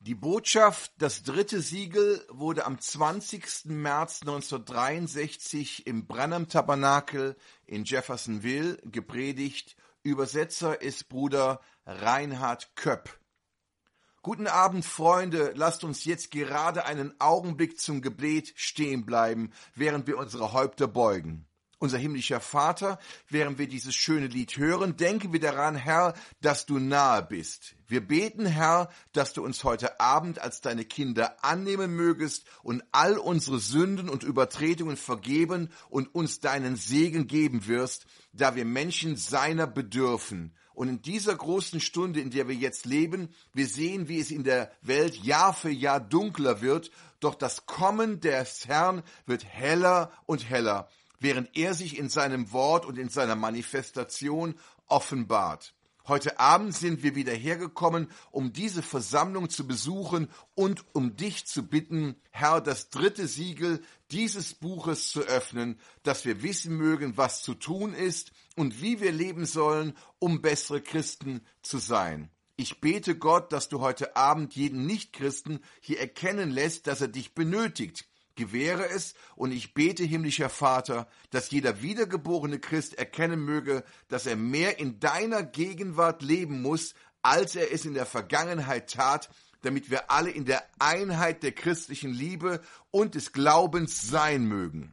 Die Botschaft, das dritte Siegel, wurde am 20. März 1963 im Branham-Tabernakel in Jeffersonville gepredigt. Übersetzer ist Bruder Reinhard Köpp. Guten Abend, Freunde. Lasst uns jetzt gerade einen Augenblick zum Gebet stehen bleiben, während wir unsere Häupter beugen. Unser himmlischer Vater, während wir dieses schöne Lied hören, denken wir daran, Herr, dass du nahe bist. Wir beten, Herr, dass du uns heute Abend als deine Kinder annehmen mögest und all unsere Sünden und Übertretungen vergeben und uns deinen Segen geben wirst, da wir Menschen seiner bedürfen. Und in dieser großen Stunde, in der wir jetzt leben, wir sehen, wie es in der Welt Jahr für Jahr dunkler wird, doch das Kommen des Herrn wird heller und heller, während er sich in seinem Wort und in seiner Manifestation offenbart. Heute Abend sind wir wieder hergekommen, um diese Versammlung zu besuchen und um dich zu bitten, Herr, das dritte Siegel dieses Buches zu öffnen, dass wir wissen mögen, was zu tun ist und wie wir leben sollen, um bessere Christen zu sein. Ich bete Gott, dass du heute Abend jeden Nichtchristen hier erkennen lässt, dass er dich benötigt. Gewähre es, und ich bete, himmlischer Vater, dass jeder wiedergeborene Christ erkennen möge, dass er mehr in deiner Gegenwart leben muss, als er es in der Vergangenheit tat, damit wir alle in der Einheit der christlichen Liebe und des Glaubens sein mögen.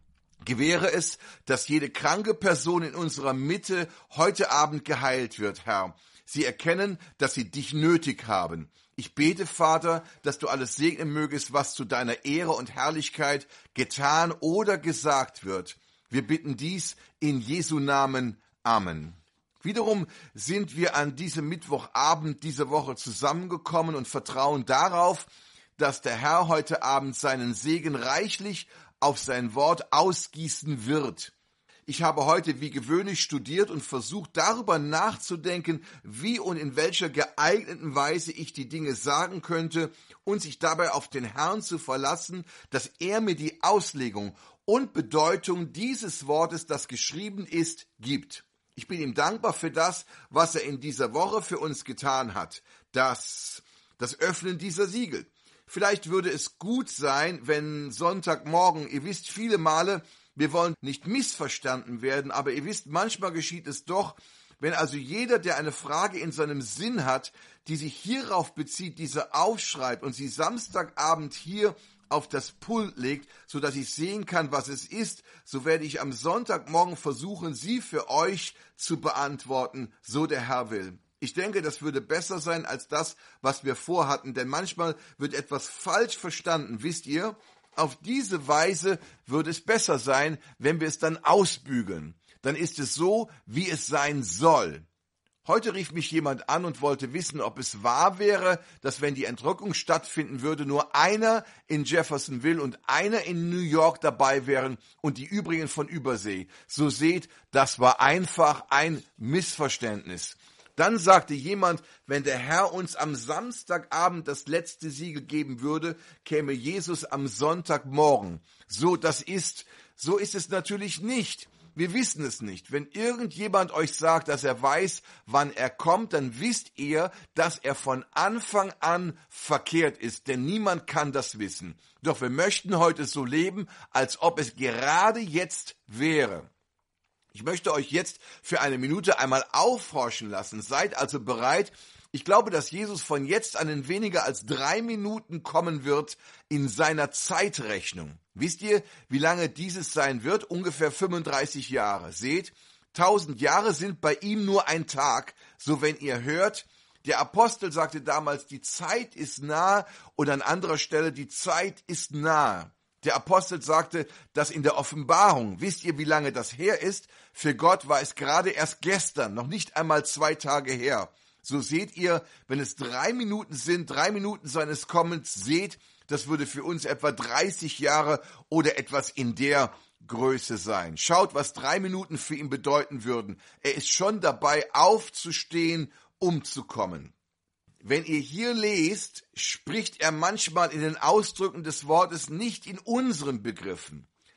Gewähre es, dass jede kranke Person in unserer Mitte heute Abend geheilt wird, Herr. Sie erkennen, dass sie dich nötig haben. Ich bete, Vater, dass du alles segnen mögest, was zu deiner Ehre und Herrlichkeit getan oder gesagt wird. Wir bitten dies in Jesu Namen. Amen. Wiederum sind wir an diesem Mittwochabend dieser Woche zusammengekommen und vertrauen darauf, dass der Herr heute Abend seinen Segen reichlich auf sein Wort ausgießen wird. Ich habe heute wie gewöhnlich studiert und versucht, darüber nachzudenken, wie und in welcher geeigneten Weise ich die Dinge sagen könnte und sich dabei auf den Herrn zu verlassen, dass er mir die Auslegung und Bedeutung dieses Wortes, das geschrieben ist, gibt. Ich bin ihm dankbar für das, was er in dieser Woche für uns getan hat, das Öffnen dieser Siegel. Vielleicht würde es gut sein, wenn Sonntagmorgen, ihr wisst viele Male, wir wollen nicht missverstanden werden, aber ihr wisst, manchmal geschieht es doch, wenn also jeder, der eine Frage in seinem Sinn hat, die sich hierauf bezieht, diese aufschreibt und sie Samstagabend hier auf das Pult legt, sodass ich sehen kann, was es ist, so werde ich am Sonntagmorgen versuchen, sie für euch zu beantworten, so der Herr will. Ich denke, das würde besser sein als das, was wir vorhatten, denn manchmal wird etwas falsch verstanden, wisst ihr? Auf diese Weise würde es besser sein, wenn wir es dann ausbügeln. Dann ist es so, wie es sein soll. Heute rief mich jemand an und wollte wissen, ob es wahr wäre, dass wenn die Entrückung stattfinden würde, nur einer in Jeffersonville und einer in New York dabei wären und die übrigen von Übersee. So seht, das war einfach ein Missverständnis. Dann sagte jemand, wenn der Herr uns am Samstagabend das letzte Siegel geben würde, käme Jesus am Sonntagmorgen. So ist es natürlich nicht. Wir wissen es nicht. Wenn irgendjemand euch sagt, dass er weiß, wann er kommt, dann wisst ihr, dass er von Anfang an verkehrt ist, denn niemand kann das wissen. Doch wir möchten heute so leben, als ob es gerade jetzt wäre. Ich möchte euch jetzt für eine Minute einmal aufhorchen lassen. Seid also bereit. Ich glaube, dass Jesus von jetzt an in weniger als 3 Minuten kommen wird in seiner Zeitrechnung. Wisst ihr, wie lange dieses sein wird? Ungefähr 35 Jahre. Seht, 1000 Jahre sind bei ihm nur ein Tag. So wenn ihr hört, der Apostel sagte damals, die Zeit ist nahe, und an anderer Stelle, die Zeit ist nahe. Der Apostel sagte das in der Offenbarung. Wisst ihr, wie lange das her ist? Für Gott war es gerade erst gestern, noch nicht einmal 2 Tage her. So seht ihr, wenn es 3 Minuten sind, 3 Minuten seines Kommens, seht, das würde für uns etwa 30 Jahre oder etwas in der Größe sein. Schaut, was 3 Minuten für ihn bedeuten würden. Er ist schon dabei, aufzustehen, umzukommen. Wenn ihr hier lest, spricht er manchmal in den Ausdrücken des Wortes nicht in unseren Begriffen.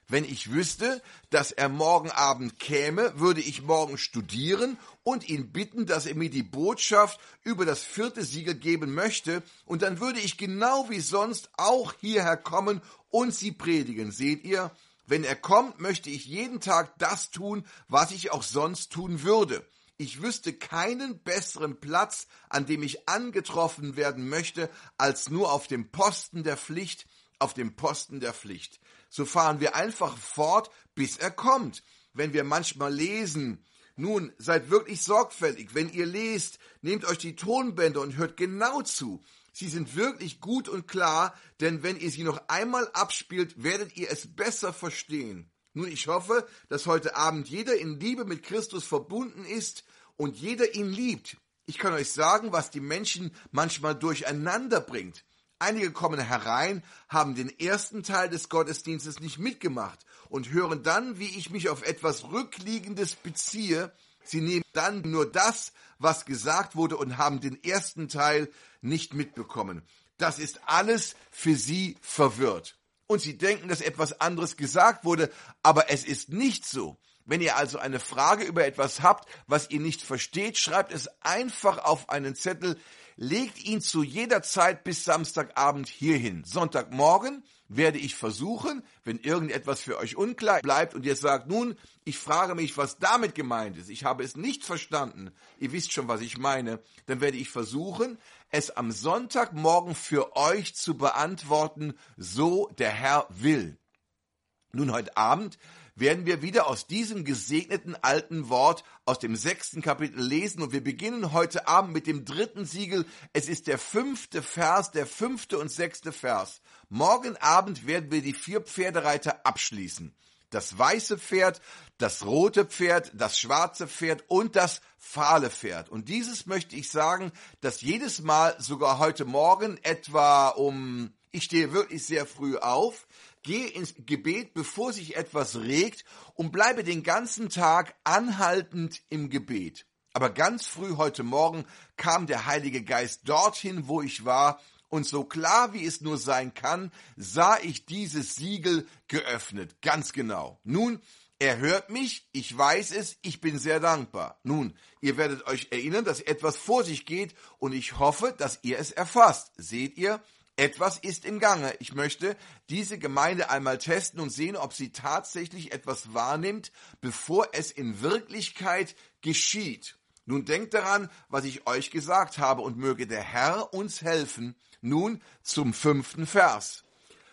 Wenn ich wüsste, dass er morgen Abend käme, würde ich morgen studieren und ihn bitten, dass er mir die Botschaft über das 4. Siegel geben möchte, und dann würde ich genau wie sonst auch hierher kommen und sie predigen. Seht ihr? Wenn er kommt, möchte ich jeden Tag das tun, was ich auch sonst tun würde. Ich wüsste keinen besseren Platz, an dem ich angetroffen werden möchte, als nur auf dem Posten der Pflicht, auf dem Posten der Pflicht. So fahren wir einfach fort, bis er kommt. Wenn wir manchmal lesen, nun, seid wirklich sorgfältig. Wenn ihr lest, nehmt euch die Tonbänder und hört genau zu. Sie sind wirklich gut und klar, denn wenn ihr sie noch einmal abspielt, werdet ihr es besser verstehen. Nun, ich hoffe, dass heute Abend jeder in Liebe mit Christus verbunden ist und jeder ihn liebt. Ich kann euch sagen, was die Menschen manchmal durcheinander bringt. Einige kommen herein, haben den ersten Teil des Gottesdienstes nicht mitgemacht und hören dann, wie ich mich auf etwas Rückliegendes beziehe. Sie nehmen dann nur das, was gesagt wurde, und haben den ersten Teil nicht mitbekommen. Das ist alles für sie verwirrt. Und sie denken, dass etwas anderes gesagt wurde, aber es ist nicht so. Wenn ihr also eine Frage über etwas habt, was ihr nicht versteht, schreibt es einfach auf einen Zettel, legt ihn zu jeder Zeit bis Samstagabend hierhin. Sonntagmorgen werde ich versuchen, wenn irgendetwas für euch unklar bleibt und ihr sagt, nun, ich frage mich, was damit gemeint ist, ich habe es nicht verstanden, ihr wisst schon, was ich meine, dann werde ich versuchen, es am Sonntagmorgen für euch zu beantworten, so der Herr will. Nun, heute Abend werden wir wieder aus diesem gesegneten alten Wort aus dem 6. Kapitel lesen, und wir beginnen heute Abend mit dem 3. Siegel. Es ist der 5. Vers, der 5. und 6. Vers. Morgen Abend werden wir die 4 Pferdereiter abschließen. Das weiße Pferd, das rote Pferd, das schwarze Pferd und das fahle Pferd. Und dieses möchte ich sagen, dass jedes Mal, sogar heute Morgen etwa ich stehe wirklich sehr früh auf, gehe ins Gebet, bevor sich etwas regt, und bleibe den ganzen Tag anhaltend im Gebet. Aber ganz früh heute Morgen kam der Heilige Geist dorthin, wo ich war, und so klar wie es nur sein kann, sah ich dieses Siegel geöffnet, ganz genau. Nun, er hört mich, ich weiß es, ich bin sehr dankbar. Nun, ihr werdet euch erinnern, dass etwas vor sich geht, und ich hoffe, dass ihr es erfasst. Seht ihr? Etwas ist im Gange. Ich möchte diese Gemeinde einmal testen und sehen, ob sie tatsächlich etwas wahrnimmt, bevor es in Wirklichkeit geschieht. Nun denkt daran, was ich euch gesagt habe, und möge der Herr uns helfen. Nun zum 5. Vers.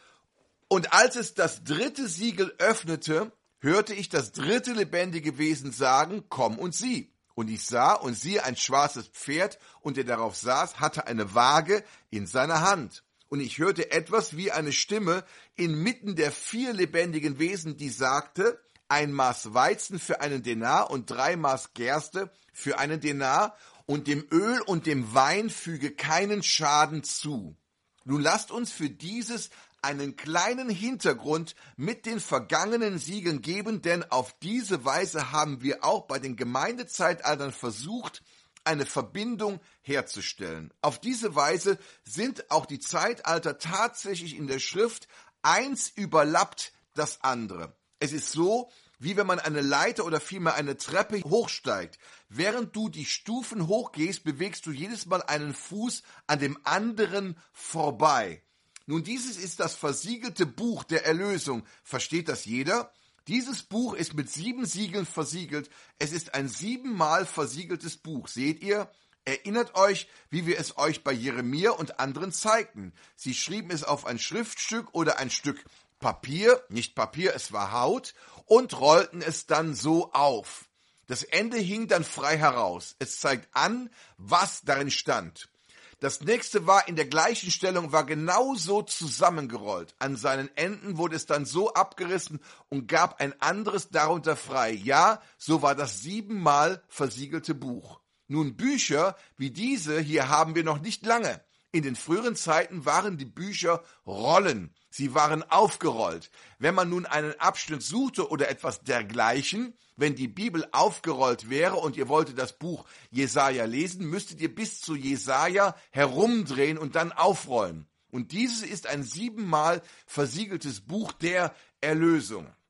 Und als es das 3. Siegel öffnete, hörte ich das 3. lebendige Wesen sagen, komm und sieh. Und ich sah und siehe ein schwarzes Pferd, und der darauf saß, hatte eine Waage in seiner Hand. Und ich hörte etwas wie eine Stimme inmitten der 4 lebendigen Wesen, die sagte, ein Maß Weizen für einen Denar und 3 Maß Gerste für einen Denar, und dem Öl und dem Wein füge keinen Schaden zu. Nun lasst uns für dieses einen kleinen Hintergrund mit den vergangenen Siegeln geben, denn auf diese Weise haben wir auch bei den Gemeindezeitaltern versucht, eine Verbindung herzustellen. Auf diese Weise sind auch die Zeitalter tatsächlich in der Schrift, eins überlappt das andere. Es ist so, wie wenn man eine Leiter oder vielmehr eine Treppe hochsteigt. Während du die Stufen hochgehst, bewegst du jedes Mal einen Fuß an dem anderen vorbei. Nun, dieses ist das versiegelte Buch der Erlösung. Versteht das jeder? Dieses Buch ist mit 7 Siegeln versiegelt. Es ist ein 7-mal versiegeltes Buch. Seht ihr? Erinnert euch, wie wir es euch bei Jeremia und anderen zeigten. Sie schrieben es auf ein Schriftstück oder ein Stück Papier, nicht Papier, es war Haut, und rollten es dann so auf. Das Ende hing dann frei heraus. Es zeigt an, was darin stand. Das nächste war in der gleichen Stellung, war genauso zusammengerollt. An seinen Enden wurde es dann so abgerissen und gab ein anderes darunter frei. Ja, so war das 7-mal versiegelte Buch. Nun, Bücher wie diese hier haben wir noch nicht lange. In den früheren Zeiten waren die Bücher Rollen. Sie waren aufgerollt. Wenn man nun einen Abschnitt suchte oder etwas dergleichen, wenn die Bibel aufgerollt wäre und ihr wolltet das Buch Jesaja lesen, müsstet ihr bis zu Jesaja herumdrehen und dann aufrollen. Und dieses ist ein 7-mal versiegeltes Buch der Erlösung.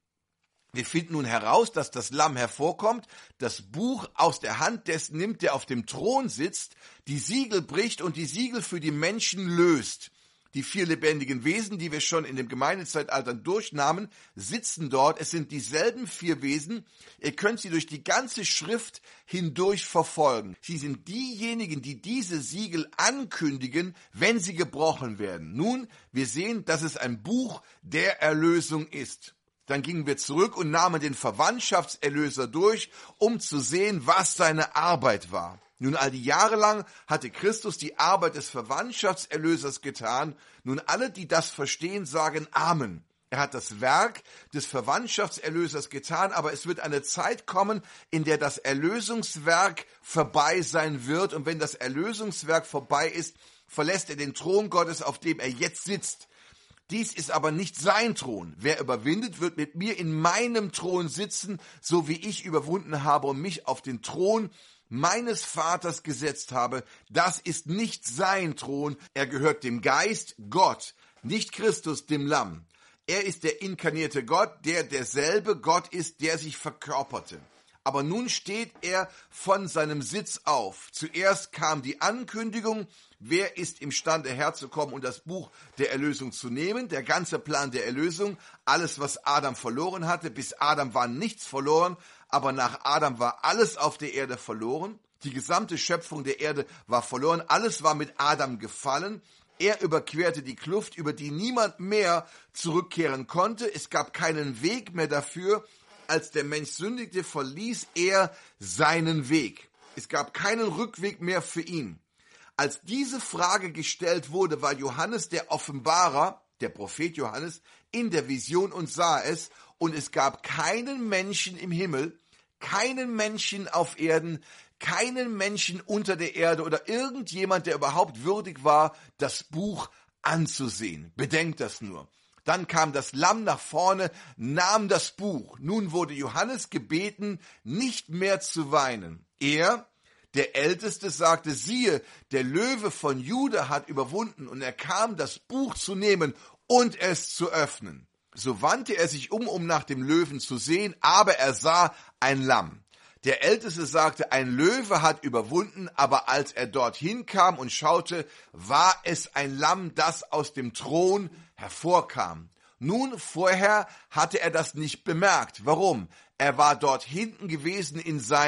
Wir finden nun heraus, dass das Lamm hervorkommt, das Buch aus der Hand dessen nimmt, der auf dem Thron sitzt, die Siegel bricht und die Siegel für die Menschen löst. Die 4 lebendigen Wesen, die wir schon in dem Gemeindezeitalter durchnahmen, sitzen dort. Es sind dieselben 4 Wesen. Ihr könnt sie durch die ganze Schrift hindurch verfolgen. Sie sind diejenigen, die diese Siegel ankündigen, wenn sie gebrochen werden. Nun, wir sehen, dass es ein Buch der Erlösung ist. Dann gingen wir zurück und nahmen den Verwandtschaftserlöser durch, um zu sehen, was seine Arbeit war. Nun, all die Jahre lang hatte Christus die Arbeit des Verwandtschaftserlösers getan. Nun, alle, die das verstehen, sagen Amen. Er hat das Werk des Verwandtschaftserlösers getan, aber es wird eine Zeit kommen, in der das Erlösungswerk vorbei sein wird. Und wenn das Erlösungswerk vorbei ist, verlässt er den Thron Gottes, auf dem er jetzt sitzt. Dies ist aber nicht sein Thron. Wer überwindet, wird mit mir in meinem Thron sitzen, so wie ich überwunden habe und mich auf den Thron meines Vaters gesetzt habe. Das ist nicht sein Thron. Er gehört dem Geist, Gott, nicht Christus, dem Lamm. Er ist der inkarnierte Gott, der derselbe Gott ist, der sich verkörperte. Aber nun steht er von seinem Sitz auf. Zuerst kam die Ankündigung, wer ist imstande herzukommen und das Buch der Erlösung zu nehmen. Der ganze Plan der Erlösung, alles, was Adam verloren hatte. Bis Adam war nichts verloren, aber nach Adam war alles auf der Erde verloren. Die gesamte Schöpfung der Erde war verloren. Alles war mit Adam gefallen. Er überquerte die Kluft, über die niemand mehr zurückkehren konnte. Es gab keinen Weg mehr dafür. Als der Mensch sündigte, verließ er seinen Weg. Es gab keinen Rückweg mehr für ihn. Als diese Frage gestellt wurde, war Johannes der Offenbarer, der Prophet Johannes, in der Vision und sah es. Und es gab keinen Menschen im Himmel, keinen Menschen auf Erden, keinen Menschen unter der Erde oder irgendjemand, der überhaupt würdig war, das Buch anzusehen. Bedenkt das nur. Dann kam das Lamm nach vorne, nahm das Buch. Nun wurde Johannes gebeten, nicht mehr zu weinen. Er, der Älteste, sagte, siehe, der Löwe von Juda hat überwunden und er kam, das Buch zu nehmen und es zu öffnen. So wandte er sich um nach dem Löwen zu sehen, aber er sah ein Lamm. Der Älteste sagte, ein Löwe hat überwunden, aber als er dorthin kam und schaute, war es ein Lamm, das aus dem Thron hervorkam. Nun, vorher hatte er das nicht bemerkt. Warum? Er war dort hinten gewesen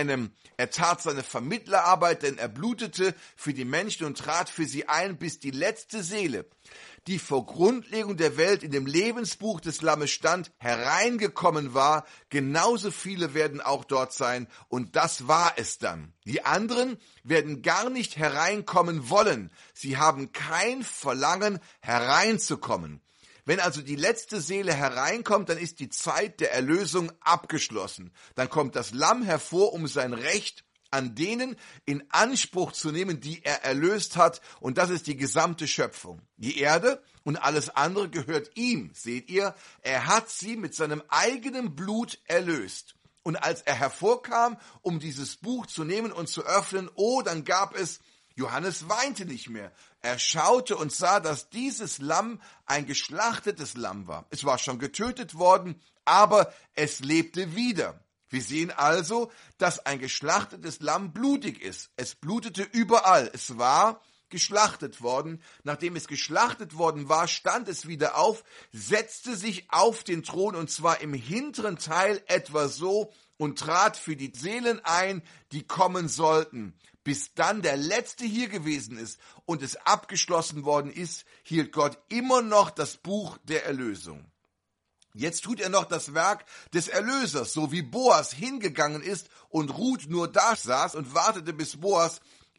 er tat seine Vermittlerarbeit, denn er blutete für die Menschen und trat für sie ein, bis die letzte Seele, die vor Grundlegung der Welt in dem Lebensbuch des Lammes stand, hereingekommen war. Genauso viele werden auch dort sein, und das war es dann. Die anderen werden gar nicht hereinkommen wollen. Sie haben kein Verlangen, hereinzukommen. Wenn also die letzte Seele hereinkommt, dann ist die Zeit der Erlösung abgeschlossen. Dann kommt das Lamm hervor, um sein Recht an denen in Anspruch zu nehmen, die er erlöst hat. Und das ist die gesamte Schöpfung. Die Erde und alles andere gehört ihm. Seht ihr, er hat sie mit seinem eigenen Blut erlöst. Und als er hervorkam, um dieses Buch zu nehmen und zu öffnen, dann gab es, Johannes weinte nicht mehr. Er schaute und sah, dass dieses Lamm ein geschlachtetes Lamm war. Es war schon getötet worden, aber es lebte wieder. Wir sehen also, dass ein geschlachtetes Lamm blutig ist. Es blutete überall. Es war geschlachtet worden. Nachdem es geschlachtet worden war, stand es wieder auf, setzte sich auf den Thron, und zwar im hinteren Teil etwa so, und trat für die Seelen ein, die kommen sollten. Bis dann der Letzte hier gewesen ist und es abgeschlossen worden ist, hielt Gott immer noch das Buch der Erlösung. Jetzt tut er noch das Werk des Erlösers, so wie Boas hingegangen ist und Ruth nur da saß und wartete, bis Boas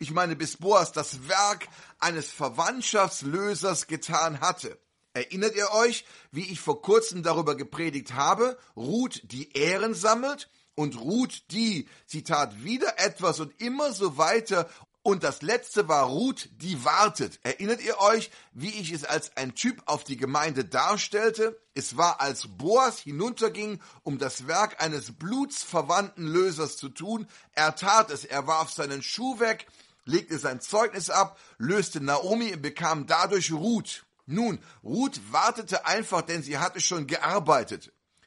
das Werk eines Verwandtschaftslösers getan hatte. Erinnert ihr euch, wie ich vor kurzem darüber gepredigt habe? Ruth, die Ähren sammelt, und Ruth, sie tat wieder etwas und immer so weiter. Und das letzte war Ruth, die wartet. Erinnert ihr euch, wie ich es als ein Typ auf die Gemeinde darstellte? Es war, als Boas hinunterging, um das Werk eines blutsverwandten Lösers zu tun. Er tat es, er warf seinen Schuh weg, legte sein Zeugnis ab, löste Naomi und bekam dadurch Ruth. Nun, Ruth wartete einfach, denn sie hatte schon gearbeitet.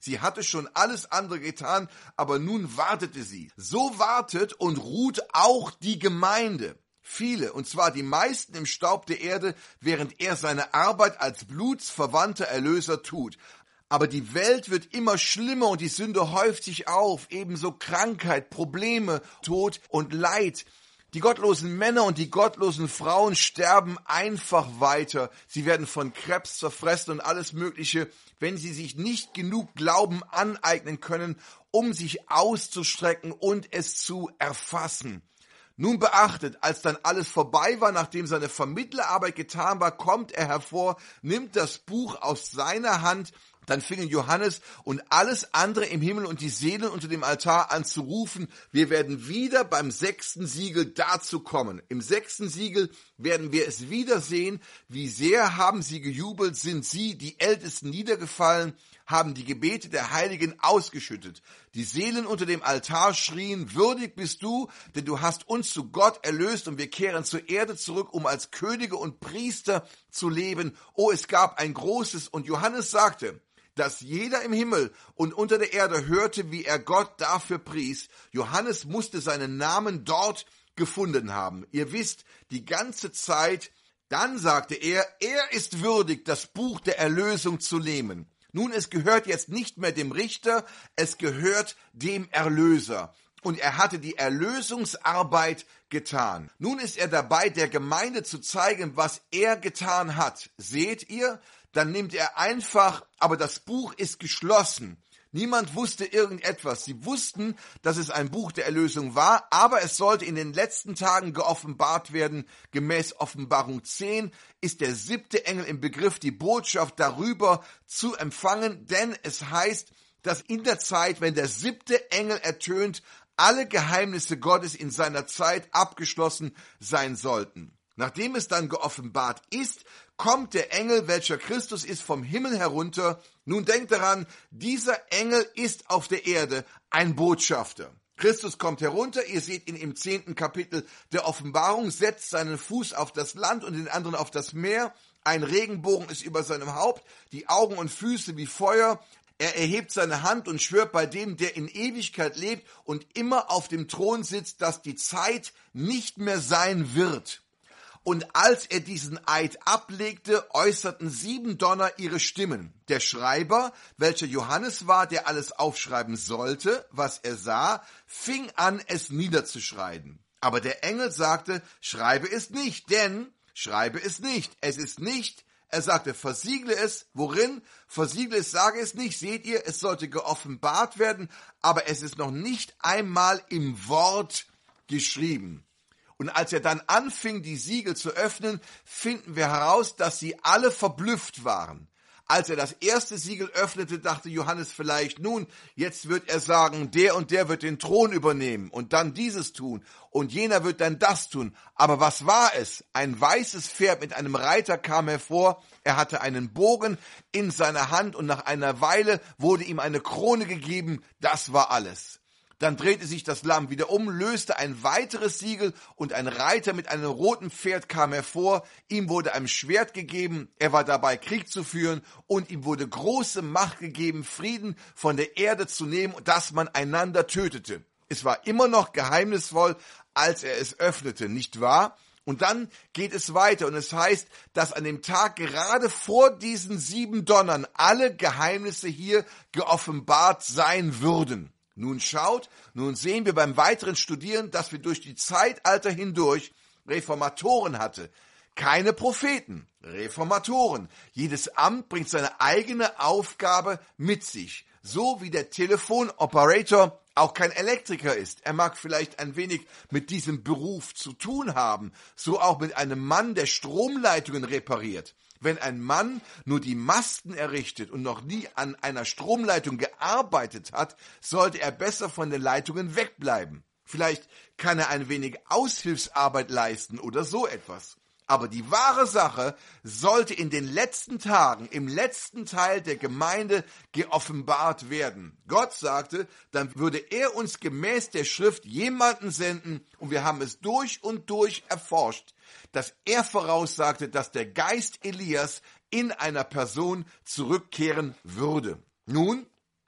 Sie hatte schon alles andere getan, aber nun wartete sie. So wartet und ruht auch die Gemeinde. Viele, und zwar die meisten im Staub der Erde, während er seine Arbeit als blutsverwandter Erlöser tut. Aber die Welt wird immer schlimmer und die Sünde häuft sich auf, ebenso Krankheit, Probleme, Tod und Leid. Die gottlosen Männer und die gottlosen Frauen sterben einfach weiter. Sie werden von Krebs zerfressen und alles Mögliche, wenn sie sich nicht genug Glauben aneignen können, um sich auszustrecken und es zu erfassen. Nun beachtet, als dann alles vorbei war, nachdem seine Vermittlerarbeit getan war, kommt er hervor, nimmt das Buch aus seiner Hand. Dann fingen Johannes und alles andere im Himmel und die Seelen unter dem Altar an zu rufen, wir werden wieder beim 6. Siegel dazu kommen. Im 6. Siegel werden wir es wieder sehen, wie sehr haben sie gejubelt, sind sie, die Ältesten, niedergefallen, haben die Gebete der Heiligen ausgeschüttet. Die Seelen unter dem Altar schrien, würdig bist du, denn du hast uns zu Gott erlöst und wir kehren zur Erde zurück, um als Könige und Priester zu leben. Oh, es gab ein großes, und Johannes sagte, dass jeder im Himmel und unter der Erde hörte, wie er Gott dafür pries. Johannes musste seinen Namen dort gefunden haben. Ihr wisst, die ganze Zeit, dann sagte er ist würdig, das Buch der Erlösung zu nehmen. Nun, es gehört jetzt nicht mehr dem Richter, es gehört dem Erlöser. Und er hatte die Erlösungsarbeit getan. Nun ist er dabei, der Gemeinde zu zeigen, was er getan hat. Seht ihr? Dann nimmt er einfach, aber das Buch ist geschlossen. Niemand wusste irgendetwas. Sie wussten, dass es ein Buch der Erlösung war, aber es sollte in den letzten Tagen geoffenbart werden. Gemäß Offenbarung 10 ist der 7. Engel im Begriff, die Botschaft darüber zu empfangen, denn es heißt, dass in der Zeit, wenn der 7. Engel ertönt, alle Geheimnisse Gottes in seiner Zeit abgeschlossen sein sollten. Nachdem es dann geoffenbart ist, kommt der Engel, welcher Christus ist, vom Himmel herunter. Nun denkt daran, dieser Engel ist auf der Erde ein Botschafter. Christus kommt herunter, ihr seht ihn im 10. Kapitel der Offenbarung, setzt seinen Fuß auf das Land und den anderen auf das Meer. Ein Regenbogen ist über seinem Haupt, die Augen und Füße wie Feuer. Er erhebt seine Hand und schwört bei dem, der in Ewigkeit lebt und immer auf dem Thron sitzt, dass die Zeit nicht mehr sein wird. Und als er diesen Eid ablegte, äußerten 7 Donner ihre Stimmen. Der Schreiber, welcher Johannes war, der alles aufschreiben sollte, was er sah, fing an, es niederzuschreiben. Aber der Engel sagte, schreibe es nicht, denn schreibe es nicht. Es ist nicht. Er sagte, versiegle es. Worin? Versiegle es, sage es nicht. Seht ihr, es sollte geoffenbart werden, aber es ist noch nicht einmal im Wort geschrieben. Und als er dann anfing, die Siegel zu öffnen, finden wir heraus, dass sie alle verblüfft waren. Als er das erste Siegel öffnete, dachte Johannes vielleicht, nun, jetzt wird er sagen, der und der wird den Thron übernehmen und dann dieses tun und jener wird dann das tun. Aber was war es? Ein weißes Pferd mit einem Reiter kam hervor, er hatte einen Bogen in seiner Hand und nach einer Weile wurde ihm eine Krone gegeben, das war alles. Dann drehte sich das Lamm wieder um, löste ein weiteres Siegel und ein Reiter mit einem roten Pferd kam hervor. Ihm wurde ein Schwert gegeben, er war dabei, Krieg zu führen und ihm wurde große Macht gegeben, Frieden von der Erde zu nehmen, dass man einander tötete. Es war immer noch geheimnisvoll, als er es öffnete, nicht wahr? Und dann geht es weiter und es heißt, dass an dem Tag gerade vor diesen 7 Donnern alle Geheimnisse hier geoffenbart sein würden. Nun schaut, nun sehen wir beim weiteren Studieren, dass wir durch die Zeitalter hindurch Reformatoren hatte. Keine Propheten, Reformatoren. Jedes Amt bringt seine eigene Aufgabe mit sich. So wie der Telefonoperator auch kein Elektriker ist. Er mag vielleicht ein wenig mit diesem Beruf zu tun haben. So auch mit einem Mann, der Stromleitungen repariert. Wenn ein Mann nur die Masten errichtet und noch nie an einer Stromleitung gearbeitet hat, sollte er besser von den Leitungen wegbleiben. Vielleicht kann er ein wenig Aushilfsarbeit leisten oder so etwas. Aber die wahre Sache sollte in den letzten Tagen, im letzten Teil der Gemeinde geoffenbart werden. Gott sagte, dann würde er uns gemäß der Schrift jemanden senden und wir haben es durch und durch erforscht, dass er voraussagte, dass der Geist Elias in einer Person zurückkehren würde. Nun,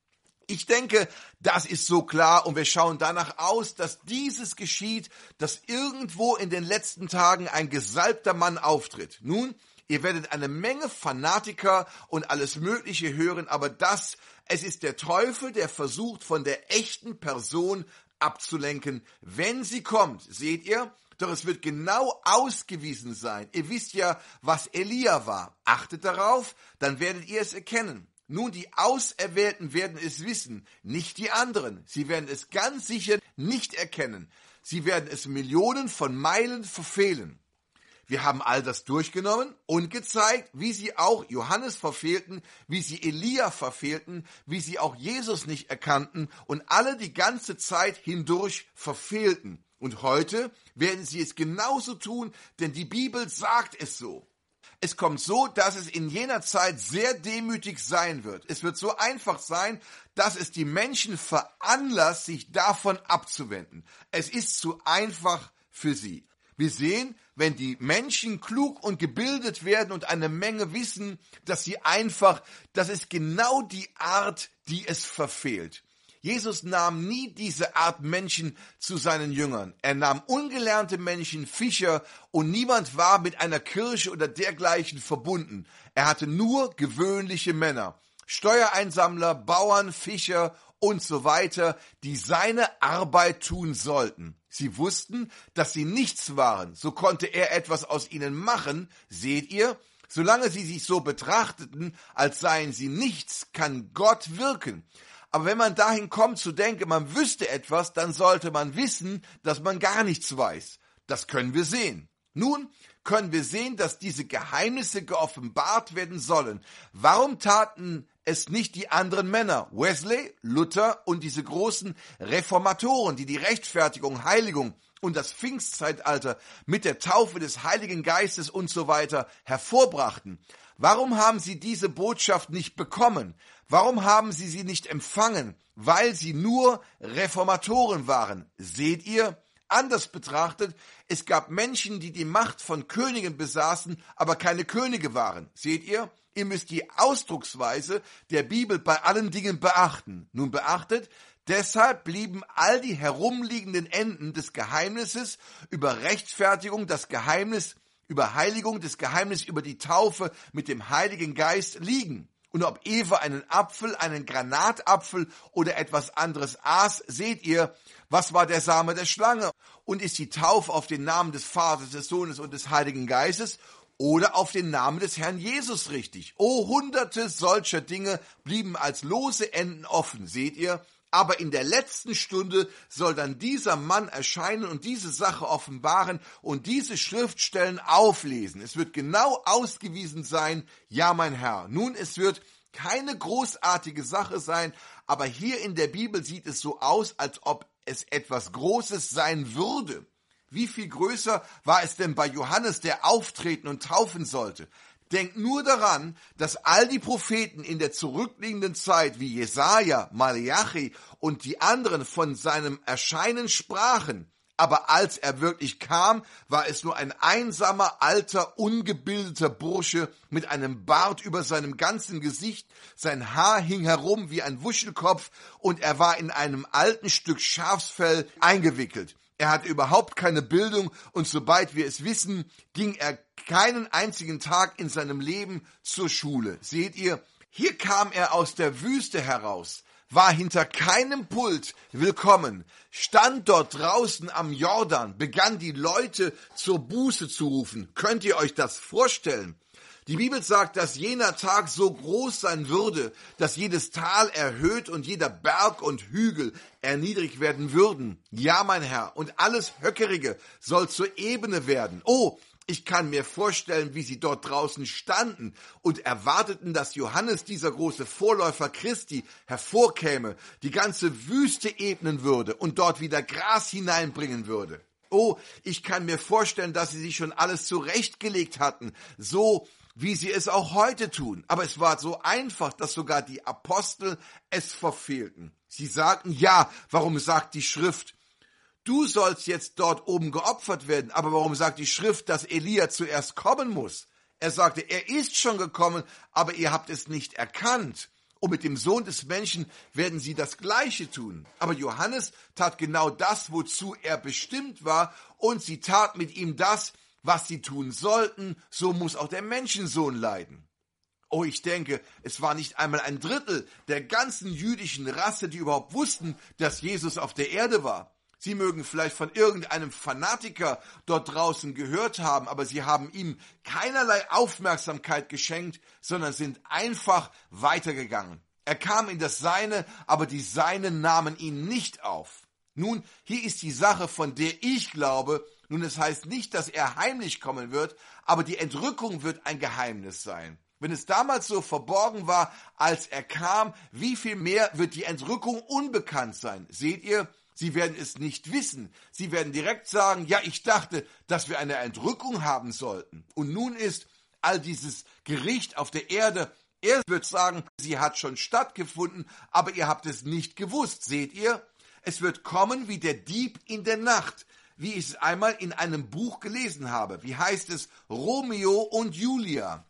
Ich denke, das ist so klar und wir schauen danach aus, dass dieses geschieht, dass irgendwo in den letzten Tagen ein gesalbter Mann auftritt. Nun, ihr werdet eine Menge Fanatiker und alles Mögliche hören, aber es ist der Teufel, der versucht, von der echten Person abzulenken, wenn sie kommt. Seht ihr? Doch es wird genau ausgewiesen sein. Ihr wisst ja, was Elia war. Achtet darauf, dann werdet ihr es erkennen. Nun, die Auserwählten werden es wissen, nicht die anderen. Sie werden es ganz sicher nicht erkennen. Sie werden es Millionen von Meilen verfehlen. Wir haben all das durchgenommen und gezeigt, wie sie auch Johannes verfehlten, wie sie Elia verfehlten, wie sie auch Jesus nicht erkannten und alle die ganze Zeit hindurch verfehlten. Und heute werden sie es genauso tun, denn die Bibel sagt es so. Es kommt so, dass es in jener Zeit sehr demütig sein wird. Es wird so einfach sein, dass es die Menschen veranlasst, sich davon abzuwenden. Es ist zu einfach für sie. Wir sehen, wenn die Menschen klug und gebildet werden und eine Menge wissen, das ist genau die Art, die es verfehlt. Jesus nahm nie diese Art Menschen zu seinen Jüngern. Er nahm ungelernte Menschen, Fischer, und niemand war mit einer Kirche oder dergleichen verbunden. Er hatte nur gewöhnliche Männer, Steuereinsammler, Bauern, Fischer und so weiter, die seine Arbeit tun sollten. Sie wussten, dass sie nichts waren, so konnte er etwas aus ihnen machen. Seht ihr? Solange sie sich so betrachteten, als seien sie nichts, kann Gott wirken. Aber wenn man dahin kommt zu denken, man wüsste etwas, dann sollte man wissen, dass man gar nichts weiß. Das können wir sehen. Nun können wir sehen, dass diese Geheimnisse geoffenbart werden sollen. Warum taten es nicht die anderen Männer? Wesley, Luther und diese großen Reformatoren, die Rechtfertigung, Heiligung und das Pfingstzeitalter mit der Taufe des Heiligen Geistes und so weiter hervorbrachten. Warum haben sie diese Botschaft nicht bekommen? Warum haben sie sie nicht empfangen? Weil sie nur Reformatoren waren. Seht ihr? Anders betrachtet, es gab Menschen, die die Macht von Königen besaßen, aber keine Könige waren. Seht ihr? Ihr müsst die Ausdrucksweise der Bibel bei allen Dingen beachten. Nun beachtet, deshalb blieben all die herumliegenden Enden des Geheimnisses über Rechtfertigung, das Geheimnis über Heiligung, das Geheimnis über die Taufe mit dem Heiligen Geist liegen. Und ob Eva einen Apfel, einen Granatapfel oder etwas anderes aß, seht ihr, was war der Same der Schlange? Und ist die Taufe auf den Namen des Vaters, des Sohnes und des Heiligen Geistes oder auf den Namen des Herrn Jesus richtig? Oh, hunderte solcher Dinge blieben als lose Enden offen, seht ihr? Aber in der letzten Stunde soll dann dieser Mann erscheinen und diese Sache offenbaren und diese Schriftstellen auflesen. Es wird genau ausgewiesen sein, ja mein Herr. Nun, es wird keine großartige Sache sein, aber hier in der Bibel sieht es so aus, als ob es etwas Großes sein würde. Wie viel größer war es denn bei Johannes, der auftreten und taufen sollte? Denkt nur daran, dass all die Propheten in der zurückliegenden Zeit wie Jesaja, Malachi und die anderen von seinem Erscheinen sprachen. Aber als er wirklich kam, war es nur ein einsamer, alter, ungebildeter Bursche mit einem Bart über seinem ganzen Gesicht. Sein Haar hing herum wie ein Wuschelkopf und er war in einem alten Stück Schafsfell eingewickelt. Er hatte überhaupt keine Bildung und sobald wir es wissen, ging er keinen einzigen Tag in seinem Leben zur Schule. Seht ihr, hier kam er aus der Wüste heraus, war hinter keinem Pult willkommen, stand dort draußen am Jordan, begann die Leute zur Buße zu rufen. Könnt ihr euch das vorstellen? Die Bibel sagt, dass jener Tag so groß sein würde, dass jedes Tal erhöht und jeder Berg und Hügel erniedrigt werden würden. Ja, mein Herr, und alles Höckerige soll zur Ebene werden. Oh, ich kann mir vorstellen, wie sie dort draußen standen und erwarteten, dass Johannes, dieser große Vorläufer Christi, hervorkäme, die ganze Wüste ebnen würde und dort wieder Gras hineinbringen würde. Oh, ich kann mir vorstellen, dass sie sich schon alles zurechtgelegt hatten, so wie sie es auch heute tun. Aber es war so einfach, dass sogar die Apostel es verfehlten. Sie sagten, ja, warum sagt die Schrift, du sollst jetzt dort oben geopfert werden, aber warum sagt die Schrift, dass Elia zuerst kommen muss? Er sagte, er ist schon gekommen, aber ihr habt es nicht erkannt. Und mit dem Sohn des Menschen werden sie das Gleiche tun. Aber Johannes tat genau das, wozu er bestimmt war, und sie tat mit ihm das, was sie tun sollten. So muss auch der Menschensohn leiden. Oh, ich denke, es war nicht einmal ein Drittel der ganzen jüdischen Rasse, die überhaupt wussten, dass Jesus auf der Erde war. Sie mögen vielleicht von irgendeinem Fanatiker dort draußen gehört haben, aber sie haben ihm keinerlei Aufmerksamkeit geschenkt, sondern sind einfach weitergegangen. Er kam in das Seine, aber die Seinen nahmen ihn nicht auf. Nun, hier ist die Sache, von der ich glaube. Nun, es heißt nicht, dass er heimlich kommen wird, aber die Entrückung wird ein Geheimnis sein. Wenn es damals so verborgen war, als er kam, wie viel mehr wird die Entrückung unbekannt sein? Seht ihr? Sie werden es nicht wissen. Sie werden direkt sagen, ja, ich dachte, dass wir eine Entrückung haben sollten. Und nun ist all dieses Gericht auf der Erde. Er wird sagen, sie hat schon stattgefunden, aber ihr habt es nicht gewusst. Seht ihr? Es wird kommen wie der Dieb in der Nacht, wie ich es einmal in einem Buch gelesen habe. Wie heißt es? Romeo und Julia.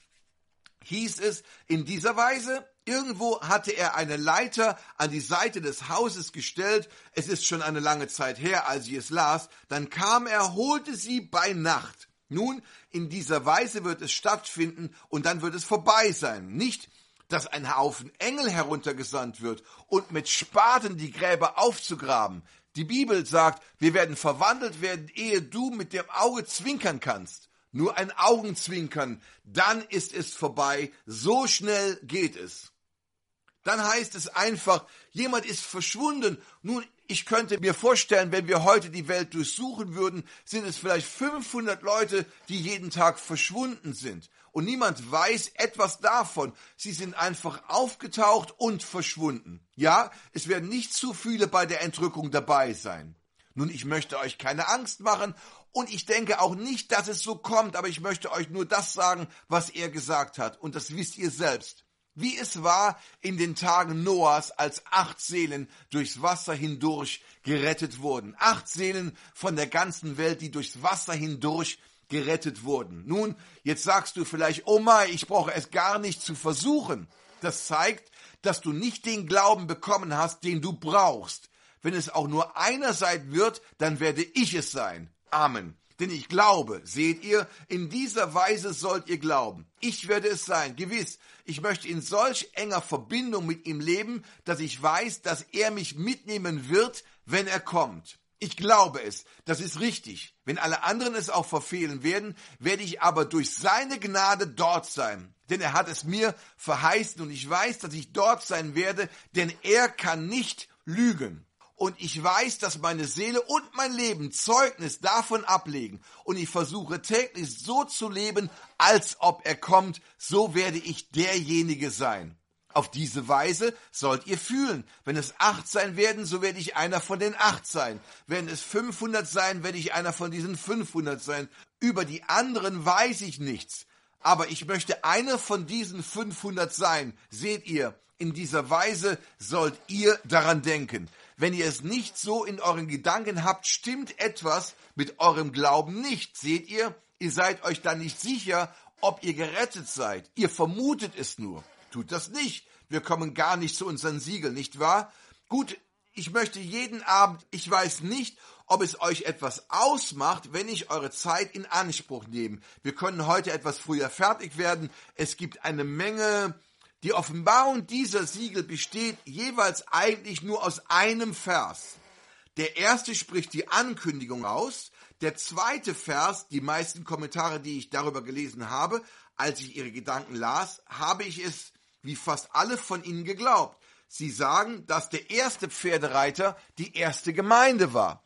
Hieß es in dieser Weise, irgendwo hatte er eine Leiter an die Seite des Hauses gestellt, es ist schon eine lange Zeit her, als ich es las, dann kam er, holte sie bei Nacht. Nun, in dieser Weise wird es stattfinden und dann wird es vorbei sein. Nicht, dass ein Haufen Engel heruntergesandt wird und mit Spaten die Gräber aufzugraben. Die Bibel sagt, wir werden verwandelt werden, ehe du mit dem Auge zwinkern kannst. Nur ein Augenzwinkern, dann ist es vorbei, so schnell geht es. Dann heißt es einfach, jemand ist verschwunden. Nun, ich könnte mir vorstellen, wenn wir heute die Welt durchsuchen würden, sind es vielleicht 500 Leute, die jeden Tag verschwunden sind. Und niemand weiß etwas davon. Sie sind einfach aufgetaucht und verschwunden. Ja, es werden nicht zu viele bei der Entrückung dabei sein. Nun, ich möchte euch keine Angst machen und ich denke auch nicht, dass es so kommt, aber ich möchte euch nur das sagen, was er gesagt hat. Und das wisst ihr selbst. Wie es war in den Tagen Noahs, als 8 Seelen durchs Wasser hindurch gerettet wurden. 8 Seelen von der ganzen Welt, die durchs Wasser hindurch gerettet wurden. Nun, jetzt sagst du vielleicht, oh mein, ich brauche es gar nicht zu versuchen. Das zeigt, dass du nicht den Glauben bekommen hast, den du brauchst. Wenn es auch nur einer sein wird, dann werde ich es sein. Amen. Denn ich glaube, seht ihr, in dieser Weise sollt ihr glauben. Ich werde es sein, gewiss. Ich möchte in solch enger Verbindung mit ihm leben, dass ich weiß, dass er mich mitnehmen wird, wenn er kommt. Ich glaube es, das ist richtig. Wenn alle anderen es auch verfehlen werden, werde ich aber durch seine Gnade dort sein. Denn er hat es mir verheißen und ich weiß, dass ich dort sein werde, denn er kann nicht lügen. Und ich weiß, dass meine Seele und mein Leben Zeugnis davon ablegen. Und ich versuche täglich so zu leben, als ob er kommt. So werde ich derjenige sein. Auf diese Weise sollt ihr fühlen. Wenn es 8 sein werden, so werde ich einer von den 8 sein. Wenn es 500 sein, werde ich einer von diesen 500 sein. Über die anderen weiß ich nichts. Aber ich möchte einer von diesen 500 sein. Seht ihr, in dieser Weise sollt ihr daran denken. Wenn ihr es nicht so in euren Gedanken habt, stimmt etwas mit eurem Glauben nicht. Seht ihr, ihr seid euch dann nicht sicher, ob ihr gerettet seid. Ihr vermutet es nur. Tut das nicht. Wir kommen gar nicht zu unseren Siegeln, nicht wahr? Gut, ich möchte jeden Abend, ich weiß nicht, ob es euch etwas ausmacht, wenn ich eure Zeit in Anspruch nehme. Wir können heute etwas früher fertig werden. Es gibt eine Menge. Die Offenbarung dieser Siegel besteht jeweils eigentlich nur aus einem Vers. Der erste spricht die Ankündigung aus. Der zweite Vers, die meisten Kommentare, die ich darüber gelesen habe, als ich ihre Gedanken las, habe ich es wie fast alle von ihnen geglaubt. Sie sagen, dass der erste Pferdereiter die erste Gemeinde war.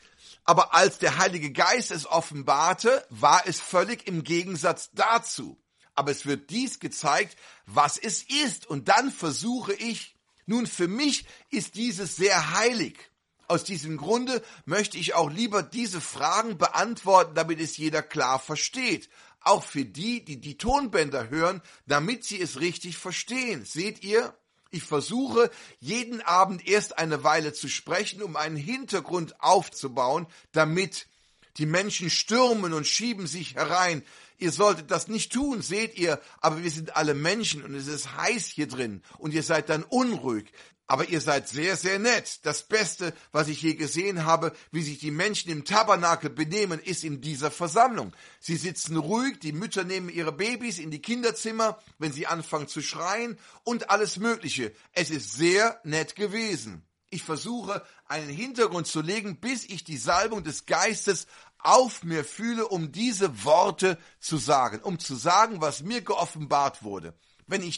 Aber als der Heilige Geist es offenbarte, war es völlig im Gegensatz dazu. Aber es wird dies gezeigt, was es ist. Und dann versuche ich, nun für mich ist dieses sehr heilig. Aus diesem Grunde möchte ich auch lieber diese Fragen beantworten, damit es jeder klar versteht. Auch für die, die die Tonbänder hören, damit sie es richtig verstehen. Seht ihr? Ich versuche, jeden Abend erst eine Weile zu sprechen, um einen Hintergrund aufzubauen, damit die Menschen stürmen und schieben sich herein. Ihr solltet das nicht tun, seht ihr, aber wir sind alle Menschen und es ist heiß hier drin und ihr seid dann unruhig. Aber ihr seid sehr, sehr nett. Das Beste, was ich je gesehen habe, wie sich die Menschen im Tabernakel benehmen, ist in dieser Versammlung. Sie sitzen ruhig, die Mütter nehmen ihre Babys in die Kinderzimmer, wenn sie anfangen zu schreien und alles Mögliche. Es ist sehr nett gewesen. Ich versuche, einen Hintergrund zu legen, bis ich die Salbung des Geistes auf mir fühle, um diese Worte zu sagen, um zu sagen, was mir geoffenbart wurde. Wenn ich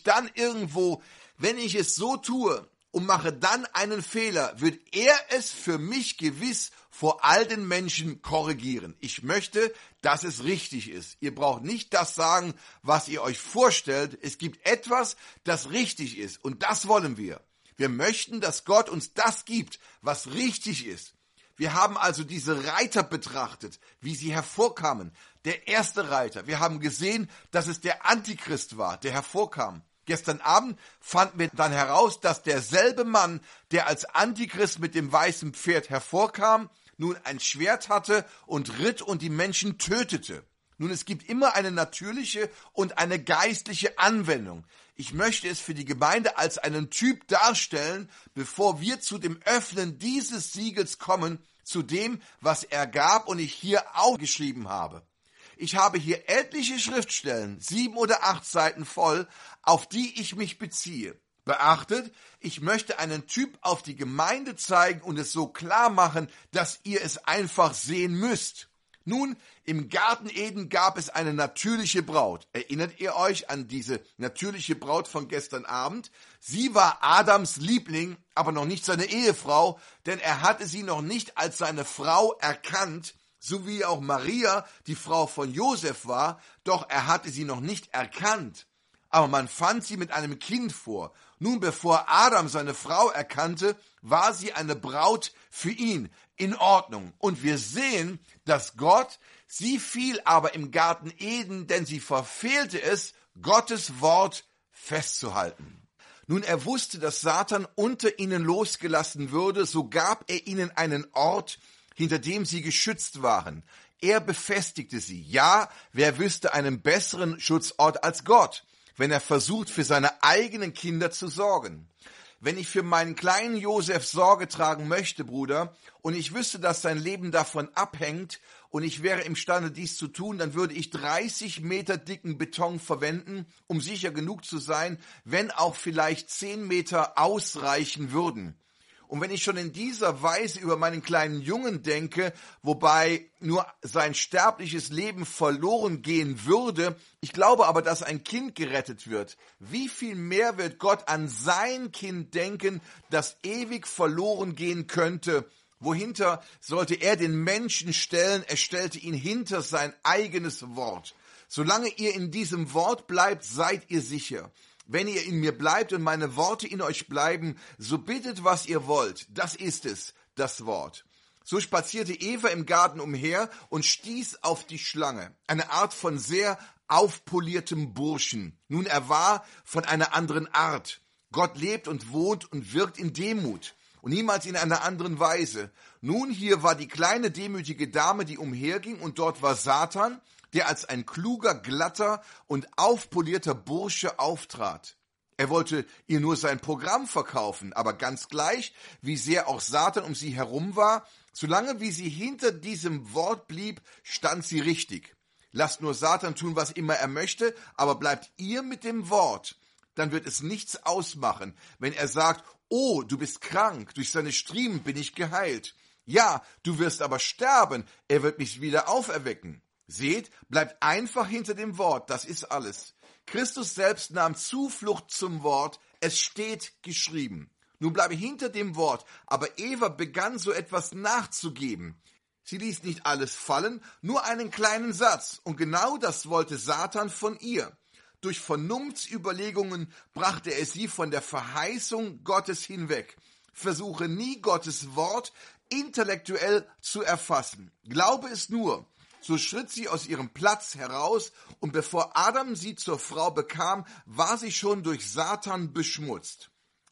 es so tue und mache dann einen Fehler, wird er es für mich gewiss vor all den Menschen korrigieren. Ich möchte, dass es richtig ist. Ihr braucht nicht das sagen, was ihr euch vorstellt. Es gibt etwas, das richtig ist und das wollen wir. Wir möchten, dass Gott uns das gibt, was richtig ist. Wir haben also diese Reiter betrachtet, wie sie hervorkamen. Der erste Reiter, wir haben gesehen, dass es der Antichrist war, der hervorkam. Gestern Abend fanden wir dann heraus, dass derselbe Mann, der als Antichrist mit dem weißen Pferd hervorkam, nun ein Schwert hatte und ritt und die Menschen tötete. Nun, es gibt immer eine natürliche und eine geistliche Anwendung. Ich möchte es für die Gemeinde als einen Typ darstellen, bevor wir zu dem Öffnen dieses Siegels kommen, zu dem, was er gab und ich hier aufgeschrieben habe. Ich habe hier etliche Schriftstellen, 7 oder 8 Seiten voll, auf die ich mich beziehe. Beachtet, ich möchte einen Typ auf die Gemeinde zeigen und es so klar machen, dass ihr es einfach sehen müsst. Nun, im Garten Eden gab es eine natürliche Braut. Erinnert ihr euch an diese natürliche Braut von gestern Abend? Sie war Adams Liebling, aber noch nicht seine Ehefrau, denn er hatte sie noch nicht als seine Frau erkannt, so wie auch Maria die Frau von Josef war, doch er hatte sie noch nicht erkannt. Aber man fand sie mit einem Kind vor. Nun, bevor Adam seine Frau erkannte, war sie eine Braut für ihn, in Ordnung. Und wir sehen, dass Gott, sie fiel aber im Garten Eden, denn sie verfehlte es, Gottes Wort festzuhalten. Nun, er wusste, dass Satan unter ihnen losgelassen würde, so gab er ihnen einen Ort, hinter dem sie geschützt waren. Er befestigte sie. Ja, wer wüsste einen besseren Schutzort als Gott, wenn er versucht, für seine eigenen Kinder zu sorgen. Wenn ich für meinen kleinen Josef Sorge tragen möchte, Bruder, und ich wüsste, dass sein Leben davon abhängt und ich wäre imstande, dies zu tun, dann würde ich 30 Meter dicken Beton verwenden, um sicher genug zu sein, wenn auch vielleicht 10 Meter ausreichen würden. Und wenn ich schon in dieser Weise über meinen kleinen Jungen denke, wobei nur sein sterbliches Leben verloren gehen würde, ich glaube aber, dass ein Kind gerettet wird. Wie viel mehr wird Gott an sein Kind denken, das ewig verloren gehen könnte? Wohinter sollte er den Menschen stellen? Er stellte ihn hinter sein eigenes Wort. Solange ihr in diesem Wort bleibt, seid ihr sicher. Wenn ihr in mir bleibt und meine Worte in euch bleiben, so bittet, was ihr wollt. Das ist es, das Wort. So spazierte Eva im Garten umher und stieß auf die Schlange, eine Art von sehr aufpoliertem Burschen. Nun, er war von einer anderen Art. Gott lebt und wohnt und wirkt in Demut und niemals in einer anderen Weise. Nun, hier war die kleine demütige Dame, die umherging, und dort war Satan, der als ein kluger, glatter und aufpolierter Bursche auftrat. Er wollte ihr nur sein Programm verkaufen, aber ganz gleich, wie sehr auch Satan um sie herum war, solange wie sie hinter diesem Wort blieb, stand sie richtig. Lasst nur Satan tun, was immer er möchte, aber bleibt ihr mit dem Wort, dann wird es nichts ausmachen, wenn er sagt, oh, du bist krank, durch seine Striemen bin ich geheilt. Ja, du wirst aber sterben, er wird mich wieder auferwecken. Seht, bleibt einfach hinter dem Wort, das ist alles. Christus selbst nahm Zuflucht zum Wort, es steht geschrieben. Nun bleibe hinter dem Wort, aber Eva begann so etwas nachzugeben. Sie ließ nicht alles fallen, nur einen kleinen Satz, und genau das wollte Satan von ihr. Durch Vernunftsüberlegungen brachte er sie von der Verheißung Gottes hinweg. Versuche nie, Gottes Wort intellektuell zu erfassen. Glaube es nur. So schritt sie aus ihrem Platz heraus, und bevor Adam sie zur Frau bekam, war sie schon durch Satan beschmutzt.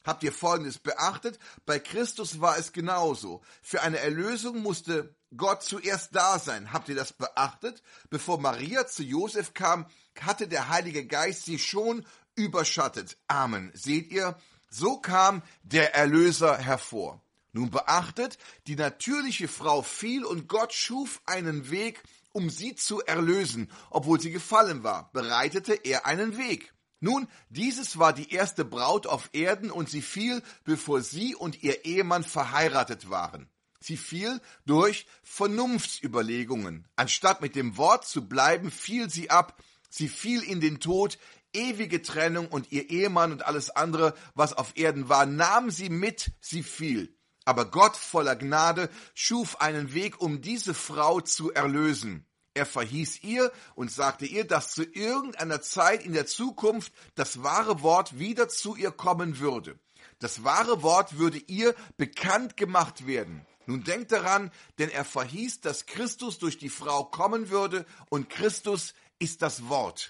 Habt ihr Folgendes beachtet? Bei Christus war es genauso. Für eine Erlösung musste Gott zuerst da sein. Habt ihr das beachtet? Bevor Maria zu Josef kam, hatte der Heilige Geist sie schon überschattet. Amen. Seht ihr? So kam der Erlöser hervor. Nun beachtet, die natürliche Frau fiel und Gott schuf einen Weg, um sie zu erlösen. Obwohl sie gefallen war, bereitete er einen Weg. Nun, dieses war die erste Braut auf Erden und sie fiel, bevor sie und ihr Ehemann verheiratet waren. Sie fiel durch Vernunftsüberlegungen. Anstatt mit dem Wort zu bleiben, fiel sie ab. Sie fiel in den Tod, ewige Trennung und ihr Ehemann und alles andere, was auf Erden war, nahm sie mit, sie fiel. Aber Gott voller Gnade schuf einen Weg, um diese Frau zu erlösen. Er verhieß ihr und sagte ihr, dass zu irgendeiner Zeit in der Zukunft das wahre Wort wieder zu ihr kommen würde. Das wahre Wort würde ihr bekannt gemacht werden. Nun denkt daran, denn er verhieß, dass Christus durch die Frau kommen würde und Christus ist das Wort.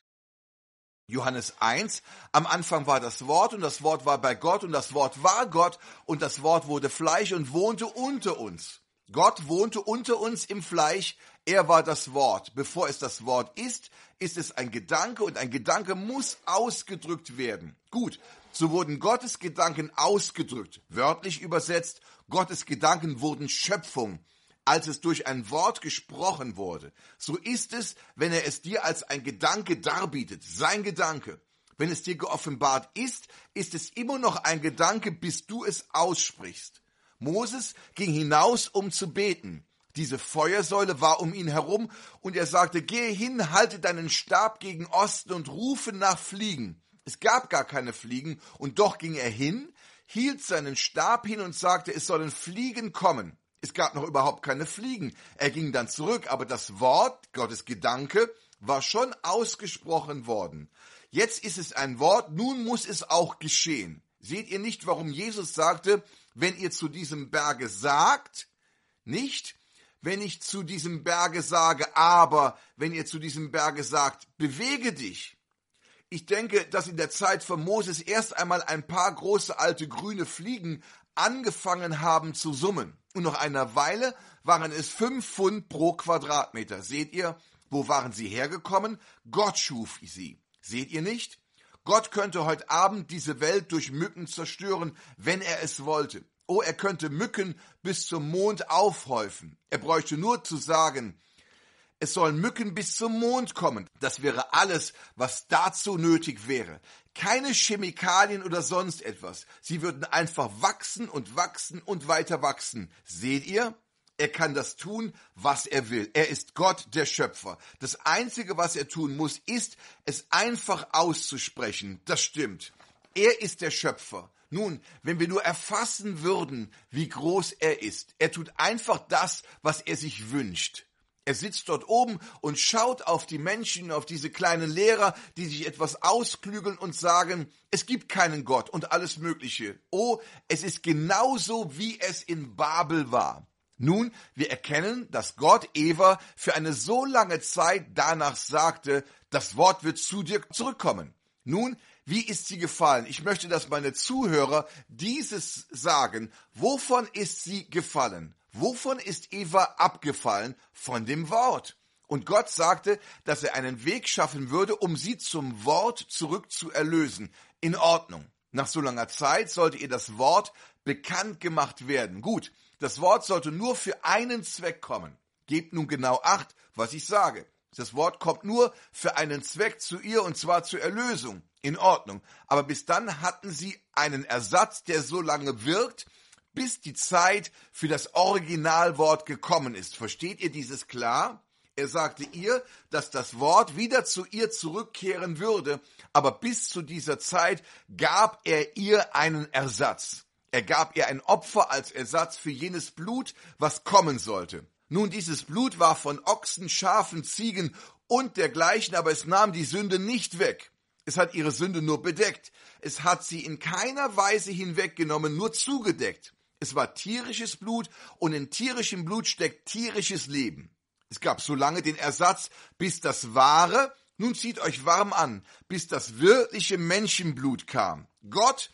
Johannes 1, am Anfang war das Wort und das Wort war bei Gott und das Wort war Gott und das Wort wurde Fleisch und wohnte unter uns. Gott wohnte unter uns im Fleisch, er war das Wort. Bevor es das Wort ist es ein Gedanke und ein Gedanke muss ausgedrückt werden. Gut, so wurden Gottes Gedanken ausgedrückt, wörtlich übersetzt, Gottes Gedanken wurden Schöpfung, als es durch ein Wort gesprochen wurde. So ist es, wenn er es dir als ein Gedanke darbietet, sein Gedanke. Wenn es dir geoffenbart ist es immer noch ein Gedanke, bis du es aussprichst. Moses ging hinaus, um zu beten. Diese Feuersäule war um ihn herum und er sagte, gehe hin, halte deinen Stab gegen Osten und rufe nach Fliegen. Es gab gar keine Fliegen und doch ging er hin, hielt seinen Stab hin und sagte, es sollen Fliegen kommen. Es gab noch überhaupt keine Fliegen. Er ging dann zurück, aber das Wort, Gottes Gedanke, war schon ausgesprochen worden. Jetzt ist es ein Wort, nun muss es auch geschehen. Seht ihr nicht, warum Jesus sagte, wenn ihr zu diesem Berge sagt, nicht, wenn ich zu diesem Berge sage, aber wenn ihr zu diesem Berge sagt, bewege dich. Ich denke, dass in der Zeit von Moses erst einmal ein paar große alte grüne Fliegen angefangen haben zu summen. Und nach einer Weile waren es 5 Pfund pro Quadratmeter. Seht ihr, wo waren sie hergekommen? Gott schuf sie. Seht ihr nicht? Gott könnte heute Abend diese Welt durch Mücken zerstören, wenn er es wollte. Oh, er könnte Mücken bis zum Mond aufhäufen. Er bräuchte nur zu sagen, es sollen Mücken bis zum Mond kommen. Das wäre alles, was dazu nötig wäre. Keine Chemikalien oder sonst etwas. Sie würden einfach wachsen und wachsen und weiter wachsen. Seht ihr? Er kann das tun, was er will. Er ist Gott, der Schöpfer. Das Einzige, was er tun muss, ist, es einfach auszusprechen. Das stimmt. Er ist der Schöpfer. Nun, wenn wir nur erfassen würden, wie groß er ist. Er tut einfach das, was er sich wünscht. Er sitzt dort oben und schaut auf die Menschen, auf diese kleinen Lehrer, die sich etwas ausklügeln und sagen, es gibt keinen Gott und alles Mögliche. Oh, es ist genauso, wie es in Babel war. Nun, wir erkennen, dass Gott Eva für eine so lange Zeit danach sagte, das Wort wird zu dir zurückkommen. Nun, wie ist sie gefallen? Ich möchte, dass meine Zuhörer dieses sagen. Wovon ist sie gefallen? Wovon ist Eva abgefallen? Von dem Wort. Und Gott sagte, dass er einen Weg schaffen würde, um sie zum Wort zurück zu erlösen. In Ordnung. Nach so langer Zeit sollte ihr das Wort bekannt gemacht werden. Gut, das Wort sollte nur für einen Zweck kommen. Gebt nun genau Acht, was ich sage. Das Wort kommt nur für einen Zweck zu ihr, und zwar zur Erlösung. In Ordnung. Aber bis dann hatten sie einen Ersatz, der so lange wirkt, bis die Zeit für das Originalwort gekommen ist. Versteht ihr dieses klar? Er sagte ihr, dass das Wort wieder zu ihr zurückkehren würde, aber bis zu dieser Zeit gab er ihr einen Ersatz. Er gab ihr ein Opfer als Ersatz für jenes Blut, was kommen sollte. Nun, dieses Blut war von Ochsen, Schafen, Ziegen und dergleichen, aber es nahm die Sünde nicht weg. Es hat ihre Sünde nur bedeckt. Es hat sie in keiner Weise hinweggenommen, nur zugedeckt. Es war tierisches Blut und in tierischem Blut steckt tierisches Leben. Es gab so lange den Ersatz, bis das wahre, nun zieht euch warm an, bis das wirkliche Menschenblut kam. Gott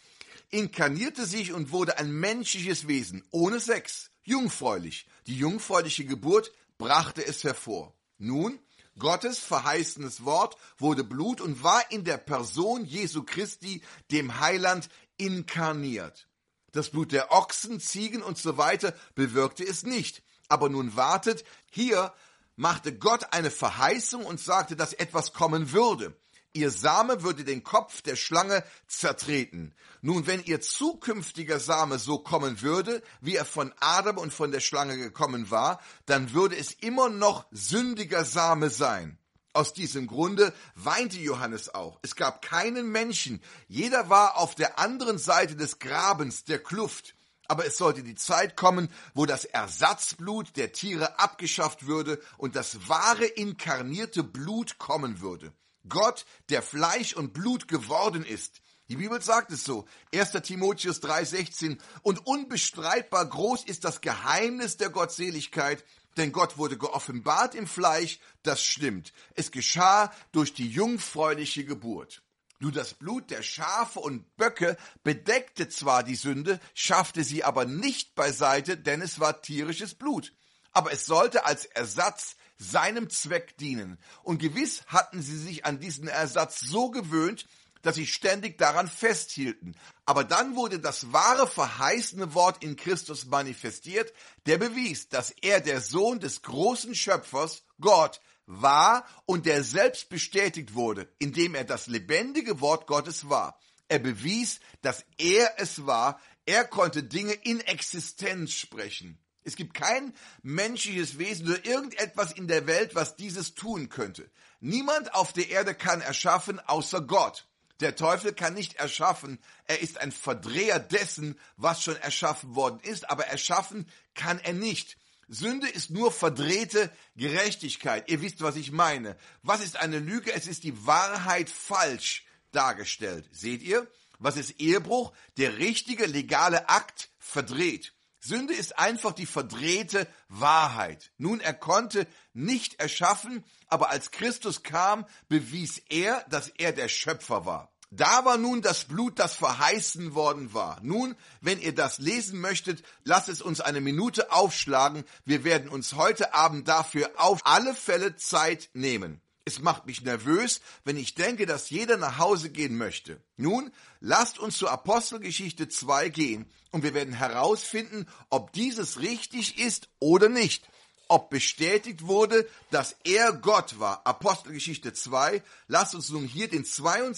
inkarnierte sich und wurde ein menschliches Wesen, ohne Sex, jungfräulich. Die jungfräuliche Geburt brachte es hervor. Nun, Gottes verheißenes Wort wurde Blut und war in der Person Jesu Christi, dem Heiland, inkarniert. Das Blut der Ochsen, Ziegen und so weiter bewirkte es nicht. Aber nun wartet, hier machte Gott eine Verheißung und sagte, dass etwas kommen würde. Ihr Same würde den Kopf der Schlange zertreten. Nun, wenn ihr zukünftiger Same so kommen würde, wie er von Adam und von der Schlange gekommen war, dann würde es immer noch sündiger Same sein. Aus diesem Grunde weinte Johannes auch. Es gab keinen Menschen. Jeder war auf der anderen Seite des Grabens, der Kluft. Aber es sollte die Zeit kommen, wo das Ersatzblut der Tiere abgeschafft würde und das wahre inkarnierte Blut kommen würde. Gott, der Fleisch und Blut geworden ist. Die Bibel sagt es so, 1. Timotheus 3,16, und unbestreitbar groß ist das Geheimnis der Gottseligkeit, denn Gott wurde geoffenbart im Fleisch, das stimmt. Es geschah durch die jungfräuliche Geburt. Nur das Blut der Schafe und Böcke bedeckte zwar die Sünde, schaffte sie aber nicht beiseite, denn es war tierisches Blut. Aber es sollte als Ersatz seinem Zweck dienen. Und gewiss hatten sie sich an diesen Ersatz so gewöhnt, dass sie ständig daran festhielten. Aber dann wurde das wahre verheißene Wort in Christus manifestiert, der bewies, dass er der Sohn des großen Schöpfers, Gott, war und der selbst bestätigt wurde, indem er das lebendige Wort Gottes war. Er bewies, dass er es war. Er konnte Dinge in Existenz sprechen. Es gibt kein menschliches Wesen oder irgendetwas in der Welt, was dieses tun könnte. Niemand auf der Erde kann erschaffen, außer Gott. Der Teufel kann nicht erschaffen. Er ist ein Verdreher dessen, was schon erschaffen worden ist, aber erschaffen kann er nicht. Sünde ist nur verdrehte Gerechtigkeit. Ihr wisst, was ich meine. Was ist eine Lüge? Es ist die Wahrheit falsch dargestellt. Seht ihr? Was ist Ehebruch? Der richtige, legale Akt verdreht. Sünde ist einfach die verdrehte Wahrheit. Nun, er konnte nicht erschaffen, aber als Christus kam, bewies er, dass er der Schöpfer war. Da war nun das Blut, das verheißen worden war. Nun, wenn ihr das lesen möchtet, lasst es uns eine Minute aufschlagen. Wir werden uns heute Abend dafür auf alle Fälle Zeit nehmen. Es macht mich nervös, wenn ich denke, dass jeder nach Hause gehen möchte. Nun, lasst uns zur Apostelgeschichte 2 gehen und wir werden herausfinden, ob dieses richtig ist oder nicht. Ob bestätigt wurde, dass er Gott war. Apostelgeschichte 2. Lasst uns nun hier den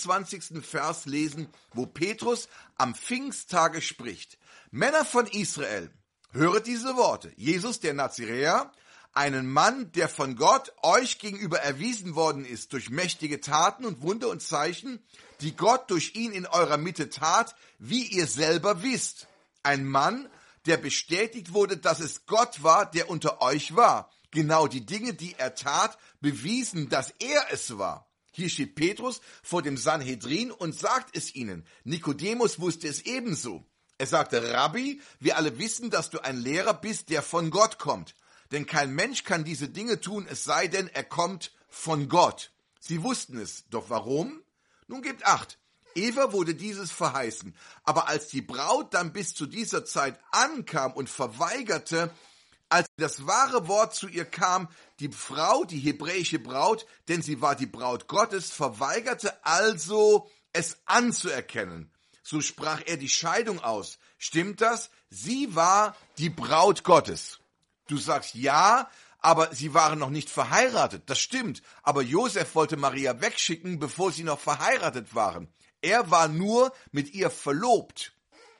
22. Vers lesen, wo Petrus am Pfingsttage spricht. Männer von Israel, höret diese Worte. Jesus, der Naziräer, einen Mann, der von Gott euch gegenüber erwiesen worden ist durch mächtige Taten und Wunder und Zeichen, die Gott durch ihn in eurer Mitte tat, wie ihr selber wisst. Ein Mann, der bestätigt wurde, dass es Gott war, der unter euch war. Genau die Dinge, die er tat, bewiesen, dass er es war. Hier steht Petrus vor dem Sanhedrin und sagt es ihnen. Nikodemus wusste es ebenso. Er sagte, Rabbi, wir alle wissen, dass du ein Lehrer bist, der von Gott kommt. Denn kein Mensch kann diese Dinge tun, es sei denn, er kommt von Gott. Sie wussten es. Doch warum? Nun gebt Acht. Eva wurde dieses verheißen. Aber als die Braut dann bis zu dieser Zeit ankam und verweigerte, als das wahre Wort zu ihr kam, die Frau, die hebräische Braut, denn sie war die Braut Gottes, verweigerte also, es anzuerkennen. So sprach er die Scheidung aus. Stimmt das? Sie war die Braut Gottes. Du sagst ja, aber sie waren noch nicht verheiratet. Das stimmt. Aber Josef wollte Maria wegschicken, bevor sie noch verheiratet waren. Er war nur mit ihr verlobt.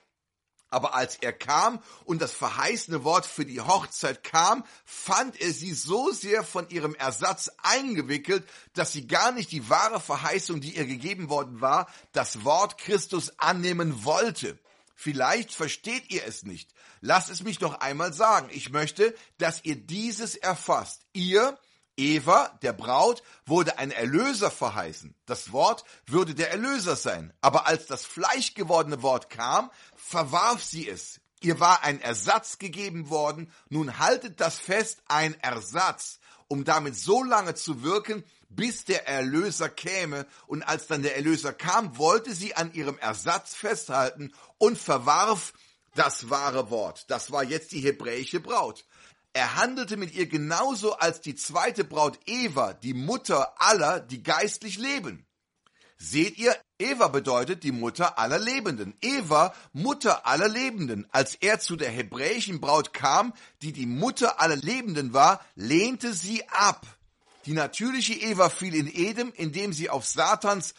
Aber als er kam und das verheißene Wort für die Hochzeit kam, fand er sie so sehr von ihrem Ersatz eingewickelt, dass sie gar nicht die wahre Verheißung, die ihr gegeben worden war, das Wort Christus annehmen wollte. Vielleicht versteht ihr es nicht. Lasst es mich noch einmal sagen. Ich möchte, dass ihr dieses erfasst. Ihr, Eva, der Braut, wurde ein Erlöser verheißen. Das Wort würde der Erlöser sein. Aber als das fleischgewordene Wort kam, verwarf sie es. Ihr war ein Ersatz gegeben worden. Nun haltet das fest, ein Ersatz, um damit so lange zu wirken, bis der Erlöser käme. Und als dann der Erlöser kam, wollte sie an ihrem Ersatz festhalten und verwarf das wahre Wort. Das war jetzt die hebräische Braut. Er handelte mit ihr genauso als die zweite Braut Eva, die Mutter aller, die geistlich leben. Seht ihr, Eva bedeutet die Mutter aller Lebenden. Eva, Mutter aller Lebenden. Als er zu der hebräischen Braut kam, die die Mutter aller Lebenden war, lehnte sie ab. Die natürliche Eva fiel in Edem, indem sie auf Satans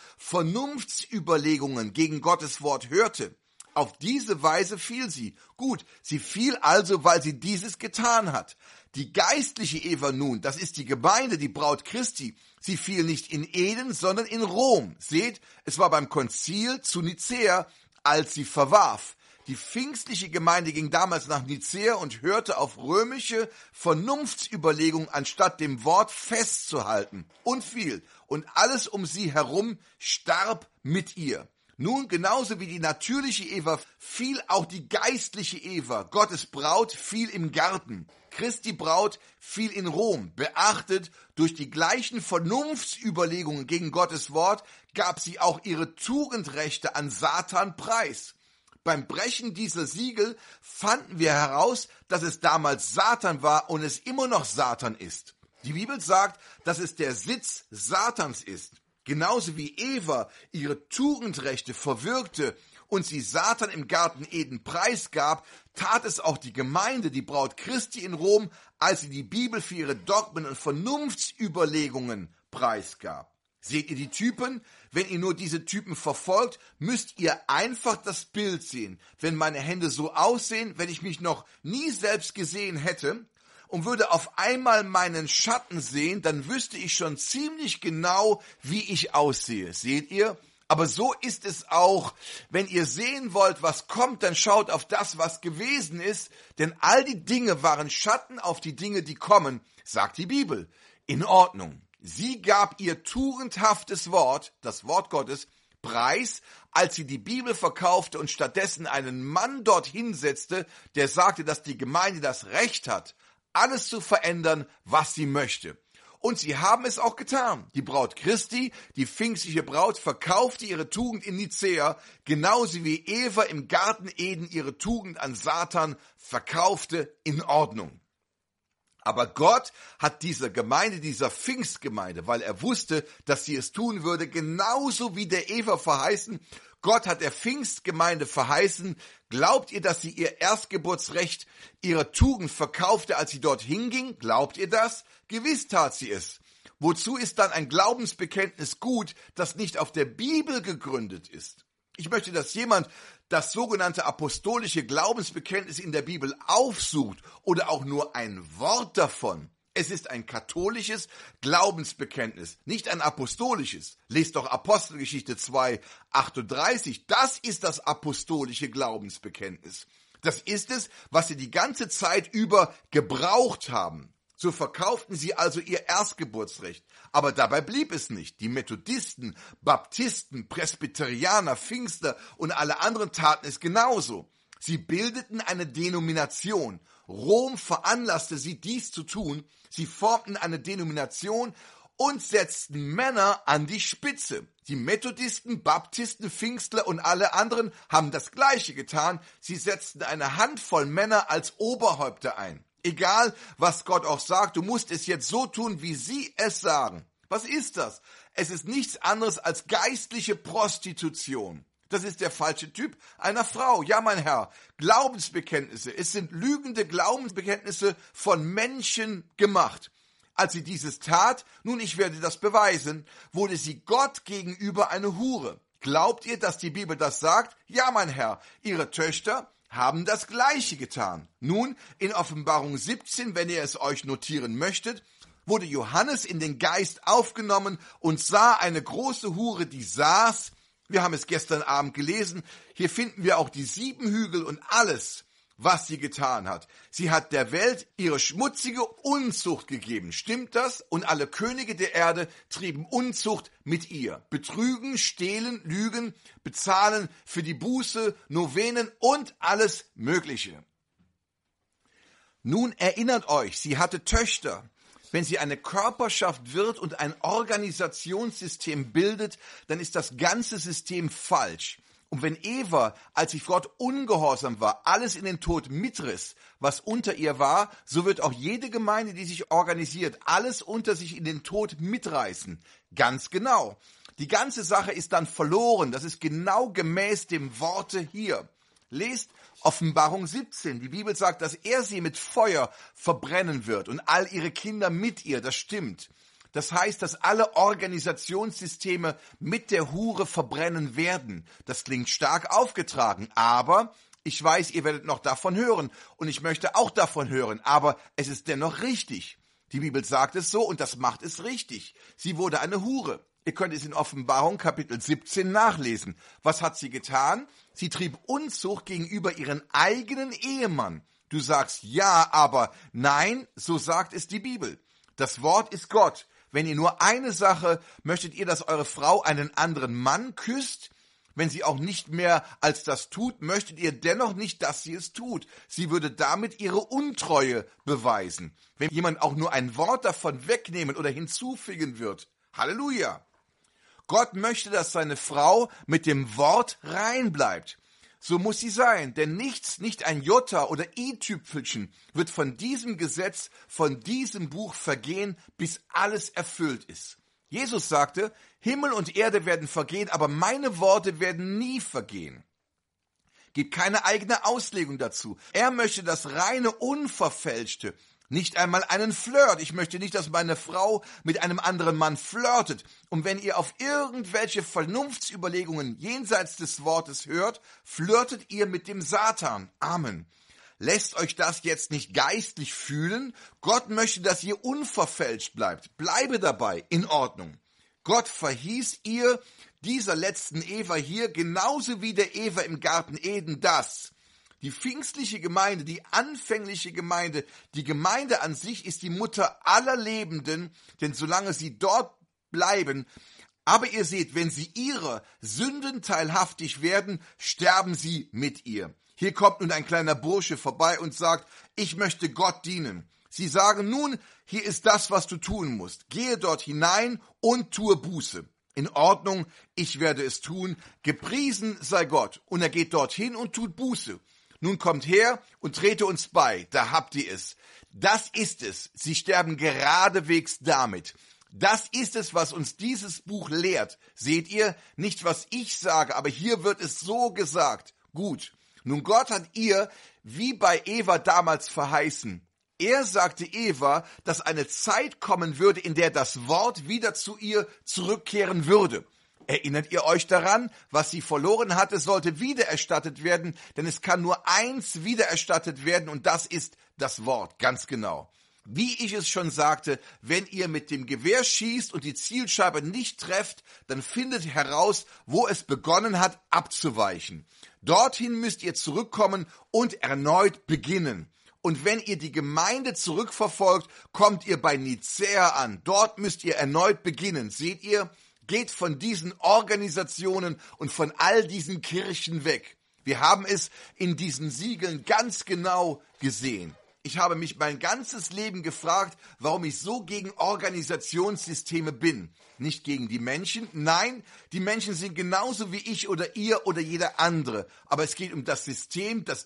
Vernunftsüberlegungen gegen Gottes Wort hörte. Auf diese Weise fiel sie. Gut, sie fiel also, weil sie dieses getan hat. Die geistliche Eva nun, das ist die Gemeinde, die Braut Christi, sie fiel nicht in Eden, sondern in Rom. Seht, es war beim Konzil zu Nicäa, als sie verwarf. Die pfingstliche Gemeinde ging damals nach Nicäa und hörte auf römische Vernunftsüberlegungen, anstatt dem Wort festzuhalten, und fiel. Und alles um sie herum starb mit ihr. Nun, genauso wie die natürliche Eva, fiel auch die geistliche Eva. Gottes Braut fiel im Garten. Christi Braut fiel in Rom. Beachtet, durch die gleichen Vernunftsüberlegungen gegen Gottes Wort gab sie auch ihre Tugendrechte an Satan preis. Beim Brechen dieser Siegel fanden wir heraus, dass es damals Satan war und es immer noch Satan ist. Die Bibel sagt, dass es der Sitz Satans ist. Genauso wie Eva ihre Tugendrechte verwirkte und sie Satan im Garten Eden preisgab, tat es auch die Gemeinde, die Braut Christi in Rom, als sie die Bibel für ihre Dogmen und Vernunftsüberlegungen preisgab. Seht ihr die Typen? Wenn ihr nur diese Typen verfolgt, müsst ihr einfach das Bild sehen. Wenn meine Hände so aussehen, wenn ich mich noch nie selbst gesehen hätte und würde auf einmal meinen Schatten sehen, dann wüsste ich schon ziemlich genau, wie ich aussehe. Seht ihr? Aber so ist es auch, wenn ihr sehen wollt, was kommt, dann schaut auf das, was gewesen ist, denn all die Dinge waren Schatten auf die Dinge, die kommen, sagt die Bibel. In Ordnung. Sie gab ihr tugendhaftes Wort, das Wort Gottes, preis, als sie die Bibel verkaufte und stattdessen einen Mann dorthin setzte, der sagte, dass die Gemeinde das Recht hat, alles zu verändern, was sie möchte. Und sie haben es auch getan. Die Braut Christi, die pfingstliche Braut, verkaufte ihre Tugend in Nicäa, genauso wie Eva im Garten Eden ihre Tugend an Satan verkaufte. In Ordnung. Aber Gott hat dieser Gemeinde, dieser Pfingstgemeinde, weil er wusste, dass sie es tun würde, genauso wie der Eva verheißen. Gott hat der Pfingstgemeinde verheißen. Glaubt ihr, dass sie ihr Erstgeburtsrecht ihrer Tugend verkaufte, als sie dorthin ging? Glaubt ihr das? Gewiss tat sie es. Wozu ist dann ein Glaubensbekenntnis gut, das nicht auf der Bibel gegründet ist? Ich möchte, dass jemand das sogenannte apostolische Glaubensbekenntnis in der Bibel aufsucht oder auch nur ein Wort davon. Es ist ein katholisches Glaubensbekenntnis, nicht ein apostolisches. Lest doch Apostelgeschichte 2,38. Das ist das apostolische Glaubensbekenntnis. Das ist es, was sie die ganze Zeit über gebraucht haben. So verkauften sie also ihr Erstgeburtsrecht. Aber dabei blieb es nicht. Die Methodisten, Baptisten, Presbyterianer, Pfingster und alle anderen taten es genauso. Sie bildeten eine Denomination. Rom veranlasste sie, dies zu tun. Sie formten eine Denomination und setzten Männer an die Spitze. Die Methodisten, Baptisten, Pfingstler und alle anderen haben das Gleiche getan. Sie setzten eine Handvoll Männer als Oberhäupter ein. Egal, was Gott auch sagt, du musst es jetzt so tun, wie sie es sagen. Was ist das? Es ist nichts anderes als geistliche Prostitution. Das ist der falsche Typ einer Frau. Ja, mein Herr, Glaubensbekenntnisse. Es sind lügende Glaubensbekenntnisse von Menschen gemacht. Als sie dieses tat, nun, ich werde das beweisen, wurde sie Gott gegenüber eine Hure. Glaubt ihr, dass die Bibel das sagt? Ja, mein Herr, ihre Töchter haben das Gleiche getan. Nun, in Offenbarung 17, wenn ihr es euch notieren möchtet, wurde Johannes in den Geist aufgenommen und sah eine große Hure, die saß. Wir haben es gestern Abend gelesen. Hier finden wir auch die 7 Hügel und alles, was sie getan hat. Sie hat der Welt ihre schmutzige Unzucht gegeben. Stimmt das? Und alle Könige der Erde trieben Unzucht mit ihr. Betrügen, stehlen, lügen, bezahlen für die Buße, Novenen und alles Mögliche. Nun erinnert euch, sie hatte Töchter. Wenn sie eine Körperschaft wird und ein Organisationssystem bildet, dann ist das ganze System falsch. Und wenn Eva, als sie Gott ungehorsam war, alles in den Tod mitriss, was unter ihr war, so wird auch jede Gemeinde, die sich organisiert, alles unter sich in den Tod mitreißen. Ganz genau. Die ganze Sache ist dann verloren. Das ist genau gemäß dem Worte hier. Lest Offenbarung 17. Die Bibel sagt, dass er sie mit Feuer verbrennen wird und all ihre Kinder mit ihr. Das stimmt. Das heißt, dass alle Organisationssysteme mit der Hure verbrennen werden. Das klingt stark aufgetragen, aber ich weiß, ihr werdet noch davon hören und ich möchte auch davon hören, aber es ist dennoch richtig. Die Bibel sagt es so und das macht es richtig. Sie wurde eine Hure. Ihr könnt es in Offenbarung Kapitel 17 nachlesen. Was hat sie getan? Sie trieb Unzucht gegenüber ihren eigenen Ehemann. Du sagst ja, aber nein, so sagt es die Bibel. Das Wort ist Gott. Wenn ihr nur eine Sache, möchtet ihr, dass eure Frau einen anderen Mann küsst? Wenn sie auch nicht mehr als das tut, möchtet ihr dennoch nicht, dass sie es tut. Sie würde damit ihre Untreue beweisen. Wenn jemand auch nur ein Wort davon wegnehmen oder hinzufügen wird. Halleluja! Gott möchte, dass seine Frau mit dem Wort rein bleibt. So muss sie sein, denn nichts, nicht ein Jota oder i-Tüpfelchen wird von diesem Gesetz, von diesem Buch vergehen, bis alles erfüllt ist. Jesus sagte, Himmel und Erde werden vergehen, aber meine Worte werden nie vergehen. Gibt keine eigene Auslegung dazu. Er möchte das reine, unverfälschte, nicht einmal einen Flirt. Ich möchte nicht, dass meine Frau mit einem anderen Mann flirtet. Und wenn ihr auf irgendwelche Vernunftsüberlegungen jenseits des Wortes hört, flirtet ihr mit dem Satan. Amen. Lässt euch das jetzt nicht geistlich fühlen? Gott möchte, dass ihr unverfälscht bleibt. Bleibe dabei. In Ordnung. Gott verhieß ihr, dieser letzten Eva hier, genauso wie der Eva im Garten Eden, das. Die pfingstliche Gemeinde, die anfängliche Gemeinde, die Gemeinde an sich ist die Mutter aller Lebenden, denn solange sie dort bleiben, aber ihr seht, wenn sie ihrer Sünden teilhaftig werden, sterben sie mit ihr. Hier kommt nun ein kleiner Bursche vorbei und sagt, ich möchte Gott dienen. Sie sagen nun, hier ist das, was du tun musst. Gehe dort hinein und tue Buße. In Ordnung, ich werde es tun. Gepriesen sei Gott. Und er geht dorthin und tut Buße. Nun kommt her und trete uns bei, da habt ihr es. Das ist es, sie sterben geradewegs damit. Das ist es, was uns dieses Buch lehrt. Seht ihr, nicht was ich sage, aber hier wird es so gesagt. Gut, nun Gott hat ihr, wie bei Eva damals verheißen. Er sagte Eva, dass eine Zeit kommen würde, in der das Wort wieder zu ihr zurückkehren würde. Erinnert ihr euch daran, was sie verloren hatte, sollte wiedererstattet werden, denn es kann nur eins wiedererstattet werden und das ist das Wort, ganz genau. Wie ich es schon sagte, wenn ihr mit dem Gewehr schießt und die Zielscheibe nicht trefft, dann findet heraus, wo es begonnen hat, abzuweichen. Dorthin müsst ihr zurückkommen und erneut beginnen. Und wenn ihr die Gemeinde zurückverfolgt, kommt ihr bei Nicäa an. Dort müsst ihr erneut beginnen. Seht ihr? Geht von diesen Organisationen und von all diesen Kirchen weg. Wir haben es in diesen Siegeln ganz genau gesehen. Ich habe mich mein ganzes Leben gefragt, warum ich so gegen Organisationssysteme bin. Nicht gegen die Menschen, nein, die Menschen sind genauso wie ich oder ihr oder jeder andere. Aber es geht um das System, das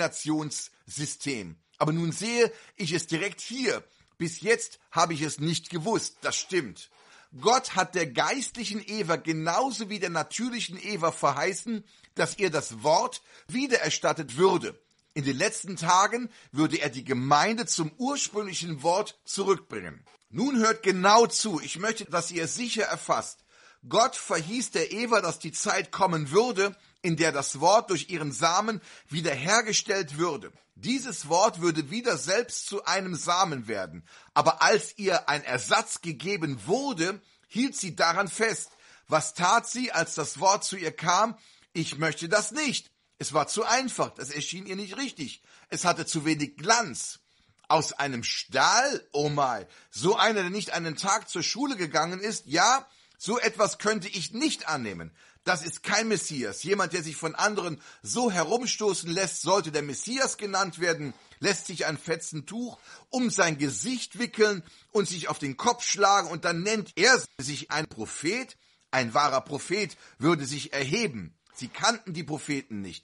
Denominationssystem. Aber nun sehe ich es direkt hier. Bis jetzt habe ich es nicht gewusst, das stimmt. Gott hat der geistlichen Eva genauso wie der natürlichen Eva verheißen, dass ihr das Wort wiedererstattet würde. In den letzten Tagen würde er die Gemeinde zum ursprünglichen Wort zurückbringen. Nun hört genau zu, ich möchte, dass ihr es sicher erfasst. Gott verhieß der Eva, dass die Zeit kommen würde, in der das Wort durch ihren Samen wiederhergestellt würde. Dieses Wort würde wieder selbst zu einem Samen werden. Aber als ihr ein Ersatz gegeben wurde, hielt sie daran fest. Was tat sie, als das Wort zu ihr kam? Ich möchte das nicht. Es war zu einfach, das erschien ihr nicht richtig. Es hatte zu wenig Glanz. Aus einem Stahl? Oh my, so einer, der nicht einen Tag zur Schule gegangen ist? Ja, so etwas könnte ich nicht annehmen. Das ist kein Messias. Jemand, der sich von anderen so herumstoßen lässt, sollte der Messias genannt werden. lässt sich ein Fetzentuch um sein Gesicht wickeln und sich auf den Kopf schlagen und dann nennt er sich ein Prophet. Ein wahrer Prophet würde sich erheben. Sie kannten die Propheten nicht.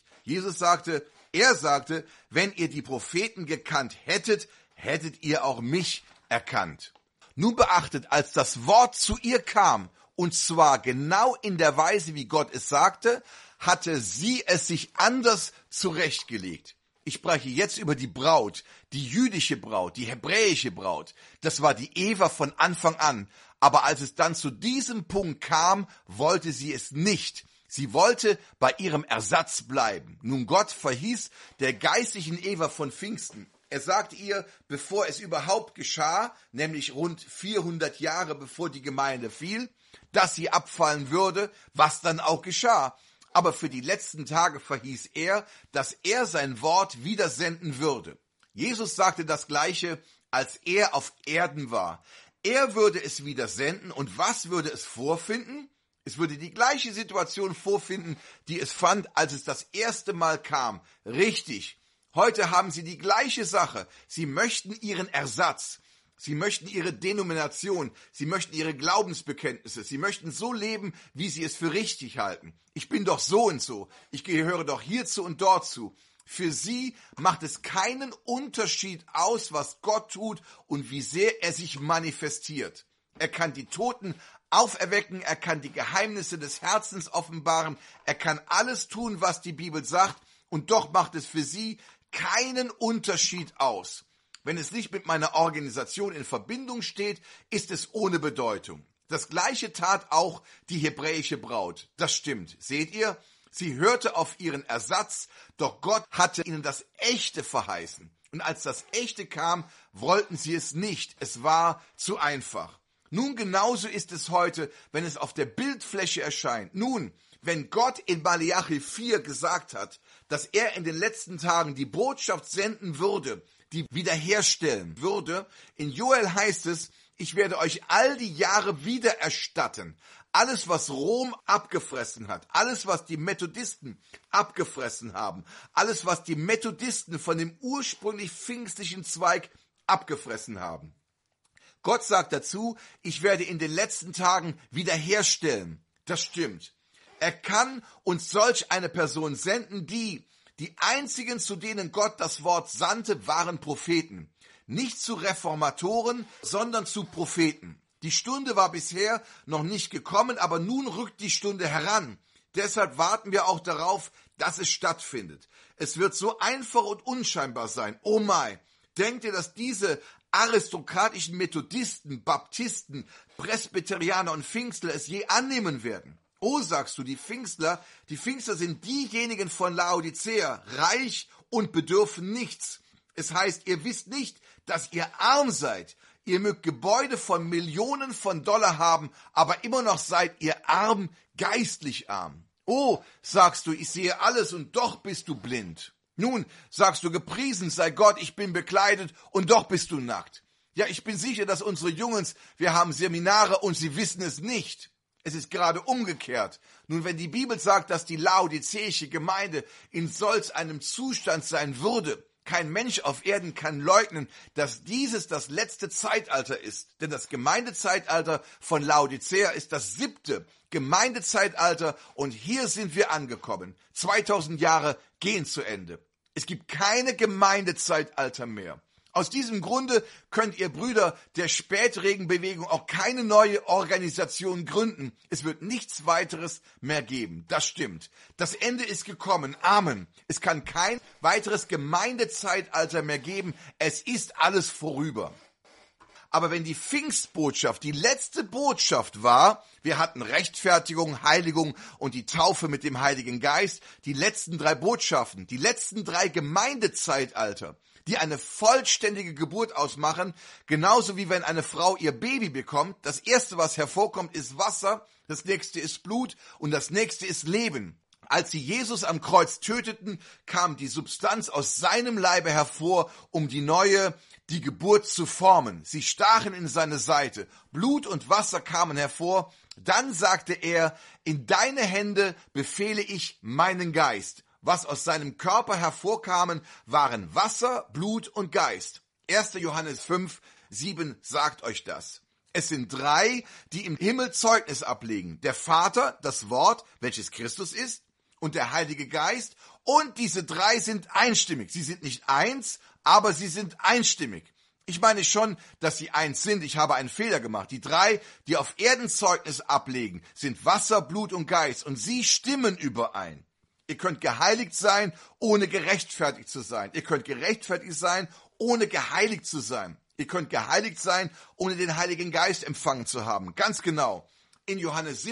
Er sagte, wenn ihr die Propheten gekannt hättet, hättet ihr auch mich erkannt. Nun beachtet, als das Wort zu ihr kam, und zwar genau in der Weise, wie Gott es sagte, hatte sie es sich anders zurechtgelegt. Ich spreche jetzt über die Braut, die jüdische Braut, die hebräische Braut. Das war die Eva von Anfang an. Aber als es dann zu diesem Punkt kam, wollte sie es nicht. Sie wollte bei ihrem Ersatz bleiben. Nun, Gott verhieß der geistlichen Eva von Pfingsten. Er sagte ihr, bevor es überhaupt geschah, nämlich rund 400 Jahre bevor die Gemeinde fiel, dass sie abfallen würde, was dann auch geschah. Aber für die letzten Tage verhieß er, dass er sein Wort wieder senden würde. Jesus sagte das Gleiche, als er auf Erden war. Er würde es wieder senden und was würde es vorfinden? Es würde die gleiche Situation vorfinden, die es fand, als es das erste Mal kam. Richtig, heute haben sie die gleiche Sache. Sie möchten ihren Ersatz. Sie möchten ihre Denomination, sie möchten ihre Glaubensbekenntnisse, sie möchten so leben, wie sie es für richtig halten. Ich bin doch so und so, ich gehöre doch hierzu und dort zu. Für sie macht es keinen Unterschied aus, was Gott tut und wie sehr er sich manifestiert. Er kann die Toten auferwecken, er kann die Geheimnisse des Herzens offenbaren, er kann alles tun, was die Bibel sagt, und doch macht es für sie keinen Unterschied aus. Wenn es nicht mit meiner Organisation in Verbindung steht, ist es ohne Bedeutung. Das Gleiche tat auch die hebräische Braut. Das stimmt. Seht ihr? Sie hörte auf ihren Ersatz, doch Gott hatte ihnen das Echte verheißen. Und als das Echte kam, wollten sie es nicht. Es war zu einfach. Nun, genauso ist es heute, wenn es auf der Bildfläche erscheint. Nun, wenn Gott in Malachi 4 gesagt hat, dass er in den letzten Tagen die Botschaft senden würde, die wiederherstellen würde, in Joel heißt es, ich werde euch all die Jahre wiedererstatten. Alles, was Rom abgefressen hat, alles, was die Methodisten abgefressen haben, alles, was die Methodisten von dem ursprünglich pfingstlichen Zweig abgefressen haben. Gott sagt dazu, ich werde in den letzten Tagen wiederherstellen. Das stimmt. Er kann uns solch eine Person senden, die einzigen, zu denen Gott das Wort sandte, waren Propheten. Nicht zu Reformatoren, sondern zu Propheten. Die Stunde war bisher noch nicht gekommen, aber nun rückt die Stunde heran. Deshalb warten wir auch darauf, dass es stattfindet. Es wird so einfach und unscheinbar sein. Oh mein, denkt ihr, dass diese aristokratischen Methodisten, Baptisten, Presbyterianer und Pfingstler es je annehmen werden? Oh, sagst du, die Pfingstler sind diejenigen von Laodicea, reich und bedürfen nichts. Es heißt, ihr wisst nicht, dass ihr arm seid. Ihr mögt Gebäude von Millionen von Dollar haben, aber immer noch seid ihr arm, geistlich arm. Oh, sagst du, ich sehe alles und doch bist du blind. Nun, sagst du, gepriesen sei Gott, ich bin bekleidet und doch bist du nackt. Ja, ich bin sicher, dass unsere Jungs, wir haben Seminare und sie wissen es nicht. Es ist gerade umgekehrt. Nun, wenn die Bibel sagt, dass die laodizäische Gemeinde in solch einem Zustand sein würde, kein Mensch auf Erden kann leugnen, dass dieses das letzte Zeitalter ist. Denn das Gemeindezeitalter von Laodicea ist das 7. Gemeindezeitalter und hier sind wir angekommen. 2000 Jahre gehen zu Ende. Es gibt keine Gemeindezeitalter mehr. Aus diesem Grunde könnt ihr Brüder der Spätregenbewegung auch keine neue Organisation gründen. Es wird nichts weiteres mehr geben. Das stimmt. Das Ende ist gekommen. Amen. Es kann kein weiteres Gemeindezeitalter mehr geben. Es ist alles vorüber. Aber wenn die Pfingstbotschaft die letzte Botschaft war, wir hatten Rechtfertigung, Heiligung und die Taufe mit dem Heiligen Geist, die letzten 3 Botschaften, die letzten 3 Gemeindezeitalter, die eine vollständige Geburt ausmachen, genauso wie wenn eine Frau ihr Baby bekommt. Das erste, was hervorkommt, ist Wasser, das nächste ist Blut und das nächste ist Leben. Als sie Jesus am Kreuz töteten, kam die Substanz aus seinem Leibe hervor, um die Geburt zu formen. Sie stachen in seine Seite. Blut und Wasser kamen hervor. Dann sagte er, in deine Hände befehle ich meinen Geist. Was aus seinem Körper hervorkamen, waren Wasser, Blut und Geist. 1. Johannes 5, 7 sagt euch das. Es sind drei, die im Himmel Zeugnis ablegen. Der Vater, das Wort, welches Christus ist, und der Heilige Geist. Und diese drei sind einstimmig. Sie sind nicht eins, aber sie sind einstimmig. Ich meine schon, dass sie eins sind. Ich habe einen Fehler gemacht. Die drei, die auf Erden Zeugnis ablegen, sind Wasser, Blut und Geist. Und sie stimmen überein. Ihr könnt geheiligt sein, ohne gerechtfertigt zu sein. Ihr könnt gerechtfertigt sein, ohne geheiligt zu sein. Ihr könnt geheiligt sein, ohne den Heiligen Geist empfangen zu haben. Ganz genau. In Johannes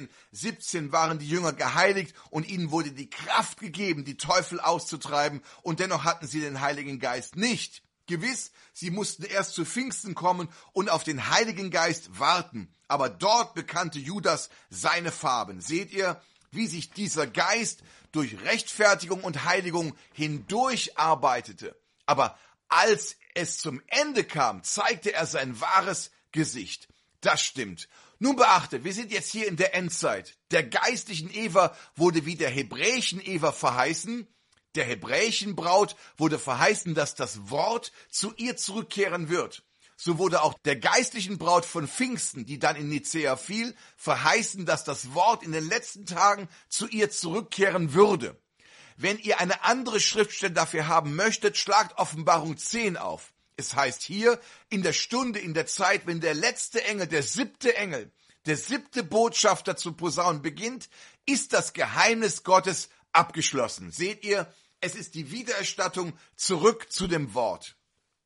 17 waren die Jünger geheiligt und ihnen wurde die Kraft gegeben, die Teufel auszutreiben. Und dennoch hatten sie den Heiligen Geist nicht. Gewiss, sie mussten erst zu Pfingsten kommen und auf den Heiligen Geist warten. Aber dort bekannte Judas seine Farben. Seht ihr, wie sich dieser Geist durch Rechtfertigung und Heiligung hindurch arbeitete. Aber als es zum Ende kam, zeigte er sein wahres Gesicht. Das stimmt. Nun beachtet, wir sind jetzt hier in der Endzeit. Der geistlichen Eva wurde wie der hebräischen Eva verheißen. Der hebräischen Braut wurde verheißen, dass das Wort zu ihr zurückkehren wird. So wurde auch der geistlichen Braut von Pfingsten, die dann in Nicäa fiel, verheißen, dass das Wort in den letzten Tagen zu ihr zurückkehren würde. Wenn ihr eine andere Schriftstelle dafür haben möchtet, schlagt Offenbarung 10 auf. Es heißt hier, in der Stunde, in der Zeit, wenn der letzte Engel, der siebte Botschafter zu posaunen beginnt, ist das Geheimnis Gottes abgeschlossen. Seht ihr, es ist die Wiedererstattung zurück zu dem Wort.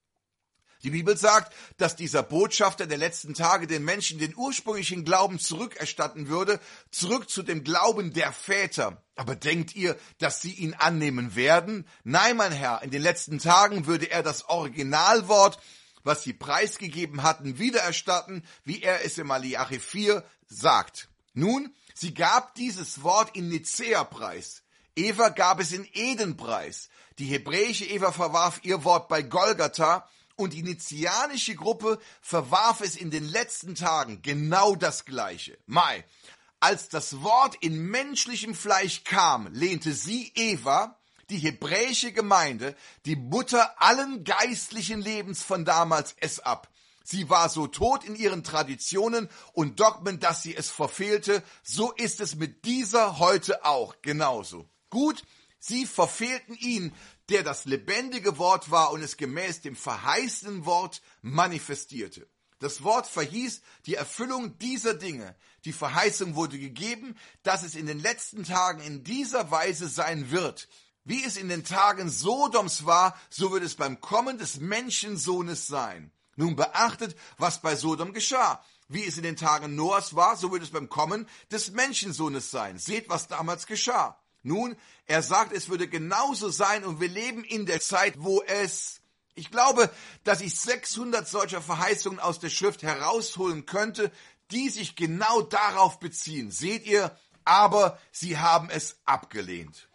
Die Bibel sagt, dass dieser Botschafter der letzten Tage den Menschen den ursprünglichen Glauben zurückerstatten würde, zurück zu dem Glauben der Väter. Aber denkt ihr, dass sie ihn annehmen werden? Nein, mein Herr, in den letzten Tagen würde er das Originalwort, was sie preisgegeben hatten, wiedererstatten, wie er es in Malachi 4 sagt. Nun, sie gab dieses Wort in Nicäa preis. Eva gab es in Eden preis. Die hebräische Eva verwarf ihr Wort bei Golgatha. Und die nizianische Gruppe verwarf es in den letzten Tagen genau das Gleiche. Mai, als das Wort in menschlichem Fleisch kam, lehnte sie, Eva, die hebräische Gemeinde, die Mutter allen geistlichen Lebens von damals, es ab. Sie war so tot in ihren Traditionen und Dogmen, dass sie es verfehlte. So ist es mit dieser heute auch genauso. Gut, sie verfehlten ihn, der das lebendige Wort war und es gemäß dem verheißenen Wort manifestierte. Das Wort verhieß die Erfüllung dieser Dinge. Die Verheißung wurde gegeben, dass es in den letzten Tagen in dieser Weise sein wird. Wie es in den Tagen Sodoms war, so wird es beim Kommen des Menschensohnes sein. Nun beachtet, was bei Sodom geschah. Wie es in den Tagen Noahs war, so wird es beim Kommen des Menschensohnes sein. Seht, was damals geschah. Nun, er sagt, es würde genauso sein und wir leben in der Zeit, wo ich glaube, dass ich 600 solcher Verheißungen aus der Schrift herausholen könnte, die sich genau darauf beziehen. Seht ihr, aber sie haben es abgelehnt.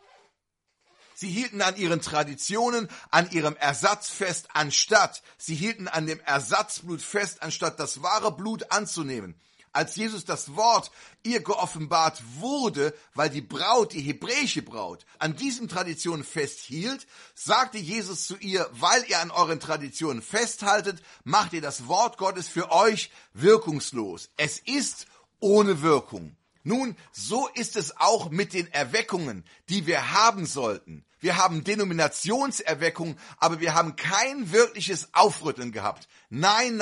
Sie hielten an ihren Traditionen, an ihrem Ersatz fest, sie hielten an dem Ersatzblut fest, anstatt das wahre Blut anzunehmen. Als Jesus das Wort ihr geoffenbart wurde, weil die Braut, die hebräische Braut, an diesen Traditionen festhielt, sagte Jesus zu ihr, weil ihr an euren Traditionen festhaltet, macht ihr das Wort Gottes für euch wirkungslos. Es ist ohne Wirkung. Nun, so ist es auch mit den Erweckungen, die wir haben sollten. Wir haben Denominationserweckung, aber wir haben kein wirkliches Aufrütteln gehabt. Nein,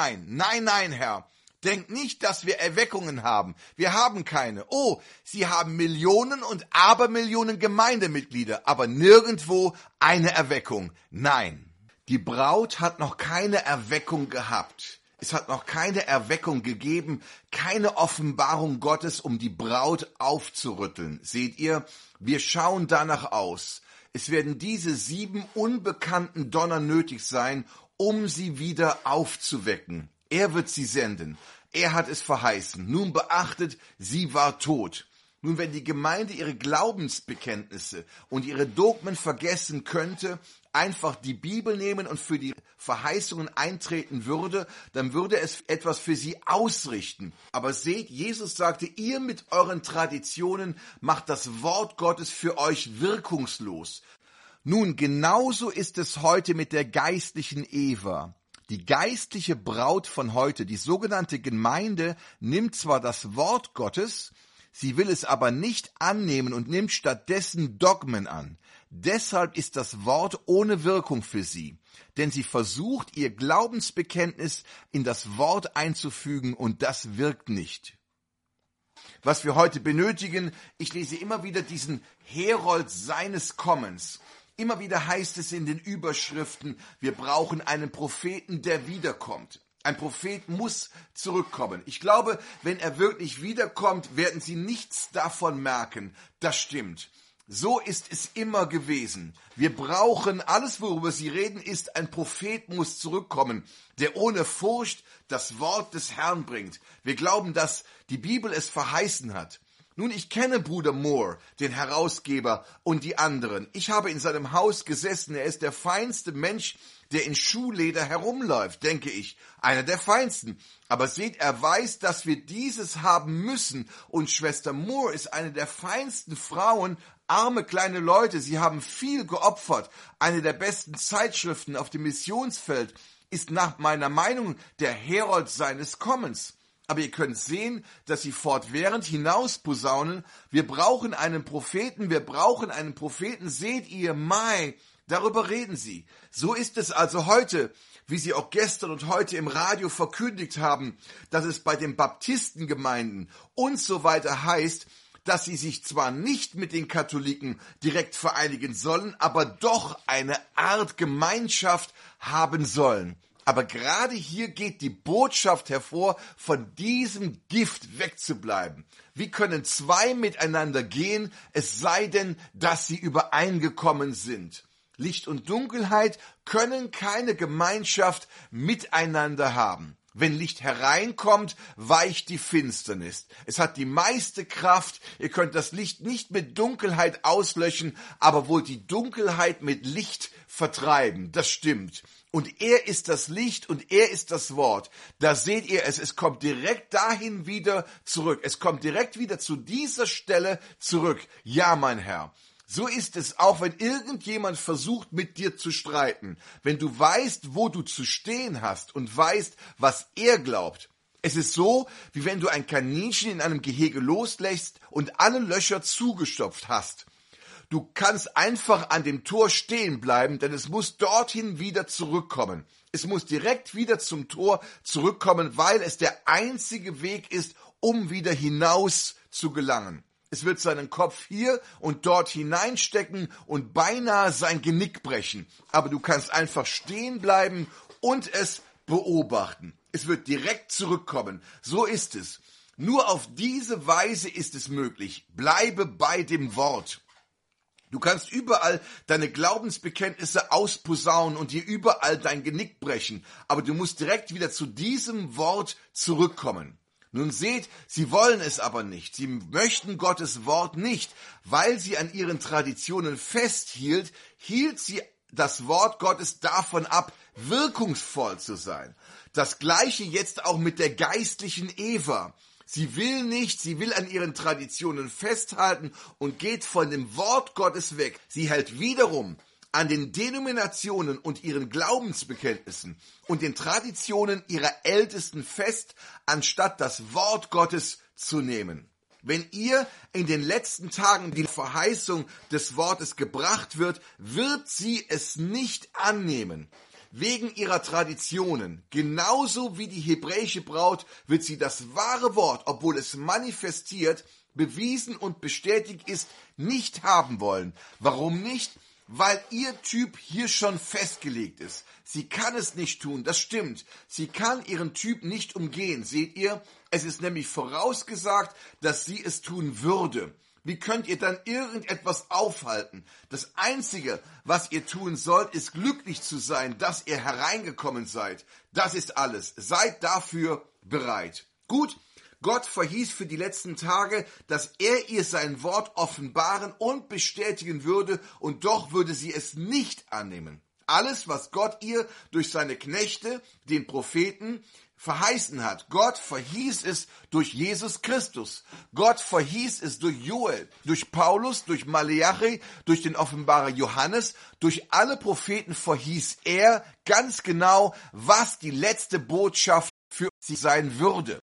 Herr. Denkt nicht, dass wir Erweckungen haben. Wir haben keine. Oh, sie haben Millionen und Abermillionen Gemeindemitglieder, aber nirgendwo eine Erweckung. Nein. Die Braut hat noch keine Erweckung gehabt. Es hat noch keine Erweckung gegeben, keine Offenbarung Gottes, um die Braut aufzurütteln. Seht ihr, wir schauen danach aus. Es werden diese 7 unbekannten Donner nötig sein, um sie wieder aufzuwecken. Er wird sie senden. Er hat es verheißen. Nun beachtet, sie war tot. Nun, wenn die Gemeinde ihre Glaubensbekenntnisse und ihre Dogmen vergessen könnte, einfach die Bibel nehmen und für die Verheißungen eintreten würde, dann würde es etwas für sie ausrichten. Aber seht, Jesus sagte, ihr mit euren Traditionen macht das Wort Gottes für euch wirkungslos. Nun, genauso ist es heute mit der geistlichen Eva. Die geistliche Braut von heute, die sogenannte Gemeinde, nimmt zwar das Wort Gottes, sie will es aber nicht annehmen und nimmt stattdessen Dogmen an. Deshalb ist das Wort ohne Wirkung für sie, denn sie versucht, ihr Glaubensbekenntnis in das Wort einzufügen und das wirkt nicht. Was wir heute benötigen, ich lese immer wieder diesen Herold seines Kommens. Immer wieder heißt es in den Überschriften, wir brauchen einen Propheten, der wiederkommt. Ein Prophet muss zurückkommen. Ich glaube, wenn er wirklich wiederkommt, werden Sie nichts davon merken. Das stimmt. So ist es immer gewesen. Wir brauchen, alles worüber Sie reden, ist, ein Prophet muss zurückkommen, der ohne Furcht das Wort des Herrn bringt. Wir glauben, dass die Bibel es verheißen hat. Nun, ich kenne Bruder Moore, den Herausgeber, und die anderen. Ich habe in seinem Haus gesessen. Er ist der feinste Mensch, der in Schuhleder herumläuft, denke ich. Einer der feinsten. Aber seht, er weiß, dass wir dieses haben müssen. Und Schwester Moore ist eine der feinsten Frauen. Arme kleine Leute, sie haben viel geopfert. Eine der besten Zeitschriften auf dem Missionsfeld ist nach meiner Meinung der Herold seines Kommens. Aber ihr könnt sehen, dass sie fortwährend hinausposaunen, wir brauchen einen Propheten, seht ihr, darüber reden sie. So ist es also heute, wie sie auch gestern und heute im Radio verkündigt haben, dass es bei den Baptistengemeinden und so weiter heißt, dass sie sich zwar nicht mit den Katholiken direkt vereinigen sollen, aber doch eine Art Gemeinschaft haben sollen. Aber gerade hier geht die Botschaft hervor, von diesem Gift wegzubleiben. Wie können zwei miteinander gehen, es sei denn, dass sie übereingekommen sind? Licht und Dunkelheit können keine Gemeinschaft miteinander haben. Wenn Licht hereinkommt, weicht die Finsternis. Es hat die meiste Kraft. Ihr könnt das Licht nicht mit Dunkelheit auslöschen, aber wohl die Dunkelheit mit Licht vertreiben. Das stimmt. Und er ist das Licht und er ist das Wort. Da seht ihr es, es kommt direkt dahin wieder zurück. Es kommt direkt wieder zu dieser Stelle zurück. Ja, mein Herr. So ist es auch, wenn irgendjemand versucht, mit dir zu streiten. Wenn du weißt, wo du zu stehen hast und weißt, was er glaubt. Es ist so, wie wenn du ein Kaninchen in einem Gehege loslässt und alle Löcher zugestopft hast. Du kannst einfach an dem Tor stehen bleiben, denn es muss dorthin wieder zurückkommen. Es muss direkt wieder zum Tor zurückkommen, weil es der einzige Weg ist, um wieder hinaus zu gelangen. Es wird seinen Kopf hier und dort hineinstecken und beinahe sein Genick brechen. Aber du kannst einfach stehen bleiben und es beobachten. Es wird direkt zurückkommen. So ist es. Nur auf diese Weise ist es möglich. Bleibe bei dem Wort. Du kannst überall deine Glaubensbekenntnisse ausposaunen und dir überall dein Genick brechen, aber du musst direkt wieder zu diesem Wort zurückkommen. Nun seht, sie wollen es aber nicht. Sie möchten Gottes Wort nicht. Weil sie an ihren Traditionen festhielt, hielt sie das Wort Gottes davon ab, wirkungsvoll zu sein. Das Gleiche jetzt auch mit der geistlichen Eva. Sie will nicht, sie will an ihren Traditionen festhalten und geht von dem Wort Gottes weg. Sie hält wiederum an den Denominationen und ihren Glaubensbekenntnissen und den Traditionen ihrer Ältesten fest, anstatt das Wort Gottes zu nehmen. Wenn ihr in den letzten Tagen die Verheißung des Wortes gebracht wird, wird sie es nicht annehmen. Wegen ihrer Traditionen, genauso wie die hebräische Braut, wird sie das wahre Wort, obwohl es manifestiert, bewiesen und bestätigt ist, nicht haben wollen. Warum nicht? Weil ihr Typ hier schon festgelegt ist. Sie kann es nicht tun, das stimmt. Sie kann ihren Typ nicht umgehen, seht ihr? Es ist nämlich vorausgesagt, dass sie es tun würde. Wie könnt ihr dann irgendetwas aufhalten? Das Einzige, was ihr tun sollt, ist glücklich zu sein, dass ihr hereingekommen seid. Das ist alles. Seid dafür bereit. Gut, Gott verhieß für die letzten Tage, dass er ihr sein Wort offenbaren und bestätigen würde, und doch würde sie es nicht annehmen. alles, was Gott ihr durch seine Knechte, den Propheten, verheißen hat. Gott verhieß es durch Jesus Christus. Gott verhieß es durch Joel, durch Paulus, durch Maleachi, durch den Offenbarer Johannes. Durch alle Propheten verhieß er ganz genau, was die letzte Botschaft für sie sein würde.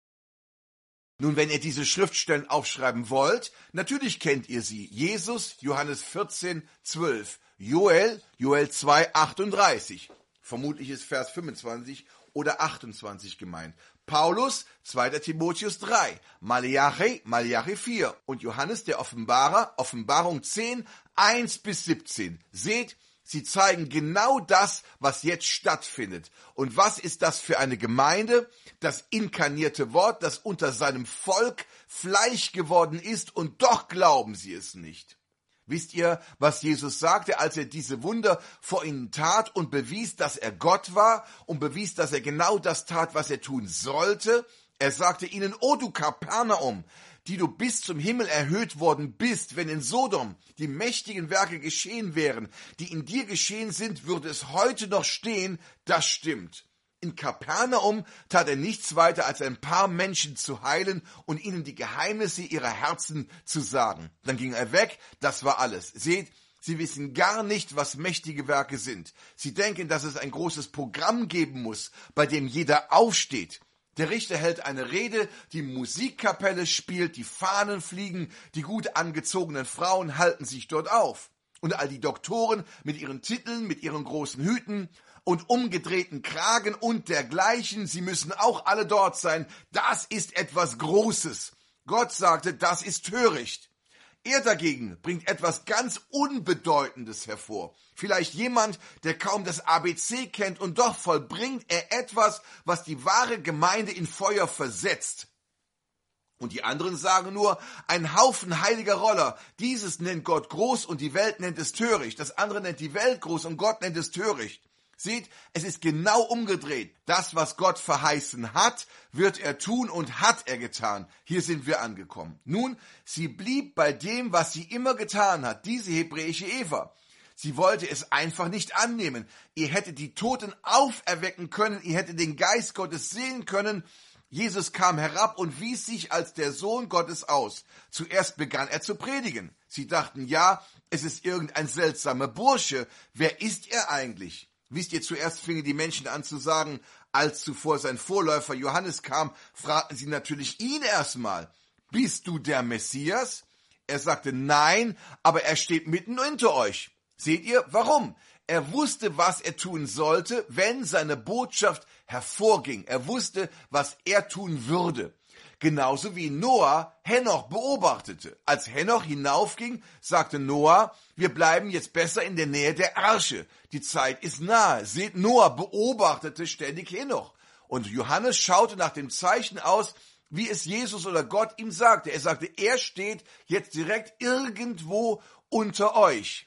Nun, wenn ihr diese Schriftstellen aufschreiben wollt, natürlich kennt ihr sie. Jesus, Johannes 14, 12. Joel 2, 38. Vermutlich ist Vers 25 oder 28 gemeint. Paulus, 2. Timotheus 3, Maleachi 4 und Johannes der Offenbarer, Offenbarung 10, 1 bis 17. Seht, sie zeigen genau das, was jetzt stattfindet. Und was ist das für eine Gemeinde? Das inkarnierte Wort, das unter seinem Volk Fleisch geworden ist, und doch glauben sie es nicht. Wisst ihr, was Jesus sagte, als er diese Wunder vor ihnen tat und bewies, dass er Gott war und bewies, dass er genau das tat, was er tun sollte? Er sagte ihnen: O du Kapernaum, die du bis zum Himmel erhöht worden bist, wenn in Sodom die mächtigen Werke geschehen wären, die in dir geschehen sind, würde es heute noch stehen, das stimmt. In Kapernaum tat er nichts weiter, als ein paar Menschen zu heilen und ihnen die Geheimnisse ihrer Herzen zu sagen. Dann ging er weg, das war alles. Seht, sie wissen gar nicht, was mächtige Werke sind. Sie denken, dass es ein großes Programm geben muss, bei dem jeder aufsteht. Der Richter hält eine Rede, die Musikkapelle spielt, die Fahnen fliegen, die gut angezogenen Frauen halten sich dort auf. Und all die Doktoren mit ihren Titeln, mit ihren großen Hüten und umgedrehten Kragen und dergleichen, sie müssen auch alle dort sein. Das ist etwas Großes. Gott sagte, das ist töricht. Er dagegen bringt etwas ganz Unbedeutendes hervor. Vielleicht jemand, der kaum das ABC kennt, und doch vollbringt er etwas, was die wahre Gemeinde in Feuer versetzt. Und die anderen sagen nur, ein Haufen heiliger Roller. Dieses nennt Gott groß und die Welt nennt es töricht. Das andere nennt die Welt groß und Gott nennt es töricht. Seht, es ist genau umgedreht. Das, was Gott verheißen hat, wird er tun und hat er getan. Hier sind wir angekommen. Nun, sie blieb bei dem, was sie immer getan hat, diese hebräische Eva. Sie wollte es einfach nicht annehmen. Ihr hättet die Toten auferwecken können, ihr hättet den Geist Gottes sehen können. Jesus kam herab und wies sich als der Sohn Gottes aus. Zuerst begann er zu predigen. Sie dachten, ja, es ist irgendein seltsamer Bursche. Wer ist er eigentlich? Wisst ihr, zuerst fingen die Menschen an zu sagen, als zuvor sein Vorläufer Johannes kam, fragten sie natürlich ihn erstmal: Bist du der Messias? Er sagte, nein, aber er steht mitten unter euch. Seht ihr, warum? Er wusste, was er tun sollte, wenn seine Botschaft hervorging. Er wusste, was er tun würde. Genauso wie Noah Henoch beobachtete. Als Henoch hinaufging, sagte Noah, wir bleiben jetzt besser in der Nähe der Arche. Die Zeit ist nahe. Seht, Noah beobachtete ständig Henoch. Und Johannes schaute nach dem Zeichen aus, wie es Jesus oder Gott ihm sagte. Er sagte, er steht jetzt direkt irgendwo unter euch.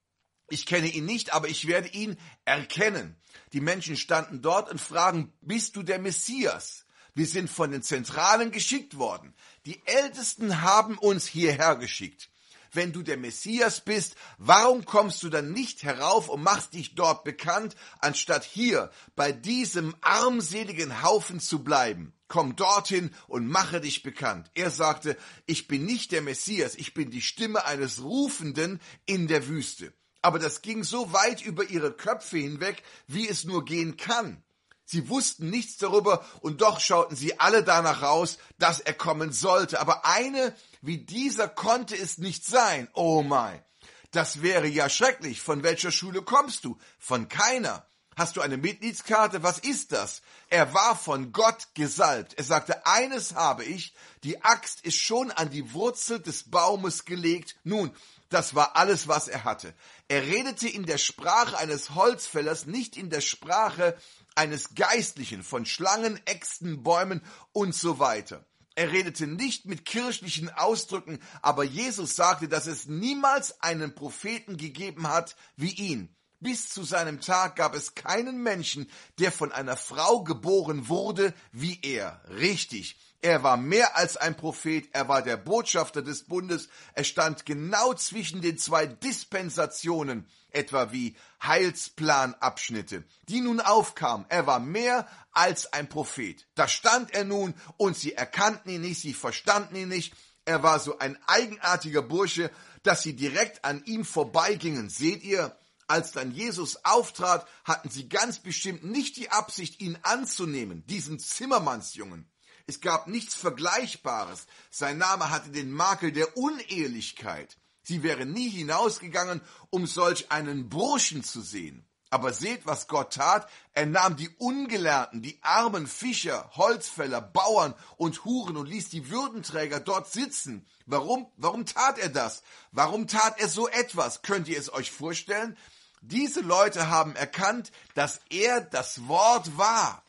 Ich kenne ihn nicht, aber ich werde ihn erkennen. Die Menschen standen dort und fragen, bist du der Messias? Wir sind von den Zentralen geschickt worden. Die Ältesten haben uns hierher geschickt. Wenn du der Messias bist, warum kommst du dann nicht herauf und machst dich dort bekannt, anstatt hier bei diesem armseligen Haufen zu bleiben? Komm dorthin und mache dich bekannt. Er sagte, ich bin nicht der Messias, ich bin die Stimme eines Rufenden in der Wüste. Aber das ging so weit über ihre Köpfe hinweg, wie es nur gehen kann. Sie wussten nichts darüber und doch schauten sie alle danach aus, dass er kommen sollte. Aber eine wie dieser konnte es nicht sein. Oh mein, das wäre ja schrecklich. Von welcher Schule kommst du? Von keiner. Hast du eine Mitgliedskarte? Was ist das? Er war von Gott gesalbt. Er sagte, eines habe ich, die Axt ist schon an die Wurzel des Baumes gelegt. Nun, das war alles, was er hatte. Er redete in der Sprache eines Holzfällers, nicht in der Sprache eines Geistlichen, von Schlangen, Äxten, Bäumen und so weiter. Er redete nicht mit kirchlichen Ausdrücken, aber Jesus sagte, dass es niemals einen Propheten gegeben hat wie ihn. Bis zu seinem Tag gab es keinen Menschen, der von einer Frau geboren wurde wie er. Richtig, er war mehr als ein Prophet, er war der Botschafter des Bundes, er stand genau zwischen den zwei Dispensationen, etwa wie Heilsplanabschnitte, die nun aufkamen. Er war mehr als ein Prophet. Da stand er nun und sie erkannten ihn nicht, sie verstanden ihn nicht. Er war so ein eigenartiger Bursche, dass sie direkt an ihm vorbeigingen. Seht ihr? Als dann Jesus auftrat, hatten sie ganz bestimmt nicht die Absicht, ihn anzunehmen, diesen Zimmermannsjungen. Es gab nichts Vergleichbares. Sein Name hatte den Makel der Unehelichkeit. Sie wären nie hinausgegangen, um solch einen Burschen zu sehen. Aber seht, was Gott tat. Er nahm die Ungelernten, die armen Fischer, Holzfäller, Bauern und Huren und ließ die Würdenträger dort sitzen. Warum? Warum tat er das? Warum tat er so etwas? Könnt ihr es euch vorstellen? Diese Leute haben erkannt, dass er das Wort war.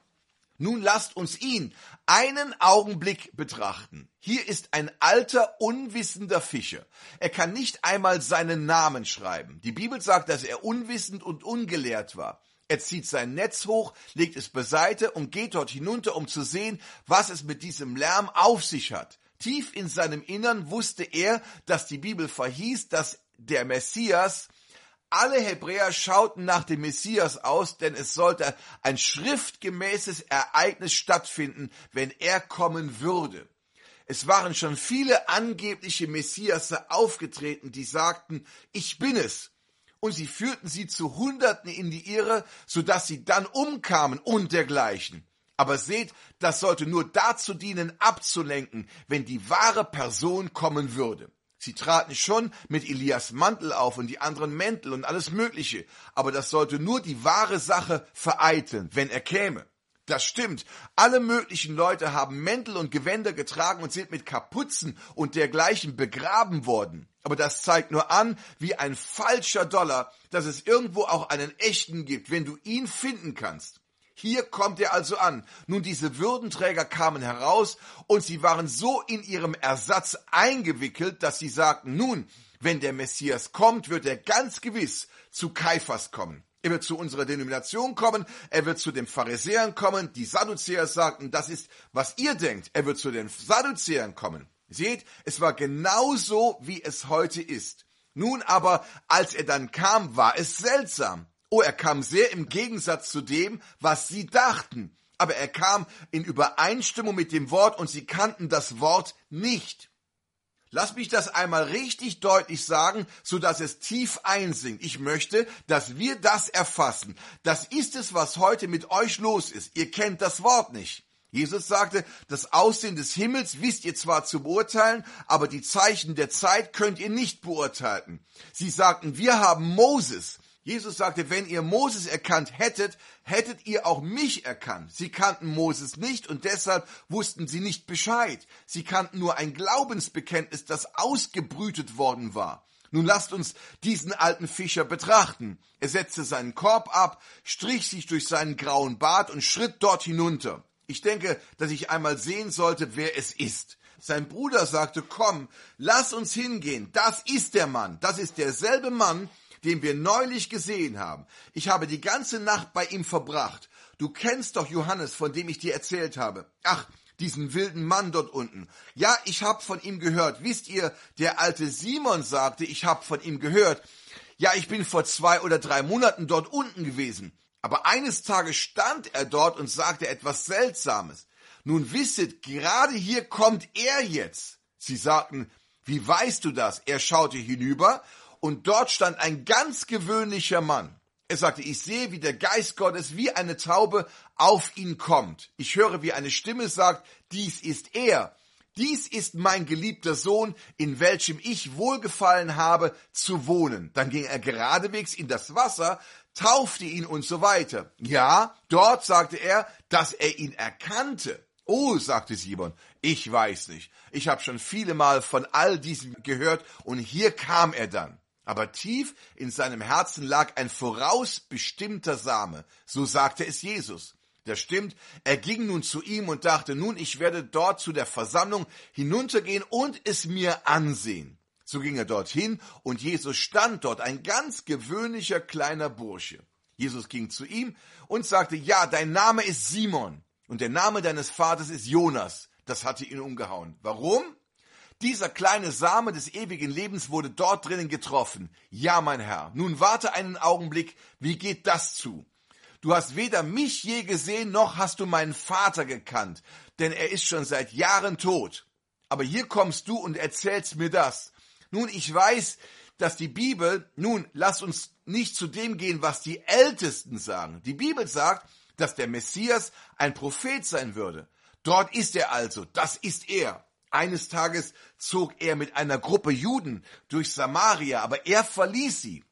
Nun lasst uns ihn einen Augenblick betrachten. Hier ist ein alter, unwissender Fischer. Er kann nicht einmal seinen Namen schreiben. Die Bibel sagt, dass er unwissend und ungelehrt war. Er zieht sein Netz hoch, legt es beiseite und geht dort hinunter, um zu sehen, was es mit diesem Lärm auf sich hat. Tief in seinem Innern wusste er, dass die Bibel verhieß, dass der Messias, alle Hebräer schauten nach dem Messias aus, denn es sollte ein schriftgemäßes Ereignis stattfinden, wenn er kommen würde. Es waren schon viele angebliche Messiasse aufgetreten, die sagten, ich bin es. Und sie führten sie zu Hunderten in die Irre, sodass sie dann umkamen und dergleichen. Aber seht, das sollte nur dazu dienen, abzulenken, wenn die wahre Person kommen würde. Sie traten schon mit Elias Mantel auf und die anderen Mäntel und alles Mögliche, aber das sollte nur die wahre Sache vereiteln, wenn er käme. Das stimmt, alle möglichen Leute haben Mäntel und Gewänder getragen und sind mit Kapuzen und dergleichen begraben worden. Aber das zeigt nur an, wie ein falscher Dollar, dass es irgendwo auch einen echten gibt, wenn du ihn finden kannst. Hier kommt er also an. Nun, diese Würdenträger kamen heraus und sie waren so in ihrem Ersatz eingewickelt, dass sie sagten, nun, wenn der Messias kommt, wird er ganz gewiss zu Kaiphas kommen. Er wird zu unserer Denomination kommen, er wird zu den Pharisäern kommen. Die Sadduzäer sagten, das ist, was ihr denkt. Er wird zu den Sadduzäern kommen. Seht, es war genauso, wie es heute ist. Nun aber, als er dann kam, war es seltsam. Oh, er kam sehr im Gegensatz zu dem, was sie dachten. Aber er kam in Übereinstimmung mit dem Wort und sie kannten das Wort nicht. Lass mich das einmal richtig deutlich sagen, so dass es tief einsinkt. Ich möchte, dass wir das erfassen. Das ist es, was heute mit euch los ist. Ihr kennt das Wort nicht. Jesus sagte, das Aussehen des Himmels wisst ihr zwar zu beurteilen, aber die Zeichen der Zeit könnt ihr nicht beurteilen. Sie sagten, wir haben Moses. Jesus sagte, wenn ihr Moses erkannt hättet, hättet ihr auch mich erkannt. Sie kannten Moses nicht und deshalb wussten sie nicht Bescheid. Sie kannten nur ein Glaubensbekenntnis, das ausgebrütet worden war. Nun lasst uns diesen alten Fischer betrachten. Er setzte seinen Korb ab, strich sich durch seinen grauen Bart und schritt dort hinunter. Ich denke, dass ich einmal sehen sollte, wer es ist. Sein Bruder sagte, komm, lass uns hingehen. Das ist der Mann. Das ist derselbe Mann, den wir neulich gesehen haben. Ich habe die ganze Nacht bei ihm verbracht. Du kennst doch Johannes, von dem ich dir erzählt habe. Ach, diesen wilden Mann dort unten. Ja, ich habe von ihm gehört. Wisst ihr, der alte Simon sagte, ich habe von ihm gehört. Ja, ich bin vor 2 oder 3 Monaten dort unten gewesen. Aber eines Tages stand er dort und sagte etwas Seltsames. Nun wisset, gerade hier kommt er jetzt. Sie sagten, wie weißt du das? Er schaute hinüber und dort stand ein ganz gewöhnlicher Mann. Er sagte, ich sehe, wie der Geist Gottes wie eine Taube auf ihn kommt. Ich höre, wie eine Stimme sagt, dies ist er. Dies ist mein geliebter Sohn, in welchem ich wohlgefallen habe zu wohnen. Dann ging er geradewegs in das Wasser, taufte ihn und so weiter. Ja, dort sagte er, dass er ihn erkannte. Oh, sagte Simon, ich weiß nicht. Ich habe schon viele Mal von all diesem gehört und hier kam er dann. Aber tief in seinem Herzen lag ein vorausbestimmter Same. So sagte es Jesus. Das stimmt, er ging nun zu ihm und dachte, nun, ich werde dort zu der Versammlung hinuntergehen und es mir ansehen. So ging er dorthin und Jesus stand dort, ein ganz gewöhnlicher kleiner Bursche. Jesus ging zu ihm und sagte, ja, dein Name ist Simon und der Name deines Vaters ist Jonas. Das hatte ihn umgehauen. Warum? Dieser kleine Same des ewigen Lebens wurde dort drinnen getroffen. Ja, mein Herr, nun warte einen Augenblick, wie geht das zu? Du hast weder mich je gesehen, noch hast du meinen Vater gekannt, denn er ist schon seit Jahren tot. Aber hier kommst du und erzählst mir das. Nun, ich weiß, dass die Bibel, lass uns nicht zu dem gehen, was die Ältesten sagen. Die Bibel sagt, dass der Messias ein Prophet sein würde. Dort ist er also, das ist er. Eines Tages zog er mit einer Gruppe Juden durch Samaria, aber er verließ sie.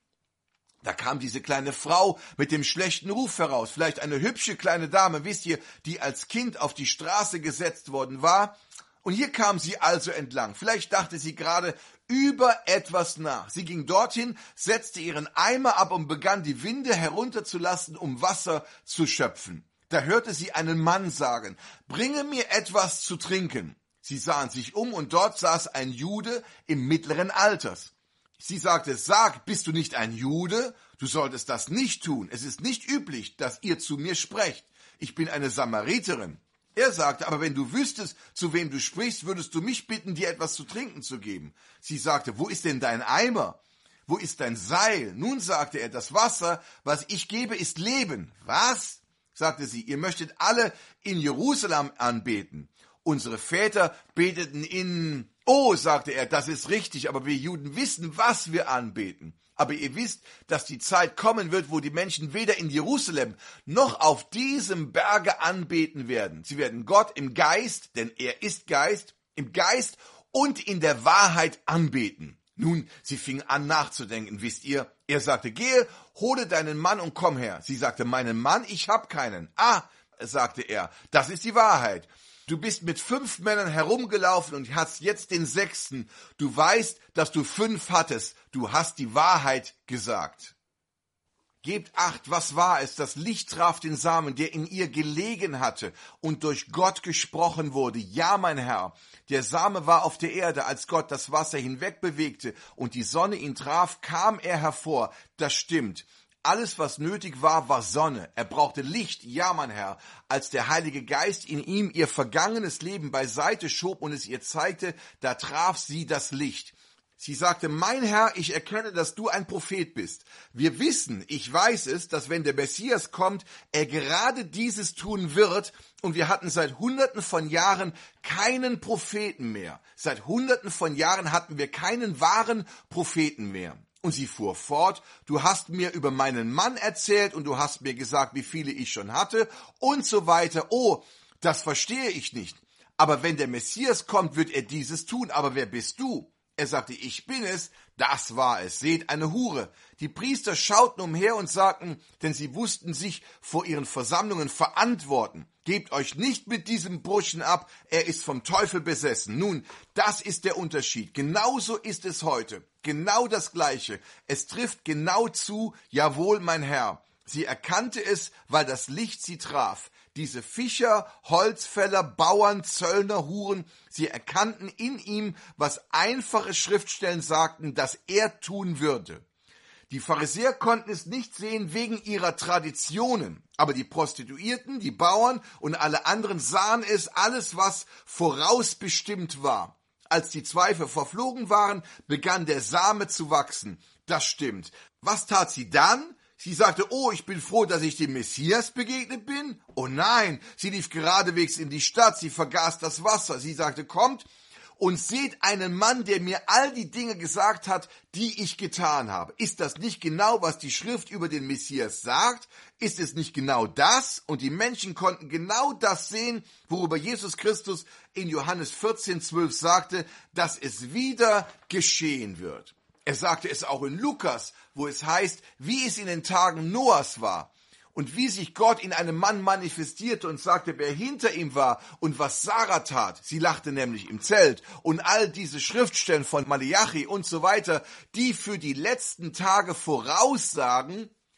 Da kam diese kleine Frau mit dem schlechten Ruf heraus, vielleicht eine hübsche kleine Dame, wisst ihr, die als Kind auf die Straße gesetzt worden war. Und hier kam sie also entlang. Vielleicht dachte sie gerade über etwas nach. Sie ging dorthin, setzte ihren Eimer ab und begann die Winde herunterzulassen, um Wasser zu schöpfen. Da hörte sie einen Mann sagen, bringe mir etwas zu trinken. Sie sahen sich um und dort saß ein Jude im mittleren Alters. Sie sagte, sag, bist du nicht ein Jude? Du solltest das nicht tun. Es ist nicht üblich, dass ihr zu mir sprecht. Ich bin eine Samariterin. Er sagte, aber wenn du wüsstest, zu wem du sprichst, würdest du mich bitten, dir etwas zu trinken zu geben. Sie sagte, wo ist denn dein Eimer? Wo ist dein Seil? Nun sagte er, das Wasser, was ich gebe, ist Leben. Was? Sagte sie, ihr möchtet alle in Jerusalem anbeten. Unsere Väter beteten Oh, sagte er, das ist richtig, aber wir Juden wissen, was wir anbeten. Aber ihr wisst, dass die Zeit kommen wird, wo die Menschen weder in Jerusalem noch auf diesem Berge anbeten werden. Sie werden Gott im Geist, denn er ist Geist, im Geist und in der Wahrheit anbeten. Nun, sie fing an nachzudenken, wisst ihr. Er sagte, gehe, hole deinen Mann und komm her. Sie sagte, meinen Mann, ich hab keinen. Ah, sagte er, das ist die Wahrheit. Du bist mit 5 Männern herumgelaufen und hast jetzt den 6. Du weißt, dass du 5 hattest. Du hast die Wahrheit gesagt. Gebt Acht, was war es? Das Licht traf den Samen, der in ihr gelegen hatte und durch Gott gesprochen wurde. Ja, mein Herr, der Same war auf der Erde, als Gott das Wasser hinwegbewegte und die Sonne ihn traf, kam er hervor. Das stimmt. Alles, was nötig war, war Sonne. Er brauchte Licht, ja, mein Herr. Als der Heilige Geist in ihm ihr vergangenes Leben beiseite schob und es ihr zeigte, da traf sie das Licht. Sie sagte, mein Herr, ich erkenne, dass du ein Prophet bist. Wir wissen, ich weiß es, dass wenn der Messias kommt, er gerade dieses tun wird. Und wir hatten seit Hunderten von Jahren keinen Propheten mehr. Seit Hunderten von Jahren hatten wir keinen wahren Propheten mehr. Und sie fuhr fort, du hast mir über meinen Mann erzählt und du hast mir gesagt, wie viele ich schon hatte und so weiter. Oh, das verstehe ich nicht. Aber wenn der Messias kommt, wird er dieses tun. Aber wer bist du? Er sagte, ich bin es, das war es. Seht, eine Hure. Die Priester schauten umher und sagten, denn sie wussten sich vor ihren Versammlungen verantworten. Gebt euch nicht mit diesem Burschen ab, er ist vom Teufel besessen. Nun, das ist der Unterschied. Genauso ist es heute. Genau das Gleiche. Es trifft genau zu, jawohl, mein Herr. Sie erkannte es, weil das Licht sie traf. Diese Fischer, Holzfäller, Bauern, Zöllner, Huren, sie erkannten in ihm, was einfache Schriftstellen sagten, dass er tun würde. Die Pharisäer konnten es nicht sehen wegen ihrer Traditionen, aber die Prostituierten, die Bauern und alle anderen sahen es, alles was vorausbestimmt war. Als die Zweifel verflogen waren, begann der Same zu wachsen. Das stimmt. Was tat sie dann? Sie sagte, oh, ich bin froh, dass ich dem Messias begegnet bin. Oh nein, sie lief geradewegs in die Stadt, sie vergaß das Wasser. Sie sagte, kommt und seht einen Mann, der mir all die Dinge gesagt hat, die ich getan habe. Ist das nicht genau, was die Schrift über den Messias sagt? Ist es nicht genau das? Und die Menschen konnten genau das sehen, worüber Jesus Christus in Johannes 14,12 sagte, dass es wieder geschehen wird. Er sagte es auch in Lukas, wo es heißt, wie es in den Tagen Noahs war und wie sich Gott in einem Mann manifestierte und sagte, wer hinter ihm war und was Sarah tat. Sie lachte nämlich im Zelt. Und all diese Schriftstellen von Malachi und so weiter, die für die letzten Tage voraussagen,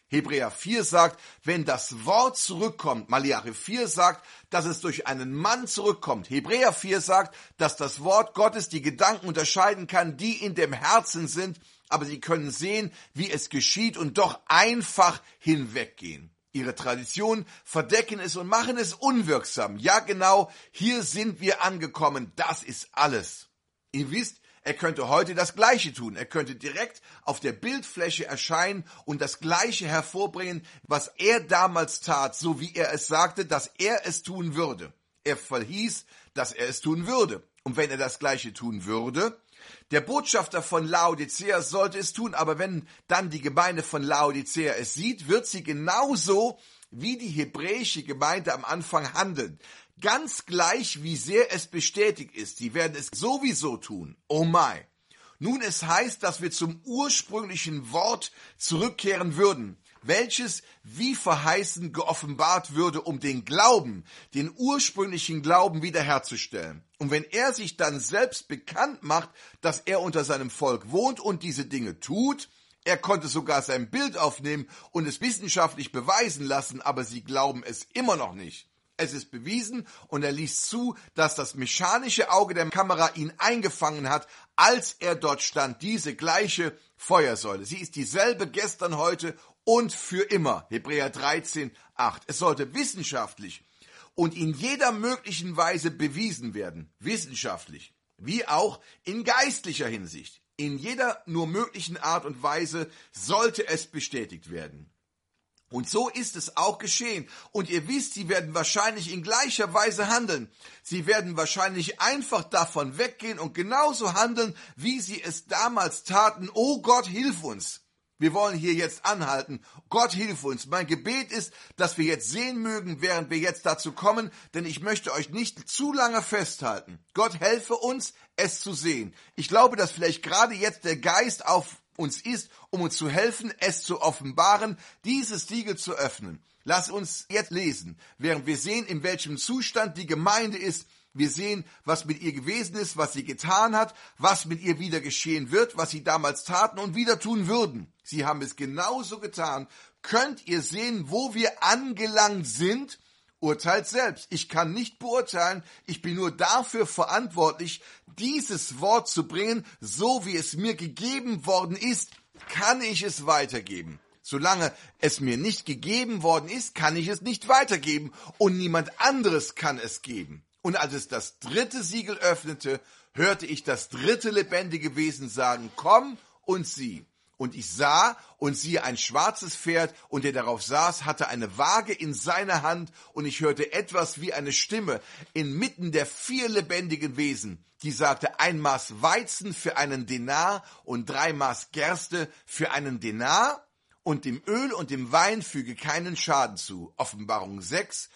Hebräer 4 sagt, wenn das Wort zurückkommt. Malachi 4 sagt, dass es durch einen Mann zurückkommt. Hebräer 4 sagt, dass das Wort Gottes die Gedanken unterscheiden kann, die in dem Herzen sind, aber sie können sehen, wie es geschieht und doch einfach hinweggehen. Ihre Traditionen verdecken es und machen es unwirksam. Ja, genau, hier sind wir angekommen. Das ist alles. Ihr wisst, er könnte heute das Gleiche tun. Er könnte direkt auf der Bildfläche erscheinen und das Gleiche hervorbringen, was er damals tat, so wie er es sagte, dass er es tun würde. Er verhieß, dass er es tun würde. Und wenn er das Gleiche tun würde, der Botschafter von Laodicea sollte es tun, aber wenn dann die Gemeinde von Laodicea es sieht, wird sie genauso wie die hebräische Gemeinde am Anfang handeln. Ganz gleich, wie sehr es bestätigt ist. Sie werden es sowieso tun. Oh my. Nun, es heißt, dass wir zum ursprünglichen Wort zurückkehren würden, welches wie verheißen geoffenbart würde, um den Glauben, den ursprünglichen Glauben wiederherzustellen. Und wenn er sich dann selbst bekannt macht, dass er unter seinem Volk wohnt und diese Dinge tut, er konnte sogar sein Bild aufnehmen und es wissenschaftlich beweisen lassen, aber sie glauben es immer noch nicht. Es ist bewiesen und er ließ zu, dass das mechanische Auge der Kamera ihn eingefangen hat, als er dort stand, diese gleiche Feuersäule. Sie ist dieselbe gestern, heute und für immer. Hebräer 13, 8. Es sollte wissenschaftlich und in jeder möglichen Weise bewiesen werden, wissenschaftlich, wie auch in geistlicher Hinsicht. In jeder nur möglichen Art und Weise sollte es bestätigt werden. Und so ist es auch geschehen. Und ihr wisst, sie werden wahrscheinlich in gleicher Weise handeln. Sie werden wahrscheinlich einfach davon weggehen und genauso handeln, wie sie es damals taten. Oh Gott, hilf uns. Wir wollen hier jetzt anhalten. Gott, hilf uns. Mein Gebet ist, dass wir jetzt sehen mögen, während wir jetzt dazu kommen, denn ich möchte euch nicht zu lange festhalten. Gott helfe uns, es zu sehen. Ich glaube, dass vielleicht gerade jetzt der Geist auf uns ist, um uns zu helfen, es zu offenbaren, dieses Siegel zu öffnen. Lass uns jetzt lesen, während wir sehen, in welchem Zustand die Gemeinde ist. Wir sehen, was mit ihr gewesen ist, was sie getan hat, was mit ihr wieder geschehen wird, was sie damals taten und wieder tun würden. Sie haben es genauso getan. Könnt ihr sehen, wo wir angelangt sind? Urteilt selbst. Ich kann nicht beurteilen, ich bin nur dafür verantwortlich, dieses Wort zu bringen, so wie es mir gegeben worden ist, kann ich es weitergeben. Solange es mir nicht gegeben worden ist, kann ich es nicht weitergeben und niemand anderes kann es geben. Und als es das dritte Siegel öffnete, hörte ich das dritte lebendige Wesen sagen, komm und sieh. Und ich sah und siehe ein schwarzes Pferd und der darauf saß, hatte eine Waage in seiner Hand und ich hörte etwas wie eine Stimme inmitten der 4 lebendigen Wesen, die sagte, 1 Maß Weizen für einen Denar und 3 Maß Gerste für einen Denar und dem Öl und dem Wein füge keinen Schaden zu. Offenbarung 6,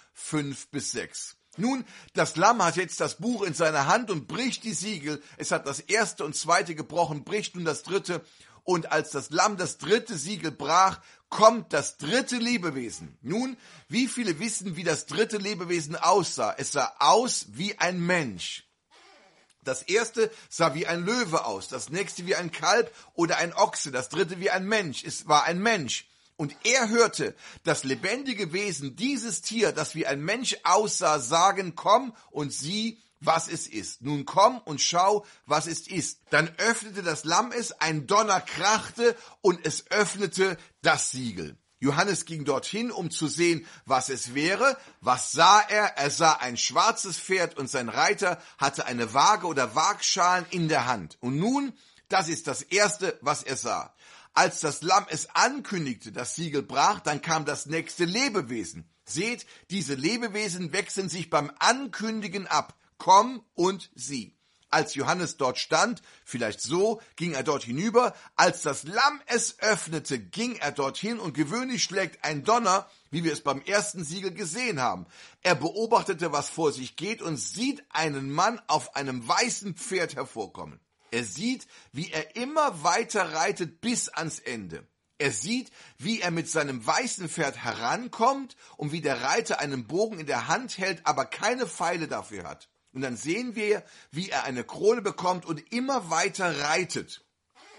5-6. Nun, das Lamm hat jetzt das Buch in seiner Hand und bricht die Siegel. Es hat das erste und zweite gebrochen, bricht nun das dritte. Und als das Lamm das dritte Siegel brach, kommt das dritte Lebewesen. Nun, wie viele wissen, wie das dritte Lebewesen aussah? Es sah aus wie ein Mensch. Das erste sah wie ein Löwe aus, das nächste wie ein Kalb oder ein Ochse, das dritte wie ein Mensch. Es war ein Mensch. Und er hörte das lebendige Wesen, dieses Tier, das wie ein Mensch aussah, sagen, komm und sieh, was es ist. Nun komm und schau, was es ist. Dann öffnete das Lamm es, ein Donner krachte und es öffnete das Siegel. Johannes ging dorthin, um zu sehen, was es wäre. Was sah er? Er sah ein schwarzes Pferd und sein Reiter hatte eine Waage oder Waagschalen in der Hand. Und nun, das ist das Erste, was er sah. Als das Lamm es ankündigte, das Siegel brach, dann kam das nächste Lebewesen. Seht, diese Lebewesen wechseln sich beim Ankündigen ab. Komm und sieh. Als Johannes dort stand, vielleicht so, ging er dort hinüber. Als das Lamm es öffnete, ging er dorthin und gewöhnlich schlägt ein Donner, wie wir es beim ersten Siegel gesehen haben. Er beobachtete, was vor sich geht und sieht einen Mann auf einem weißen Pferd hervorkommen. Er sieht, wie er immer weiter reitet bis ans Ende. Er sieht, wie er mit seinem weißen Pferd herankommt und wie der Reiter einen Bogen in der Hand hält, aber keine Pfeile dafür hat. Und dann sehen wir, wie er eine Krone bekommt und immer weiter reitet.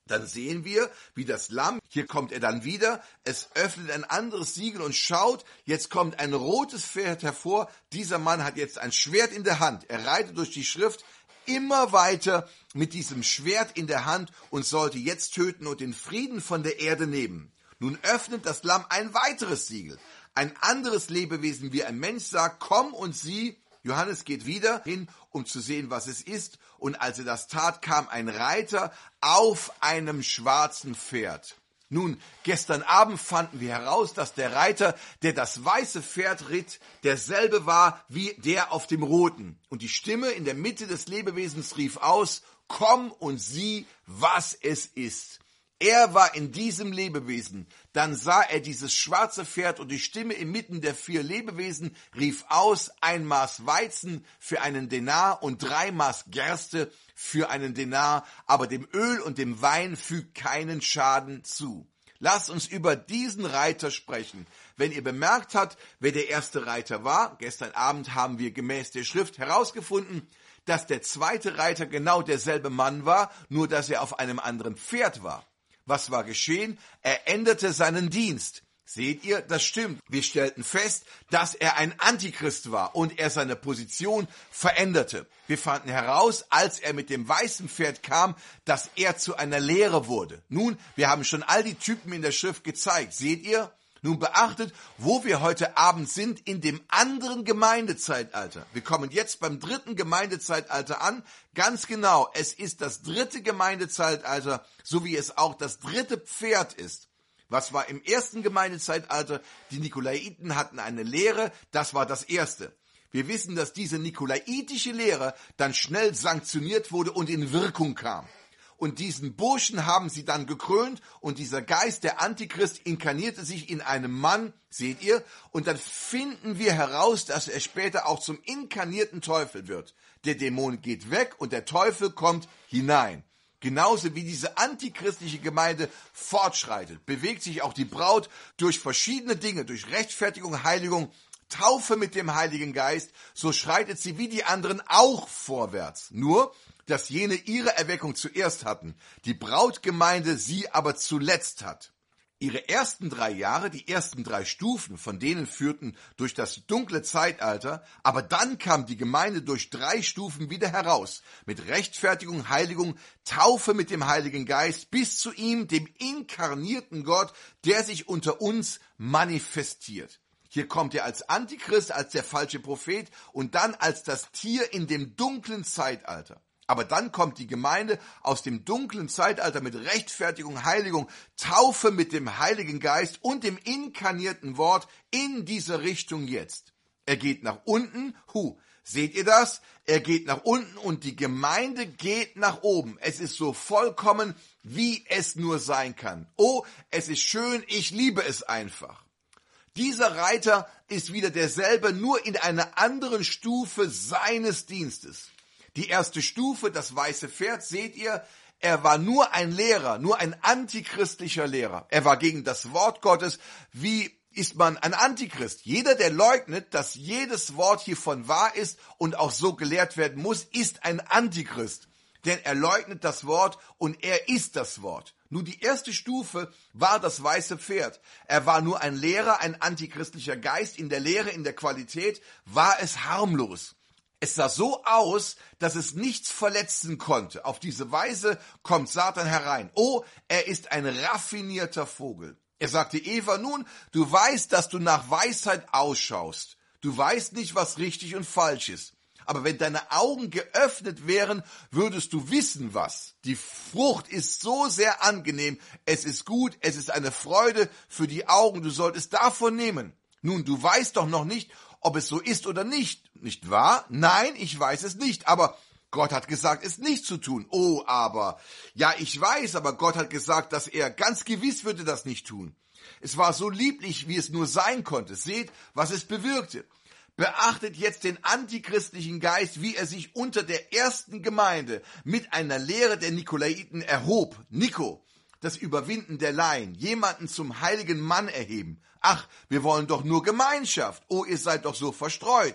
Dann sehen wir, wie das Lamm, hier kommt er dann wieder, es öffnet ein anderes Siegel und schaut, jetzt kommt ein rotes Pferd hervor, dieser Mann hat jetzt ein Schwert in der Hand, er reitet durch die Schrift immer weiter mit diesem Schwert in der Hand und sollte jetzt töten und den Frieden von der Erde nehmen. Nun öffnet das Lamm ein weiteres Siegel, ein anderes Lebewesen wie ein Mensch sagt, komm und sieh. Johannes geht wieder hin, um zu sehen, was es ist. Und als er das tat, kam ein Reiter auf einem schwarzen Pferd. Nun, gestern Abend fanden wir heraus, dass der Reiter, der das weiße Pferd ritt, derselbe war wie der auf dem roten. Und die Stimme in der Mitte des Lebewesens rief aus, komm und sieh, was es ist. Er war in diesem Lebewesen. Dann sah er dieses schwarze Pferd und die Stimme inmitten der 4 Lebewesen rief aus, 1 Maß Weizen für einen Denar und 3 Maß Gerste für einen Denar, aber dem Öl und dem Wein fügt keinen Schaden zu. Lasst uns über diesen Reiter sprechen. Wenn ihr bemerkt habt, wer der erste Reiter war, gestern Abend haben wir gemäß der Schrift herausgefunden, dass der zweite Reiter genau derselbe Mann war, nur dass er auf einem anderen Pferd war. Was war geschehen? Er änderte seinen Dienst. Seht ihr, das stimmt. Wir stellten fest, dass er ein Antichrist war und er seine Position veränderte. Wir fanden heraus, als er mit dem weißen Pferd kam, dass er zu einer Lehre wurde. Nun, wir haben schon all die Typen in der Schrift gezeigt. Seht ihr? Nun beachtet, wo wir heute Abend sind, in dem anderen Gemeindezeitalter. Wir kommen jetzt beim 3. Gemeindezeitalter an. Ganz genau, es ist das 3. Gemeindezeitalter, so wie es auch das 3. Pferd ist. Was war im 1. Gemeindezeitalter? Die Nikolaiten hatten eine Lehre, das war das Erste. Wir wissen, dass diese nikolaitische Lehre dann schnell sanktioniert wurde und in Wirkung kam. Und diesen Burschen haben sie dann gekrönt und dieser Geist, der Antichrist, inkarnierte sich in einem Mann, seht ihr? Und dann finden wir heraus, dass er später auch zum inkarnierten Teufel wird. Der Dämon geht weg und der Teufel kommt hinein. Genauso wie diese antichristliche Gemeinde fortschreitet, bewegt sich auch die Braut durch verschiedene Dinge, durch Rechtfertigung, Heiligung, Taufe mit dem Heiligen Geist, so schreitet sie wie die anderen auch vorwärts. Nur, dass jene ihre Erweckung zuerst hatten, die Brautgemeinde sie aber zuletzt hat. Ihre ersten 3 Jahre, die ersten 3 Stufen, von denen führten durch das dunkle Zeitalter, aber dann kam die Gemeinde durch 3 Stufen wieder heraus, mit Rechtfertigung, Heiligung, Taufe mit dem Heiligen Geist, bis zu ihm, dem inkarnierten Gott, der sich unter uns manifestiert. Hier kommt er als Antichrist, als der falsche Prophet und dann als das Tier in dem dunklen Zeitalter. Aber dann kommt die Gemeinde aus dem dunklen Zeitalter mit Rechtfertigung, Heiligung, Taufe mit dem Heiligen Geist und dem inkarnierten Wort in diese Richtung jetzt. Er geht nach unten, seht ihr das? Er geht nach unten und die Gemeinde geht nach oben. Es ist so vollkommen, wie es nur sein kann. Oh, es ist schön, ich liebe es einfach. Dieser Reiter ist wieder derselbe, nur in einer anderen Stufe seines Dienstes. Die erste Stufe, das weiße Pferd, seht ihr, er war nur ein Lehrer, nur ein antichristlicher Lehrer. Er war gegen das Wort Gottes. Wie ist man ein Antichrist? Jeder, der leugnet, dass jedes Wort hiervon wahr ist und auch so gelehrt werden muss, ist ein Antichrist. Denn er leugnet das Wort und er ist das Wort. Nun, die erste Stufe war das weiße Pferd. Er war nur ein Lehrer, ein antichristlicher Geist. In der Lehre, in der Qualität war es harmlos. Es sah so aus, dass es nichts verletzen konnte. Auf diese Weise kommt Satan herein. Oh, er ist ein raffinierter Vogel. Er sagte Eva, nun, du weißt, dass du nach Weisheit ausschaust. Du weißt nicht, was richtig und falsch ist. Aber wenn deine Augen geöffnet wären, würdest du wissen, was. Die Frucht ist so sehr angenehm. Es ist gut, es ist eine Freude für die Augen. Du solltest davon nehmen. Nun, du weißt doch noch nicht, ob es so ist oder nicht. Nicht wahr? Nein, ich weiß es nicht. Aber Gott hat gesagt, es nicht zu tun. Oh, aber. Ja, ich weiß, aber Gott hat gesagt, dass er ganz gewiss würde das nicht tun. Es war so lieblich, wie es nur sein konnte. Seht, was es bewirkte. Beachtet jetzt den antichristlichen Geist, wie er sich unter der ersten Gemeinde mit einer Lehre der Nikolaiten erhob. Nico, das Überwinden der Laien, jemanden zum heiligen Mann erheben. Ach, wir wollen doch nur Gemeinschaft. Oh, ihr seid doch so verstreut.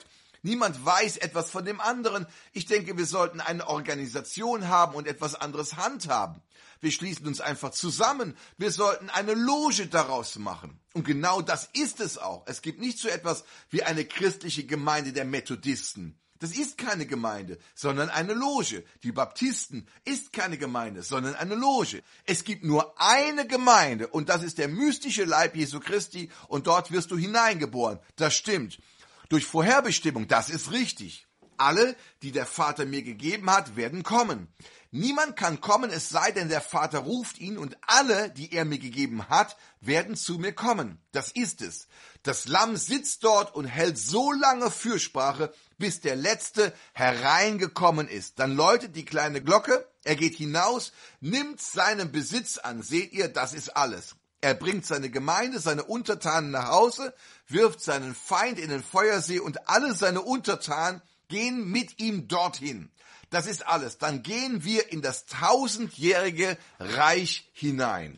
Niemand weiß etwas von dem anderen. Ich denke, wir sollten eine Organisation haben und etwas anderes handhaben. Wir schließen uns einfach zusammen. Wir sollten eine Loge daraus machen. Und genau das ist es auch. Es gibt nicht so etwas wie eine christliche Gemeinde der Methodisten. Das ist keine Gemeinde, sondern eine Loge. Die Baptisten ist keine Gemeinde, sondern eine Loge. Es gibt nur eine Gemeinde und das ist der mystische Leib Jesu Christi und dort wirst du hineingeboren. Das stimmt. Durch Vorherbestimmung, das ist richtig. Alle, die der Vater mir gegeben hat, werden kommen. Niemand kann kommen, es sei denn, der Vater ruft ihn und alle, die er mir gegeben hat, werden zu mir kommen. Das ist es. Das Lamm sitzt dort und hält so lange Fürsprache, bis der Letzte hereingekommen ist. Dann läutet die kleine Glocke, er geht hinaus, nimmt seinen Besitz an. Seht ihr, das ist alles. Er bringt seine Gemeinde, seine Untertanen nach Hause, wirft seinen Feind in den Feuersee und alle seine Untertanen gehen mit ihm dorthin. Das ist alles. Dann gehen wir in das 1000-jährige Reich hinein.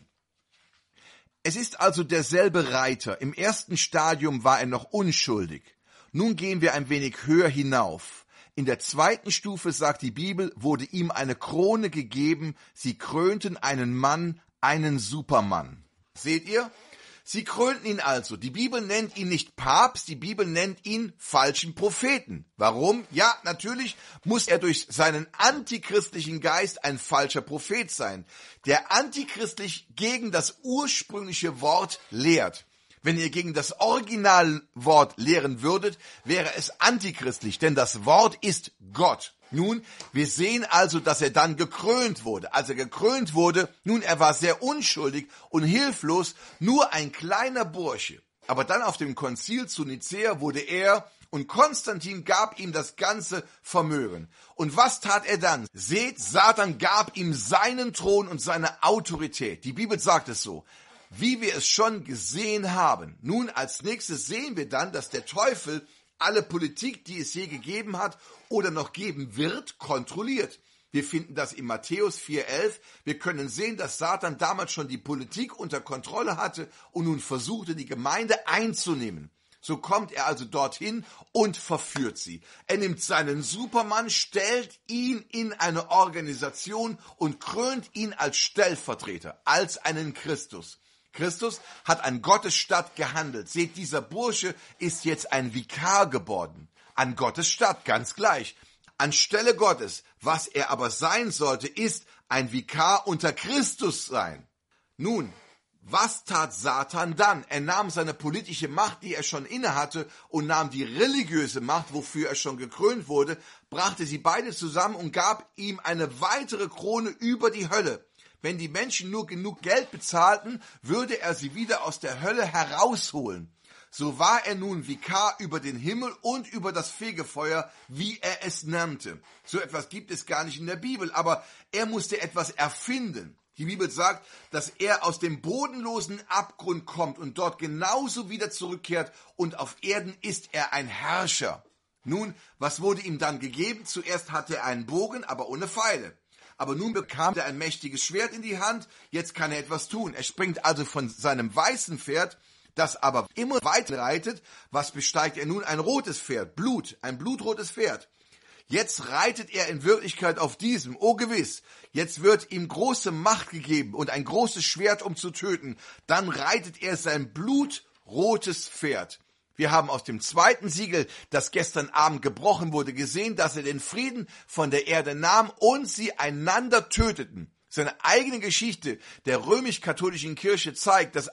Es ist also derselbe Reiter. Im ersten Stadium war er noch unschuldig. Nun gehen wir ein wenig höher hinauf. In der zweiten Stufe, sagt die Bibel, wurde ihm eine Krone gegeben. Sie krönten einen Mann, einen Supermann. Seht ihr? Sie krönten ihn also. Die Bibel nennt ihn nicht Papst, die Bibel nennt ihn falschen Propheten. Warum? Ja, natürlich muss er durch seinen antichristlichen Geist ein falscher Prophet sein, der antichristlich gegen das ursprüngliche Wort lehrt. Wenn ihr gegen das Originalwort lehren würdet, wäre es antichristlich, denn das Wort ist Gott. Nun, wir sehen also, dass er dann gekrönt wurde. Als er gekrönt wurde, nun, er war sehr unschuldig und hilflos, nur ein kleiner Bursche. Aber dann auf dem Konzil zu Nicäa wurde er und Konstantin gab ihm das ganze Vermögen. Und was tat er dann? Seht, Satan gab ihm seinen Thron und seine Autorität. Die Bibel sagt es so. Wie wir es schon gesehen haben. Nun, als nächstes sehen wir dann, dass der Teufel alle Politik, die es je gegeben hat oder noch geben wird, kontrolliert. Wir finden das in Matthäus 4,11. Wir können sehen, dass Satan damals schon die Politik unter Kontrolle hatte und nun versuchte, die Gemeinde einzunehmen. So kommt er also dorthin und verführt sie. Er nimmt seinen Supermann, stellt ihn in eine Organisation und krönt ihn als Stellvertreter, als einen Christus. Christus hat an Gottes Stadt gehandelt. Seht, dieser Bursche ist jetzt ein Vikar geworden. An Gottes Stadt, ganz gleich. Anstelle Gottes. Was er aber sein sollte, ist ein Vikar unter Christus sein. Nun, was tat Satan dann? Er nahm seine politische Macht, die er schon innehatte, und nahm die religiöse Macht, wofür er schon gekrönt wurde, brachte sie beide zusammen und gab ihm eine weitere Krone über die Hölle. Wenn die Menschen nur genug Geld bezahlten, würde er sie wieder aus der Hölle herausholen. So war er nun Vikar über den Himmel und über das Fegefeuer, wie er es nannte. So etwas gibt es gar nicht in der Bibel, aber er musste etwas erfinden. Die Bibel sagt, dass er aus dem bodenlosen Abgrund kommt und dort genauso wieder zurückkehrt und auf Erden ist er ein Herrscher. Nun, was wurde ihm dann gegeben? Zuerst hatte er einen Bogen, aber ohne Pfeile. Aber nun bekam er ein mächtiges Schwert in die Hand, jetzt kann er etwas tun. Er springt also von seinem weißen Pferd, das aber immer weiter reitet. Was besteigt er nun? Ein rotes Pferd, ein blutrotes Pferd. Jetzt reitet er in Wirklichkeit auf diesem, oh gewiss, jetzt wird ihm große Macht gegeben und ein großes Schwert, um zu töten. Dann reitet er sein blutrotes Pferd. Wir haben aus dem zweiten Siegel, das gestern Abend gebrochen wurde, gesehen, dass er den Frieden von der Erde nahm und sie einander töteten. Seine eigene Geschichte der römisch-katholischen Kirche zeigt, dass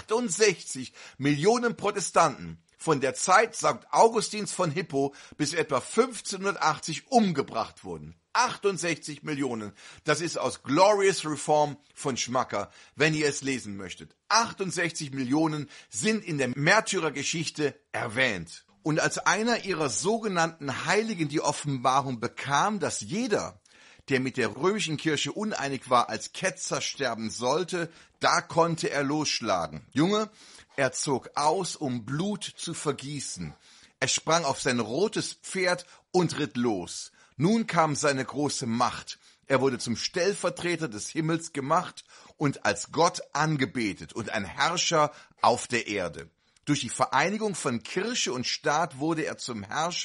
68 Millionen Protestanten von der Zeit St. Augustins von Hippo bis etwa 1580 umgebracht wurden. 68 Millionen. Das ist aus Glorious Reform von Schmacker, wenn ihr es lesen möchtet. 68 Millionen sind in der Märtyrergeschichte erwähnt. Und als einer ihrer sogenannten Heiligen die Offenbarung bekam, dass jeder, der mit der römischen Kirche uneinig war, als Ketzer sterben sollte, da konnte er losschlagen. Junge, er zog aus, um Blut zu vergießen. Er sprang auf sein rotes Pferd und ritt los. Nun kam seine große Macht. Er wurde zum Stellvertreter des Himmels gemacht und als Gott angebetet und ein Herrscher auf der Erde. Durch die Vereinigung von Kirche und Staat wurde er zum Herrscher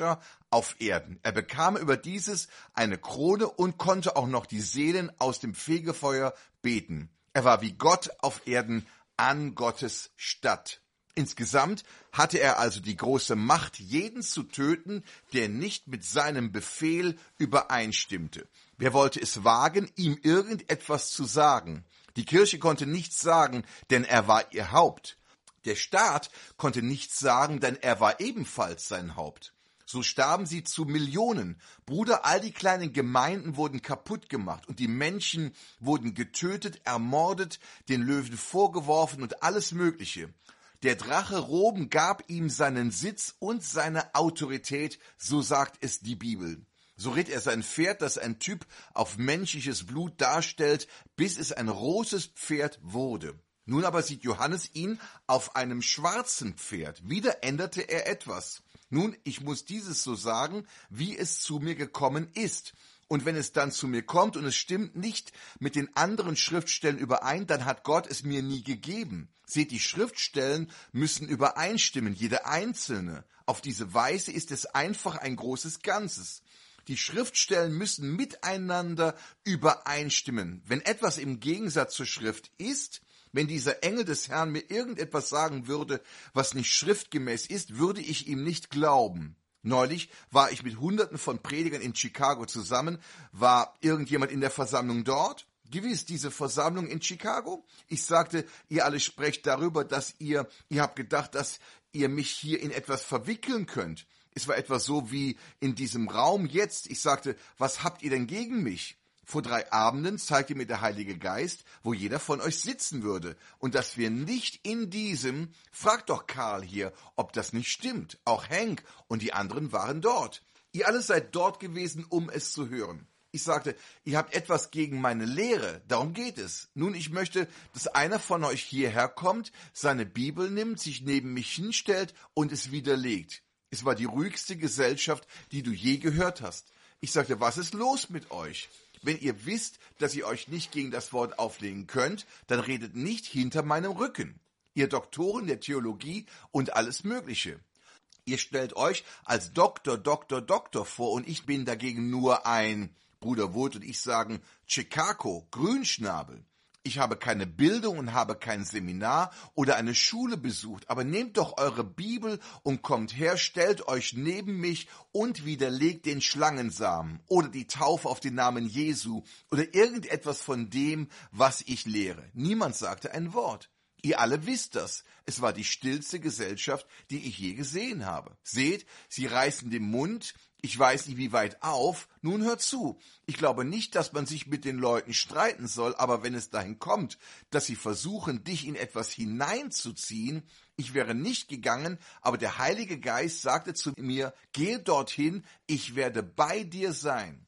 auf Erden. Er bekam über dieses eine Krone und konnte auch noch die Seelen aus dem Fegefeuer beten. Er war wie Gott auf Erden an Gottes Statt. Insgesamt hatte er also die große Macht, jeden zu töten, der nicht mit seinem Befehl übereinstimmte. Wer wollte es wagen, ihm irgendetwas zu sagen? Die Kirche konnte nichts sagen, denn er war ihr Haupt. Der Staat konnte nichts sagen, denn er war ebenfalls sein Haupt. So starben sie zu Millionen. Bruder, all die kleinen Gemeinden wurden kaputt gemacht und die Menschen wurden getötet, ermordet, den Löwen vorgeworfen und alles Mögliche. Der Drache Rom gab ihm seinen Sitz und seine Autorität, so sagt es die Bibel. So ritt er sein Pferd, das ein Typ auf menschliches Blut darstellt, bis es ein rotes Pferd wurde. Nun aber sieht Johannes ihn auf einem schwarzen Pferd. Wieder änderte er etwas. Nun, ich muss dieses so sagen, wie es zu mir gekommen ist. Und wenn es dann zu mir kommt und es stimmt nicht mit den anderen Schriftstellen überein, dann hat Gott es mir nie gegeben. Seht, die Schriftstellen müssen übereinstimmen, jede einzelne. Auf diese Weise ist es einfach ein großes Ganzes. Die Schriftstellen müssen miteinander übereinstimmen. Wenn etwas im Gegensatz zur Schrift ist, wenn dieser Engel des Herrn mir irgendetwas sagen würde, was nicht schriftgemäß ist, würde ich ihm nicht glauben. Neulich war ich mit Hunderten von Predigern in Chicago zusammen. War irgendjemand in der Versammlung dort? Gewiss, diese Versammlung in Chicago? Ich sagte, ihr alle sprecht darüber, dass ihr habt gedacht, dass ihr mich hier in etwas verwickeln könnt. Es war etwa so wie in diesem Raum jetzt. Ich sagte, was habt ihr denn gegen mich? Vor 3 Abenden zeigte mir der Heilige Geist, wo jeder von euch sitzen würde. Und dass wir nicht in diesem, fragt doch Karl hier, ob das nicht stimmt. Auch Hank und die anderen waren dort. Ihr alle seid dort gewesen, um es zu hören. Ich sagte, ihr habt etwas gegen meine Lehre, darum geht es. Nun, ich möchte, dass einer von euch hierher kommt, seine Bibel nimmt, sich neben mich hinstellt und es widerlegt. Es war die ruhigste Gesellschaft, die du je gehört hast. Ich sagte, was ist los mit euch? Wenn ihr wisst, dass ihr euch nicht gegen das Wort auflegen könnt, dann redet nicht hinter meinem Rücken. Ihr Doktoren der Theologie und alles Mögliche. Ihr stellt euch als Doktor vor und ich bin dagegen nur ein, Bruder Wood und ich sagen, Chicago, Grünschnabel. Ich habe keine Bildung und habe kein Seminar oder eine Schule besucht, aber nehmt doch eure Bibel und kommt her, stellt euch neben mich und widerlegt den Schlangensamen oder die Taufe auf den Namen Jesu oder irgendetwas von dem, was ich lehre. Niemand sagte ein Wort. Ihr alle wisst das. Es war die stillste Gesellschaft, die ich je gesehen habe. Seht, sie reißen den Mund, ich weiß nicht wie weit auf, nun hört zu. Ich glaube nicht, dass man sich mit den Leuten streiten soll, aber wenn es dahin kommt, dass sie versuchen, dich in etwas hineinzuziehen, ich wäre nicht gegangen, aber der Heilige Geist sagte zu mir, gehe dorthin, ich werde bei dir sein.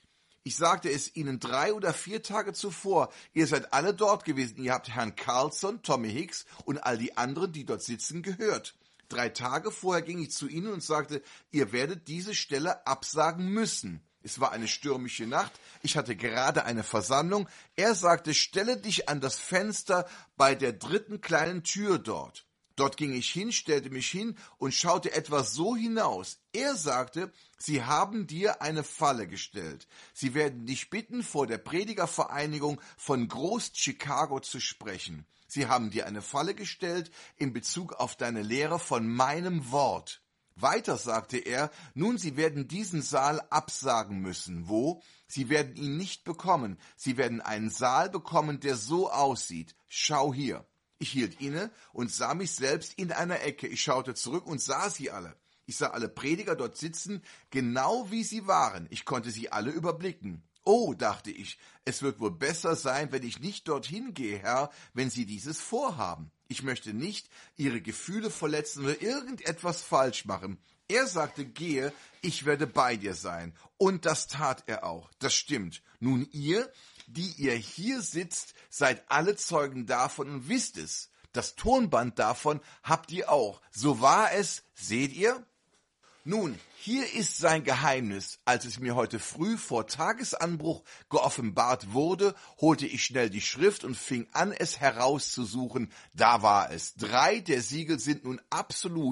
Ich sagte es Ihnen 3 oder 4 Tage zuvor. Ihr seid alle dort gewesen. Ihr habt Herrn Carlson, Tommy Hicks und all die anderen, die dort sitzen, gehört. 3 Tage vorher ging ich zu Ihnen und sagte, ihr werdet diese Stelle absagen müssen. Es war eine stürmische Nacht. Ich hatte gerade eine Versammlung. Er sagte, stelle dich an das Fenster bei der 3. kleinen Tür dort. Dort ging ich hin, stellte mich hin und schaute etwa so hinaus. Er sagte, sie haben dir eine Falle gestellt. Sie werden dich bitten, vor der Predigervereinigung von Groß-Chicago zu sprechen. Sie haben dir eine Falle gestellt in Bezug auf deine Lehre von meinem Wort. Weiter sagte er, nun, sie werden diesen Saal absagen müssen. Wo? Sie werden ihn nicht bekommen. Sie werden einen Saal bekommen, der so aussieht. Schau hier. Ich hielt inne und sah mich selbst in einer Ecke. Ich schaute zurück und sah sie alle. Ich sah alle Prediger dort sitzen, genau wie sie waren. Ich konnte sie alle überblicken. Oh, dachte ich, es wird wohl besser sein, wenn ich nicht dorthin gehe, Herr, wenn Sie dieses vorhaben. Ich möchte nicht Ihre Gefühle verletzen oder irgendetwas falsch machen. Er sagte, gehe, ich werde bei dir sein. Und das tat er auch. Das stimmt. Nun ihr, die ihr hier sitzt, seid alle Zeugen davon und wisst es. Das Tonband davon habt ihr auch. So war es, seht ihr? Nun, hier ist sein Geheimnis. Als es mir heute früh vor Tagesanbruch geoffenbart wurde, holte ich schnell die Schrift und fing an, es herauszusuchen. Da war es. 3 der Siegel sind nun absolut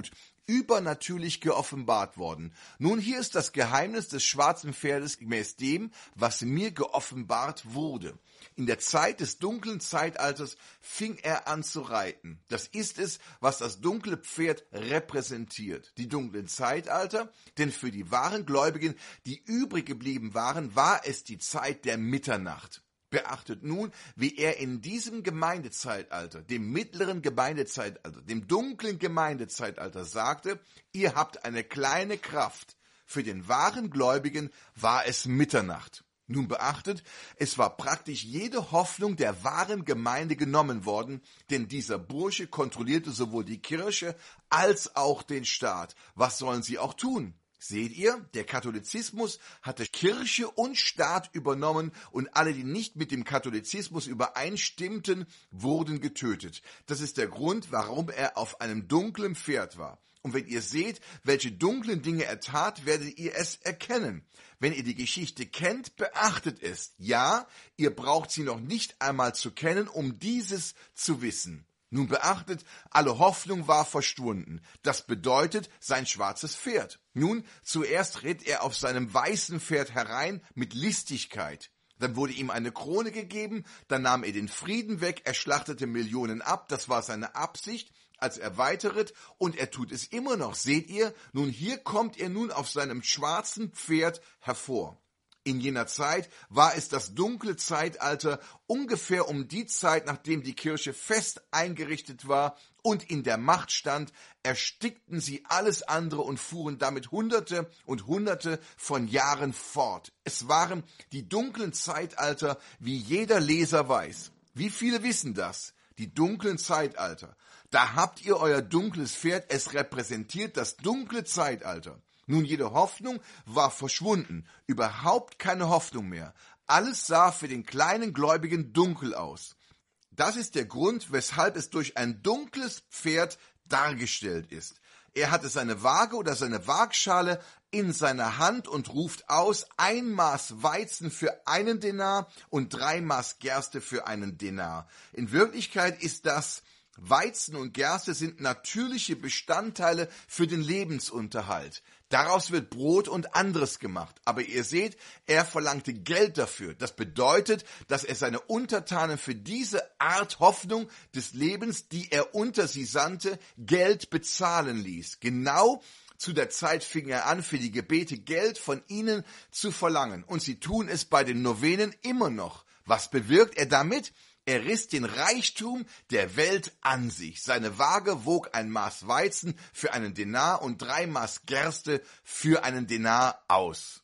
übernatürlich geoffenbart worden. Nun, hier ist das Geheimnis des schwarzen Pferdes gemäß dem, was mir geoffenbart wurde. In der Zeit des dunklen Zeitalters fing er an zu reiten. Das ist es, was das dunkle Pferd repräsentiert. Die dunklen Zeitalter, denn für die wahren Gläubigen, die übrig geblieben waren, war es die Zeit der Mitternacht. Beachtet nun, wie er in diesem Gemeindezeitalter, dem mittleren Gemeindezeitalter, dem dunklen Gemeindezeitalter sagte, ihr habt eine kleine Kraft. Für den wahren Gläubigen war es Mitternacht. Nun beachtet, es war praktisch jede Hoffnung der wahren Gemeinde genommen worden, denn dieser Bursche kontrollierte sowohl die Kirche als auch den Staat. Was sollen sie auch tun? Seht ihr, der Katholizismus hatte Kirche und Staat übernommen und alle, die nicht mit dem Katholizismus übereinstimmten, wurden getötet. Das ist der Grund, warum er auf einem dunklen Pferd war. Und wenn ihr seht, welche dunklen Dinge er tat, werdet ihr es erkennen. Wenn ihr die Geschichte kennt, beachtet es. Ja, ihr braucht sie noch nicht einmal zu kennen, um dieses zu wissen. Nun beachtet, alle Hoffnung war verschwunden. Das bedeutet sein schwarzes Pferd. Nun, zuerst ritt er auf seinem weißen Pferd herein mit Listigkeit. Dann wurde ihm eine Krone gegeben, dann nahm er den Frieden weg, er schlachtete Millionen ab, das war seine Absicht, als er weiterritt, und er tut es immer noch. Seht ihr, nun hier kommt er nun auf seinem schwarzen Pferd hervor. In jener Zeit war es das dunkle Zeitalter, ungefähr um die Zeit, nachdem die Kirche fest eingerichtet war und in der Macht stand, erstickten sie alles andere und fuhren damit Hunderte und Hunderte von Jahren fort. Es waren die dunklen Zeitalter, wie jeder Leser weiß. Wie viele wissen das? Die dunklen Zeitalter. Da habt ihr euer dunkles Pferd, es repräsentiert das dunkle Zeitalter. Nun, jede Hoffnung war verschwunden, überhaupt keine Hoffnung mehr. Alles sah für den kleinen Gläubigen dunkel aus. Das ist der Grund, weshalb es durch ein dunkles Pferd dargestellt ist. Er hatte seine Waage oder seine Waagschale in seiner Hand und ruft aus, 1 Maß Weizen für 1 Denar und 3 Maß Gerste für 1 Denar. In Wirklichkeit ist das Weizen und Gerste sind natürliche Bestandteile für den Lebensunterhalt. Daraus wird Brot und anderes gemacht. Aber ihr seht, er verlangte Geld dafür. Das bedeutet, dass er seine Untertanen für diese Art Hoffnung des Lebens, die er unter sie sandte, Geld bezahlen ließ. Genau zu der Zeit fing er an, für die Gebete Geld von ihnen zu verlangen. Und sie tun es bei den Novenen immer noch. Was bewirkt er damit? Er riss den Reichtum der Welt an sich. Seine Waage wog 1 Maß Weizen für 1 Denar und 3 Maß Gerste für 1 Denar aus.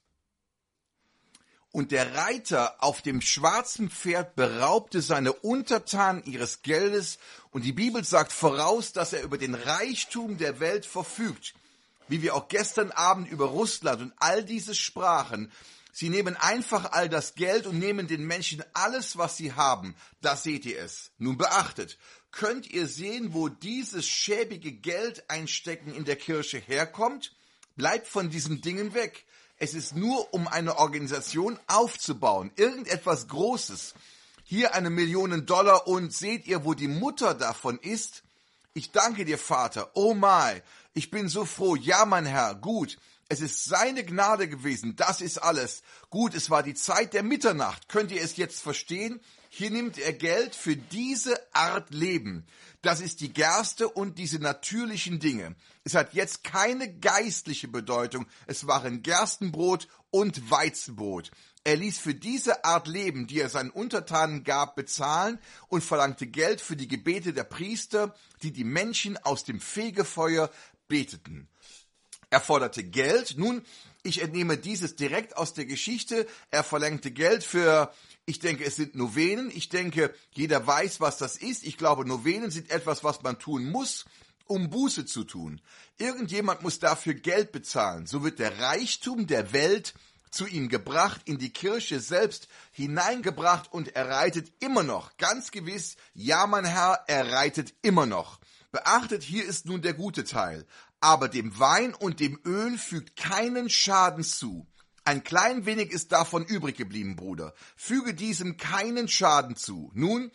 Und der Reiter auf dem schwarzen Pferd beraubte seine Untertanen ihres Geldes, und die Bibel sagt voraus, dass er über den Reichtum der Welt verfügt. Wie wir auch gestern Abend über Russland und all dieses sprachen. Sie nehmen einfach all das Geld und nehmen den Menschen alles, was sie haben. Da seht ihr es. Nun beachtet, könnt ihr sehen, wo dieses schäbige Geld einstecken in der Kirche herkommt? Bleibt von diesen Dingen weg. Es ist nur, um eine Organisation aufzubauen. Irgendetwas Großes. Hier $1 Million und seht ihr, wo die Mutter davon ist? Ich danke dir, Vater. Oh my, ich bin so froh. Ja, mein Herr, gut. Es ist seine Gnade gewesen, das ist alles. Gut, es war die Zeit der Mitternacht. Könnt ihr es jetzt verstehen? Hier nimmt er Geld für diese Art Leben. Das ist die Gerste und diese natürlichen Dinge. Es hat jetzt keine geistliche Bedeutung. Es waren Gerstenbrot und Weizenbrot. Er ließ für diese Art Leben, die er seinen Untertanen gab, bezahlen und verlangte Geld für die Gebete der Priester, die die Menschen aus dem Fegefeuer beteten. Er forderte Geld. Nun, ich entnehme dieses direkt aus der Geschichte. Er verlangte Geld für, ich denke, es sind Novenen. Ich denke, jeder weiß, was das ist. Ich glaube, Novenen sind etwas, was man tun muss, um Buße zu tun. Irgendjemand muss dafür Geld bezahlen. So wird der Reichtum der Welt zu ihm gebracht, in die Kirche selbst hineingebracht, und er reitet immer noch. Ganz gewiss, ja, mein Herr, er reitet immer noch. Beachtet, hier ist nun der gute Teil. Aber dem Wein und dem Öl fügt keinen Schaden zu. Ein klein wenig ist davon übrig geblieben, Bruder. Füge diesem keinen Schaden zu. Nun,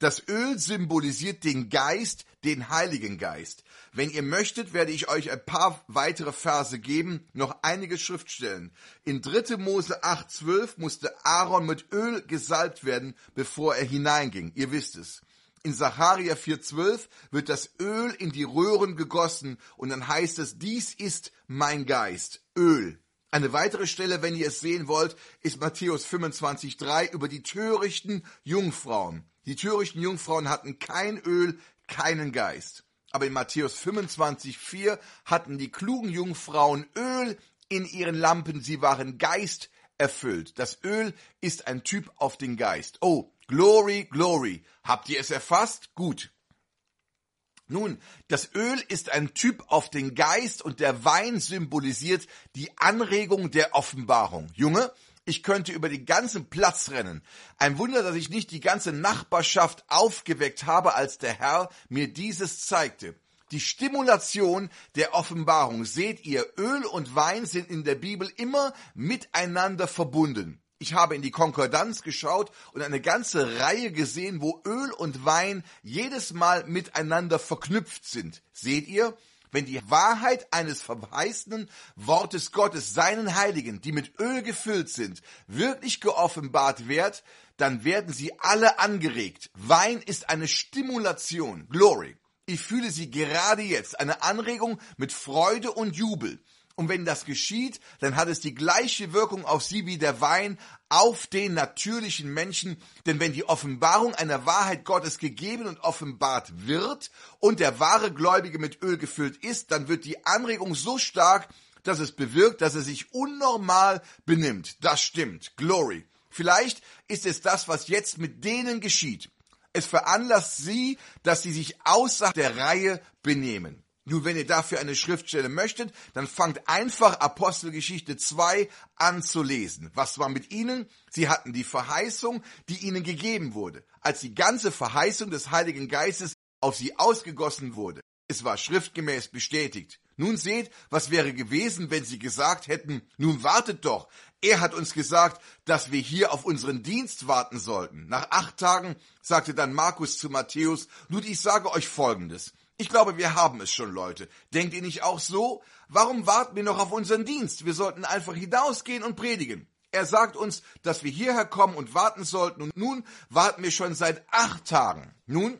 Das Öl symbolisiert den Geist, den Heiligen Geist. Wenn ihr möchtet, werde ich euch ein paar weitere Verse geben, noch einige Schriftstellen. In 3. Mose 8,12 musste Aaron mit Öl gesalbt werden, bevor er hineinging. Ihr wisst es. In Sacharja 4,12 wird das Öl in die Röhren gegossen und dann heißt es, dies ist mein Geist, Öl. Eine weitere Stelle, wenn ihr es sehen wollt, ist Matthäus 25,3 über die törichten Jungfrauen. Die törichten Jungfrauen hatten kein Öl, keinen Geist. Aber in Matthäus 25,4 hatten die klugen Jungfrauen Öl in ihren Lampen, sie waren geisterfüllt. Das Öl ist ein Typ auf den Geist. Oh, Glory, Glory. Habt ihr es erfasst? Gut. Nun, das Öl ist ein Typ auf den Geist und der Wein symbolisiert die Anregung der Offenbarung. Junge, ich könnte über den ganzen Platz rennen. Ein Wunder, dass ich nicht die ganze Nachbarschaft aufgeweckt habe, als der Herr mir dieses zeigte. Die Stimulation der Offenbarung. Seht ihr, Öl und Wein sind in der Bibel immer miteinander verbunden. Ich habe in die Konkordanz geschaut und eine ganze Reihe gesehen, wo Öl und Wein jedes Mal miteinander verknüpft sind. Seht ihr? Wenn die Wahrheit eines verheißenen Wortes Gottes seinen Heiligen, die mit Öl gefüllt sind, wirklich geoffenbart wird, dann werden sie alle angeregt. Wein ist eine Stimulation. Glory. Ich fühle sie gerade jetzt, eine Anregung mit Freude und Jubel. Und wenn das geschieht, dann hat es die gleiche Wirkung auf sie wie der Wein auf den natürlichen Menschen. Denn wenn die Offenbarung einer Wahrheit Gottes gegeben und offenbart wird und der wahre Gläubige mit Öl gefüllt ist, dann wird die Anregung so stark, dass es bewirkt, dass er sich unnormal benimmt. Das stimmt. Glory. Vielleicht ist es das, was jetzt mit denen geschieht. Es veranlasst sie, dass sie sich außer der Reihe benehmen. Nun, wenn ihr dafür eine Schriftstelle möchtet, dann fangt einfach Apostelgeschichte 2 an zu lesen. Was war mit ihnen? Sie hatten die Verheißung, die ihnen gegeben wurde, als die ganze Verheißung des Heiligen Geistes auf sie ausgegossen wurde. Es war schriftgemäß bestätigt. Nun seht, was wäre gewesen, wenn sie gesagt hätten, nun wartet doch, er hat uns gesagt, dass wir hier auf unseren Dienst warten sollten. Nach 8 Tagen sagte dann Markus zu Matthäus, nun, ich sage euch Folgendes. Ich glaube, wir haben es schon, Leute. Denkt ihr nicht auch so? Warum warten wir noch auf unseren Dienst? Wir sollten einfach hinausgehen und predigen. Er sagt uns, dass wir hierher kommen und warten sollten. Und nun warten wir schon seit 8 Tagen. Nun,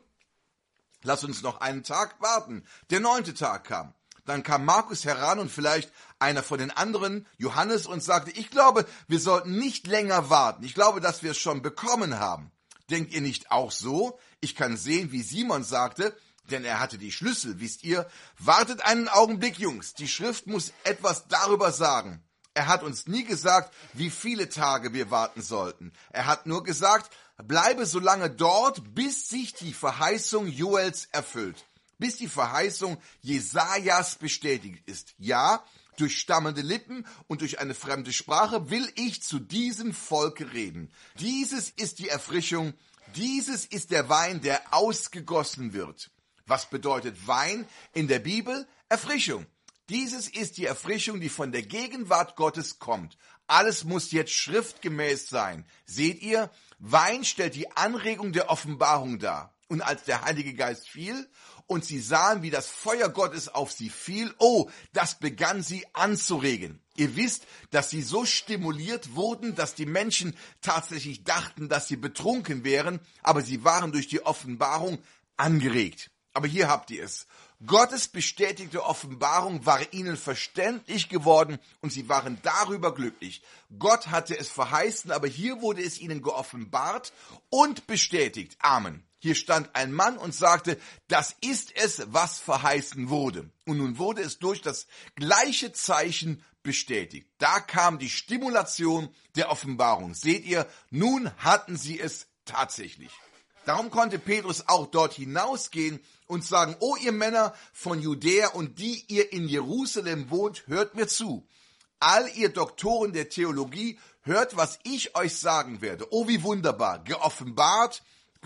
lass uns noch einen Tag warten. Der 9. Tag kam. Dann kam Markus heran und vielleicht einer von den anderen, Johannes, und sagte, ich glaube, wir sollten nicht länger warten. Ich glaube, dass wir es schon bekommen haben. Denkt ihr nicht auch so? Ich kann sehen, wie Simon sagte, denn er hatte die Schlüssel, wisst ihr. Wartet einen Augenblick, Jungs. Die Schrift muss etwas darüber sagen. Er hat uns nie gesagt, wie viele Tage wir warten sollten. Er hat nur gesagt, bleibe so lange dort, bis sich die Verheißung Joels erfüllt. Bis die Verheißung Jesajas bestätigt ist. Ja, durch stammende Lippen und durch eine fremde Sprache will ich zu diesem Volke reden. Dieses ist die Erfrischung, dieses ist der Wein, der ausgegossen wird. Was bedeutet Wein in der Bibel? Erfrischung. Dieses ist die Erfrischung, die von der Gegenwart Gottes kommt. Alles muss jetzt schriftgemäß sein. Seht ihr? Wein stellt die Anregung der Offenbarung dar. Und als der Heilige Geist fiel und sie sahen, wie das Feuer Gottes auf sie fiel, oh, das begann sie anzuregen. Ihr wisst, dass sie so stimuliert wurden, dass die Menschen tatsächlich dachten, dass sie betrunken wären, aber sie waren durch die Offenbarung angeregt. Aber hier habt ihr es. Gottes bestätigte Offenbarung war ihnen verständlich geworden und sie waren darüber glücklich. Gott hatte es verheißen, aber hier wurde es ihnen geoffenbart und bestätigt. Amen. Hier stand ein Mann und sagte, das ist es, was verheißen wurde. Und nun wurde es durch das gleiche Zeichen bestätigt. Da kam die Stimulation der Offenbarung. Seht ihr, nun hatten sie es tatsächlich. Darum konnte Petrus auch dort hinausgehen und sagen, oh ihr Männer von Judäa und die ihr in Jerusalem wohnt, hört mir zu. All ihr Doktoren der Theologie, hört, was ich euch sagen werde. Oh wie wunderbar, geoffenbart.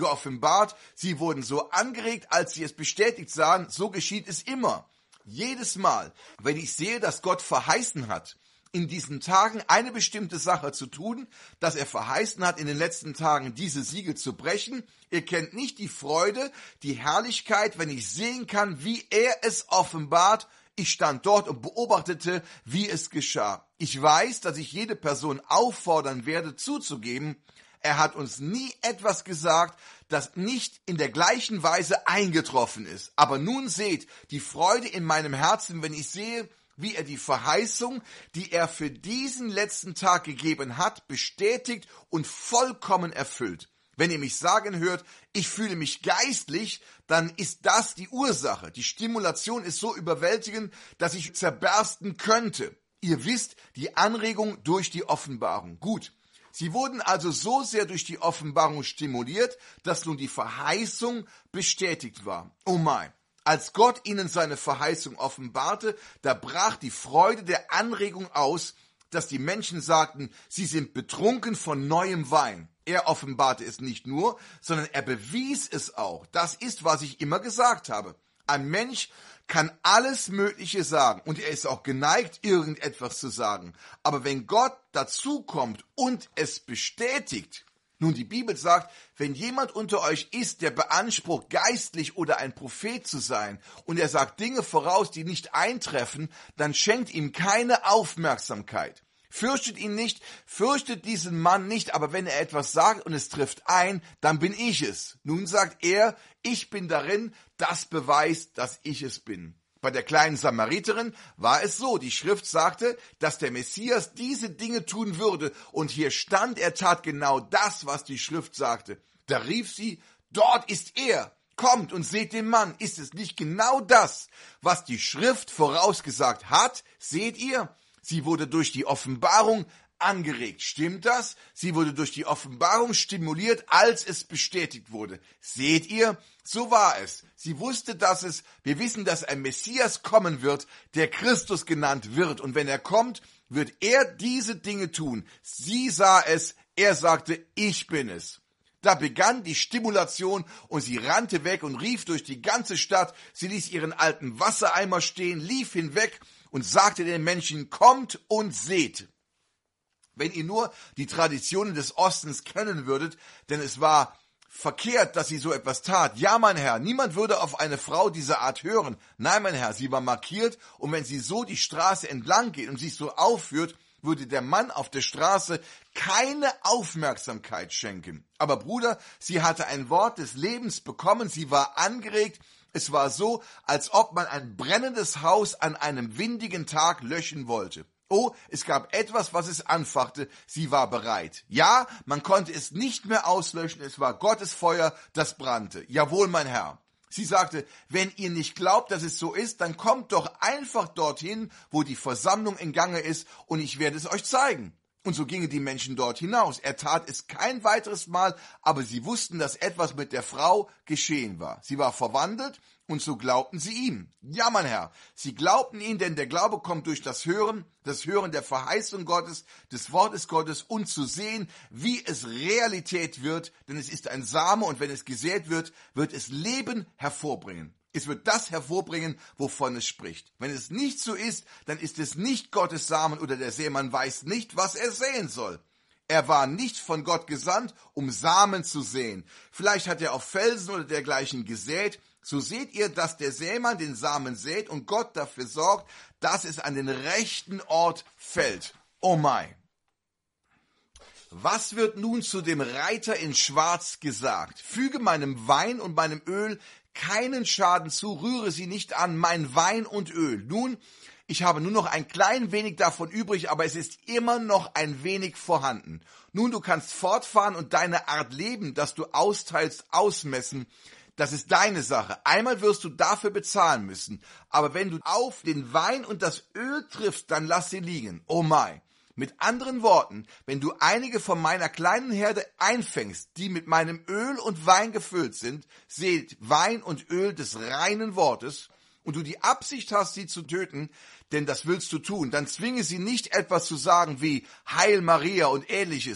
Sie wurden so angeregt, als sie es bestätigt sahen, so geschieht es immer. Jedes Mal, wenn ich sehe, dass Gott verheißen hat, in diesen Tagen eine bestimmte Sache zu tun, dass er verheißen hat, in den letzten Tagen diese Siegel zu brechen. Ihr kennt nicht die Freude, die Herrlichkeit, wenn ich sehen kann, wie er es offenbart. Ich stand dort und beobachtete, wie es geschah. Ich weiß, dass ich jede Person auffordern werde, zuzugeben, er hat uns nie etwas gesagt, das nicht in der gleichen Weise eingetroffen ist. Aber nun seht die Freude in meinem Herzen, wenn ich sehe, wie er die Verheißung, die er für diesen letzten Tag gegeben hat, bestätigt und vollkommen erfüllt. Wenn ihr mich sagen hört, ich fühle mich geistlich, dann ist das die Ursache. Die Stimulation ist so überwältigend, dass ich zerbersten könnte. Ihr wisst, die Anregung durch die Offenbarung. Gut, sie wurden also so sehr durch die Offenbarung stimuliert, dass nun die Verheißung bestätigt war. Oh mein! Als Gott ihnen seine Verheißung offenbarte, da brach die Freude der Anregung aus, dass die Menschen sagten, sie sind betrunken von neuem Wein. Er offenbarte es nicht nur, sondern er bewies es auch. Das ist, was ich immer gesagt habe. Ein Mensch kann alles Mögliche sagen und er ist auch geneigt, irgendetwas zu sagen. Aber wenn Gott dazukommt und es bestätigt, nun, die Bibel sagt, wenn jemand unter euch ist, der beansprucht, geistlich oder ein Prophet zu sein, und er sagt Dinge voraus, die nicht eintreffen, dann schenkt ihm keine Aufmerksamkeit. Fürchtet ihn nicht, fürchtet diesen Mann nicht, aber wenn er etwas sagt und es trifft ein, dann bin ich es. Nun sagt er, ich bin darin, das beweist, dass ich es bin. Bei der kleinen Samariterin war es so, die Schrift sagte, dass der Messias diese Dinge tun würde und hier stand, er tat genau das, was die Schrift sagte. Da rief sie, dort ist er, kommt und seht den Mann. Ist es nicht genau das, was die Schrift vorausgesagt hat? Seht ihr? Sie wurde durch die Offenbarung angeregt. Stimmt das? Sie wurde durch die Offenbarung stimuliert, als es bestätigt wurde. Seht ihr? So war es. Sie wusste, wir wissen, dass ein Messias kommen wird, der Christus genannt wird. Und wenn er kommt, wird er diese Dinge tun. Sie sah es, er sagte, ich bin es. Da begann die Stimulation und sie rannte weg und rief durch die ganze Stadt. Sie ließ ihren alten Wassereimer stehen, lief hinweg und sagte den Menschen, kommt und seht. Wenn ihr nur die Traditionen des Ostens kennen würdet, denn es war verkehrt, dass sie so etwas tat. Ja, mein Herr, niemand würde auf eine Frau dieser Art hören. Nein, mein Herr, sie war markiert und wenn sie so die Straße entlang geht und sich so aufführt, würde der Mann auf der Straße keine Aufmerksamkeit schenken. Aber Bruder, sie hatte ein Wort des Lebens bekommen, sie war angeregt. Es war so, als ob man ein brennendes Haus an einem windigen Tag löschen wollte. Oh, es gab etwas, was es anfachte. Sie war bereit. Ja, man konnte es nicht mehr auslöschen. Es war Gottes Feuer, das brannte. Jawohl, mein Herr. Sie sagte, wenn ihr nicht glaubt, dass es so ist, dann kommt doch einfach dorthin, wo die Versammlung in Gange ist, und ich werde es euch zeigen. Und so gingen die Menschen dort hinaus. Er tat es kein weiteres Mal, aber sie wussten, dass etwas mit der Frau geschehen war. Sie war verwandelt und so glaubten sie ihm. Ja, mein Herr, sie glaubten ihm, denn der Glaube kommt durch das Hören der Verheißung Gottes, des Wortes Gottes und zu sehen, wie es Realität wird, denn es ist ein Same und wenn es gesät wird, wird es Leben hervorbringen. Es wird das hervorbringen, wovon es spricht. Wenn es nicht so ist, dann ist es nicht Gottes Samen oder der Sämann weiß nicht, was er säen soll. Er war nicht von Gott gesandt, um Samen zu säen. Vielleicht hat er auf Felsen oder dergleichen gesät. So seht ihr, dass der Sämann den Samen sät und Gott dafür sorgt, dass es an den rechten Ort fällt. Oh mein! Was wird nun zu dem Reiter in Schwarz gesagt? Füge meinem Wein und meinem Öl keinen Schaden zu, rühre sie nicht an, mein Wein und Öl. Nun, ich habe nur noch ein klein wenig davon übrig, aber es ist immer noch ein wenig vorhanden. Nun, du kannst fortfahren und deine Art Leben, das du austeilst, ausmessen. Das ist deine Sache. Einmal wirst du dafür bezahlen müssen. Aber wenn du auf den Wein und das Öl triffst, dann lass sie liegen. Oh mein! Mit anderen Worten, wenn du einige von meiner kleinen Herde einfängst, die mit meinem Öl und Wein gefüllt sind, seht Wein und Öl des reinen Wortes, und du die Absicht hast, sie zu töten, denn das willst du tun, dann zwinge sie nicht etwas zu sagen wie Heil Maria und ähnliches,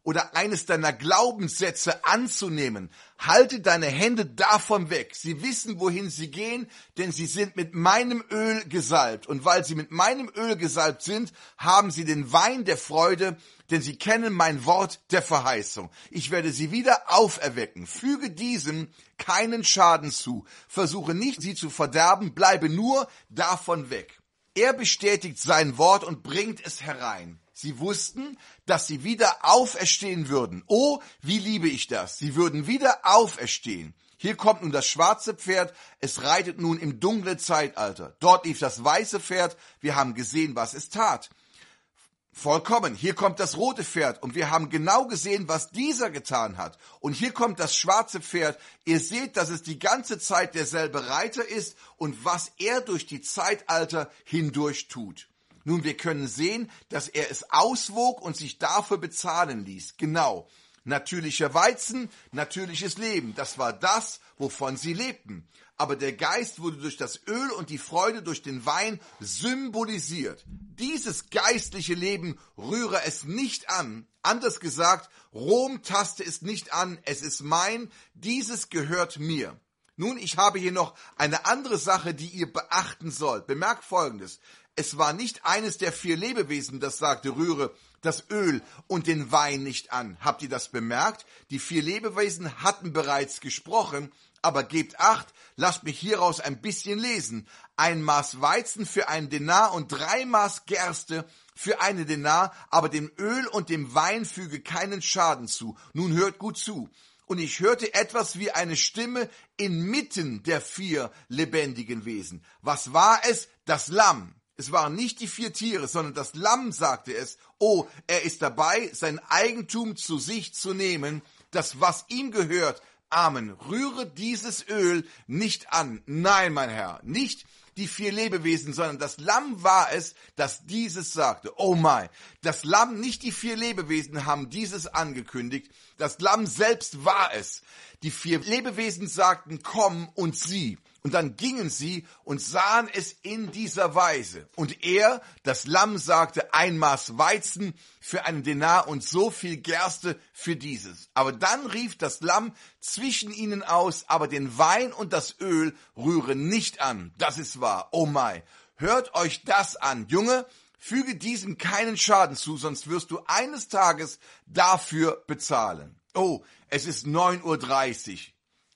oder eines deiner Glaubenssätze anzunehmen. Halte deine Hände davon weg. Sie wissen, wohin sie gehen, denn sie sind mit meinem Öl gesalbt. Und weil sie mit meinem Öl gesalbt sind, haben sie den Wein der Freude, denn sie kennen mein Wort der Verheißung. Ich werde sie wieder auferwecken. Füge diesem keinen Schaden zu. Versuche nicht, sie zu verderben. Bleibe nur davon weg. Er bestätigt sein Wort und bringt es herein. Sie wussten, dass sie wieder auferstehen würden. Oh, wie liebe ich das. Sie würden wieder auferstehen. Hier kommt nun das schwarze Pferd. Es reitet nun im dunklen Zeitalter. Dort lief das weiße Pferd. Wir haben gesehen, was es tat. Vollkommen. Hier kommt das rote Pferd und wir haben genau gesehen, was dieser getan hat. Und hier kommt das schwarze Pferd. Ihr seht, dass es die ganze Zeit derselbe Reiter ist und was er durch die Zeitalter hindurch tut. Nun, wir können sehen, dass er es auswog und sich dafür bezahlen ließ. Genau. Natürlicher Weizen, natürliches Leben. Das war das, wovon sie lebten. Aber der Geist wurde durch das Öl und die Freude durch den Wein symbolisiert. Dieses geistliche Leben rühre es nicht an. Anders gesagt, Rom taste es nicht an. Es ist mein, dieses gehört mir. Nun, ich habe hier noch eine andere Sache, die ihr beachten sollt. Bemerkt Folgendes. Es war nicht eines der 4 Lebewesen, das sagte, rühre das Öl und den Wein nicht an. Habt ihr das bemerkt? Die 4 Lebewesen hatten bereits gesprochen, aber gebt Acht, lasst mich hieraus ein bisschen lesen. 1 Maß Weizen für einen Denar und 3 Maß Gerste für eine Denar, aber dem Öl und dem Wein füge keinen Schaden zu. Nun hört gut zu. Und ich hörte etwas wie eine Stimme inmitten der 4 lebendigen Wesen. Was war es? Das Lamm. Es waren nicht die 4 Tiere, sondern das Lamm sagte es. Oh, er ist dabei, sein Eigentum zu sich zu nehmen, das, was ihm gehört. Amen. Rühre dieses Öl nicht an. Nein, mein Herr, nicht die 4 Lebewesen, sondern das Lamm war es, das dieses sagte. Oh mein, das Lamm, nicht die 4 Lebewesen haben dieses angekündigt. Das Lamm selbst war es. Die 4 Lebewesen sagten, komm und sieh. Und dann gingen sie und sahen es in dieser Weise. Und er, das Lamm, sagte, 1 Maß Weizen für einen Denar und so viel Gerste für dieses. Aber dann rief das Lamm zwischen ihnen aus, aber den Wein und das Öl rühre nicht an. Das ist wahr. Oh mein. Hört euch das an, Junge. Füge diesem keinen Schaden zu, sonst wirst du eines Tages dafür bezahlen. Oh, es ist 9:30 Uhr.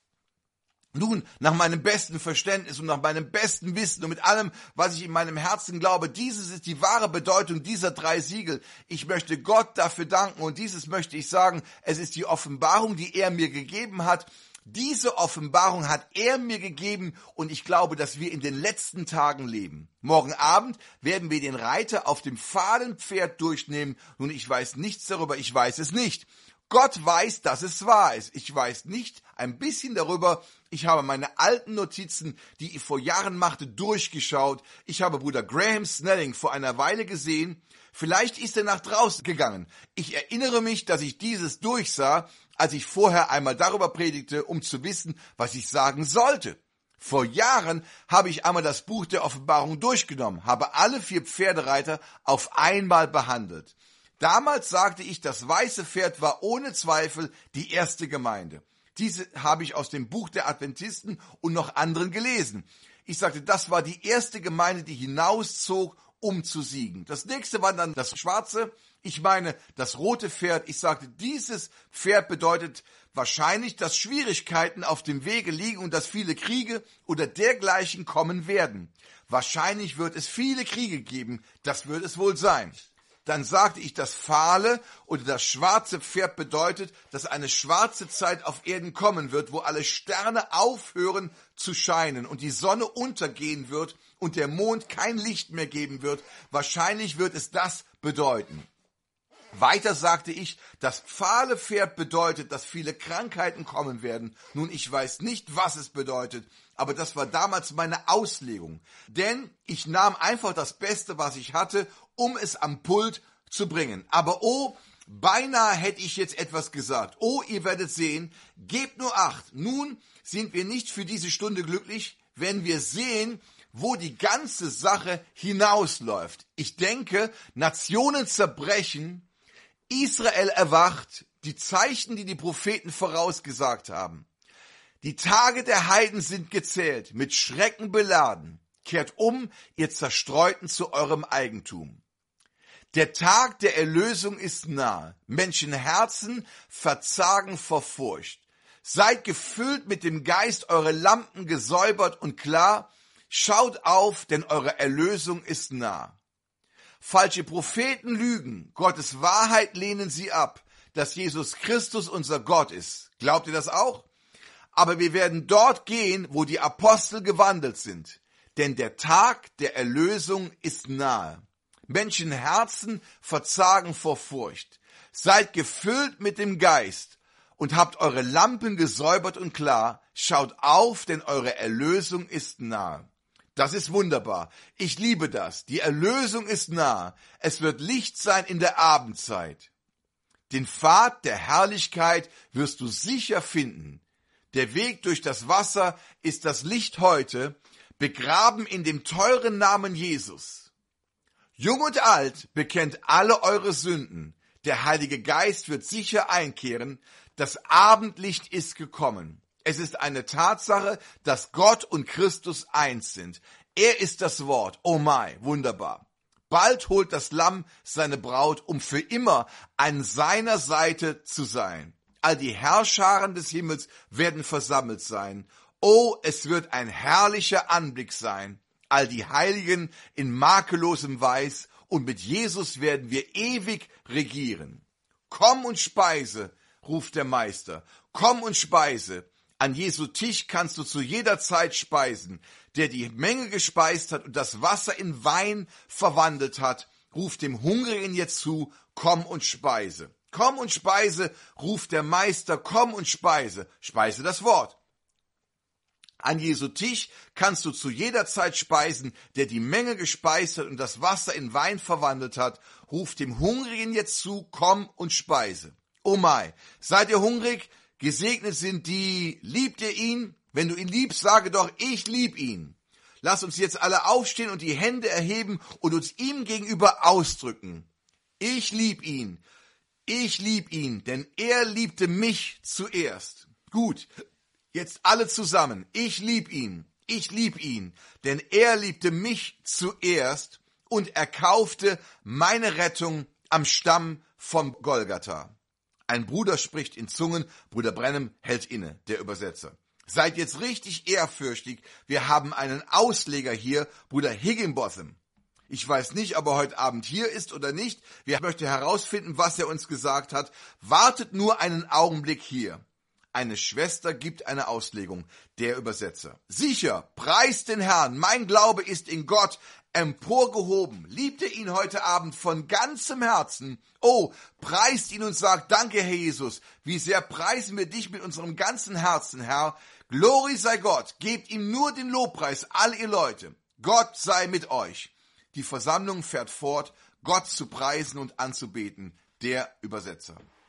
Nun, nach meinem besten Verständnis und nach meinem besten Wissen und mit allem, was ich in meinem Herzen glaube, dieses ist die wahre Bedeutung dieser 3 Siegel. Ich möchte Gott dafür danken und dieses möchte ich sagen, es ist die Offenbarung, die er mir gegeben hat. Diese Offenbarung hat er mir gegeben und ich glaube, dass wir in den letzten Tagen leben. Morgen Abend werden wir den Reiter auf dem fahlen Pferd durchnehmen. Nun, ich weiß nichts darüber, ich weiß es nicht. Gott weiß, dass es wahr ist. Ich weiß nicht ein bisschen darüber. Ich habe meine alten Notizen, die ich vor Jahren machte, durchgeschaut. Ich habe Bruder Graham Snelling vor einer Weile gesehen. Vielleicht ist er nach draußen gegangen. Ich erinnere mich, dass ich dieses durchsah, als ich vorher einmal darüber predigte, um zu wissen, was ich sagen sollte. Vor Jahren habe ich einmal das Buch der Offenbarung durchgenommen, habe alle 4 Pferdereiter auf einmal behandelt. Damals sagte ich, das weiße Pferd war ohne Zweifel die erste Gemeinde. Diese habe ich aus dem Buch der Adventisten und noch anderen gelesen. Ich sagte, das war die erste Gemeinde, die hinauszog, um zu siegen. Das nächste war dann das schwarze, ich meine das rote Pferd. Ich sagte, dieses Pferd bedeutet wahrscheinlich, dass Schwierigkeiten auf dem Wege liegen und dass viele Kriege oder dergleichen kommen werden. Wahrscheinlich wird es viele Kriege geben, das wird es wohl sein. Dann sagte ich, das fahle oder das schwarze Pferd bedeutet, dass eine schwarze Zeit auf Erden kommen wird, wo alle Sterne aufhören zu scheinen und die Sonne untergehen wird und der Mond kein Licht mehr geben wird. Wahrscheinlich wird es das bedeuten. Weiter sagte ich, das fahle Pferd bedeutet, dass viele Krankheiten kommen werden. Nun, ich weiß nicht, was es bedeutet, aber das war damals meine Auslegung. Denn ich nahm einfach das Beste, was ich hatte, um es am Pult zu bringen. Aber oh, beinahe hätte ich jetzt etwas gesagt. Oh, ihr werdet sehen, gebt nur Acht. Nun sind wir nicht für diese Stunde glücklich, wenn wir sehen, wo die ganze Sache hinausläuft. Ich denke, Nationen zerbrechen Israel erwacht, die Zeichen, die die Propheten vorausgesagt haben. Die Tage der Heiden sind gezählt, mit Schrecken beladen. Kehrt um, ihr Zerstreuten, zu eurem Eigentum. Der Tag der Erlösung ist nahe. Menschenherzen verzagen vor Furcht. Seid gefüllt mit dem Geist, eure Lampen gesäubert und klar. Schaut auf, denn eure Erlösung ist nah. Falsche Propheten lügen, Gottes Wahrheit lehnen sie ab, dass Jesus Christus unser Gott ist. Glaubt ihr das auch? Aber wir werden dort gehen, wo die Apostel gewandelt sind. Denn der Tag der Erlösung ist nahe. Menschenherzen verzagen vor Furcht. Seid gefüllt mit dem Geist und habt eure Lampen gesäubert und klar. Schaut auf, denn eure Erlösung ist nahe. Das ist wunderbar. Ich liebe das. Die Erlösung ist nahe. Es wird Licht sein in der Abendzeit. Den Pfad der Herrlichkeit wirst du sicher finden. Der Weg durch das Wasser ist das Licht heute, begraben in dem teuren Namen Jesus. Jung und alt bekennt alle eure Sünden. Der Heilige Geist wird sicher einkehren. Das Abendlicht ist gekommen. Es ist eine Tatsache, dass Gott und Christus eins sind. Er ist das Wort. Oh my, wunderbar. Bald holt das Lamm seine Braut, um für immer an seiner Seite zu sein. All die Herrscharen des Himmels werden versammelt sein. Oh, es wird ein herrlicher Anblick sein. All die Heiligen in makellosem Weiß, und mit Jesus werden wir ewig regieren. Komm und speise, ruft der Meister. Komm und speise. An Jesu Tisch kannst du zu jeder Zeit speisen. Der die Menge gespeist hat und das Wasser in Wein verwandelt hat, ruft dem Hungrigen jetzt zu, komm und speise. Komm und speise, ruft der Meister, komm und speise. Speise das Wort. An Jesu Tisch kannst du zu jeder Zeit speisen, der die Menge gespeist hat und das Wasser in Wein verwandelt hat, ruft dem Hungrigen jetzt zu, komm und speise. Oh my, seid ihr hungrig? Gesegnet sind die, liebt ihr ihn? Wenn du ihn liebst, sage doch, ich lieb ihn. Lass uns jetzt alle aufstehen und die Hände erheben und uns ihm gegenüber ausdrücken. Ich lieb ihn, denn er liebte mich zuerst. Gut, jetzt alle zusammen. Ich lieb ihn, denn er liebte mich zuerst und erkaufte meine Rettung am Stamm von Golgatha. Ein Bruder spricht in Zungen, Bruder Branham hält inne, der Übersetzer. Seid jetzt richtig ehrfürchtig, wir haben einen Ausleger hier, Bruder Higginbotham. Ich weiß nicht, ob er heute Abend hier ist oder nicht. Wir möchten herausfinden, was er uns gesagt hat. Wartet nur einen Augenblick hier. Eine Schwester gibt eine Auslegung, der Übersetzer. Sicher, preist den Herrn, mein Glaube ist in Gott emporgehoben. Liebt ihr ihn heute Abend von ganzem Herzen? Oh, preist ihn und sagt, danke Herr Jesus. Wie sehr preisen wir dich mit unserem ganzen Herzen, Herr. Glory sei Gott, gebt ihm nur den Lobpreis, all ihr Leute. Gott sei mit euch. Die Versammlung fährt fort, Gott zu preisen und anzubeten, der Übersetzer.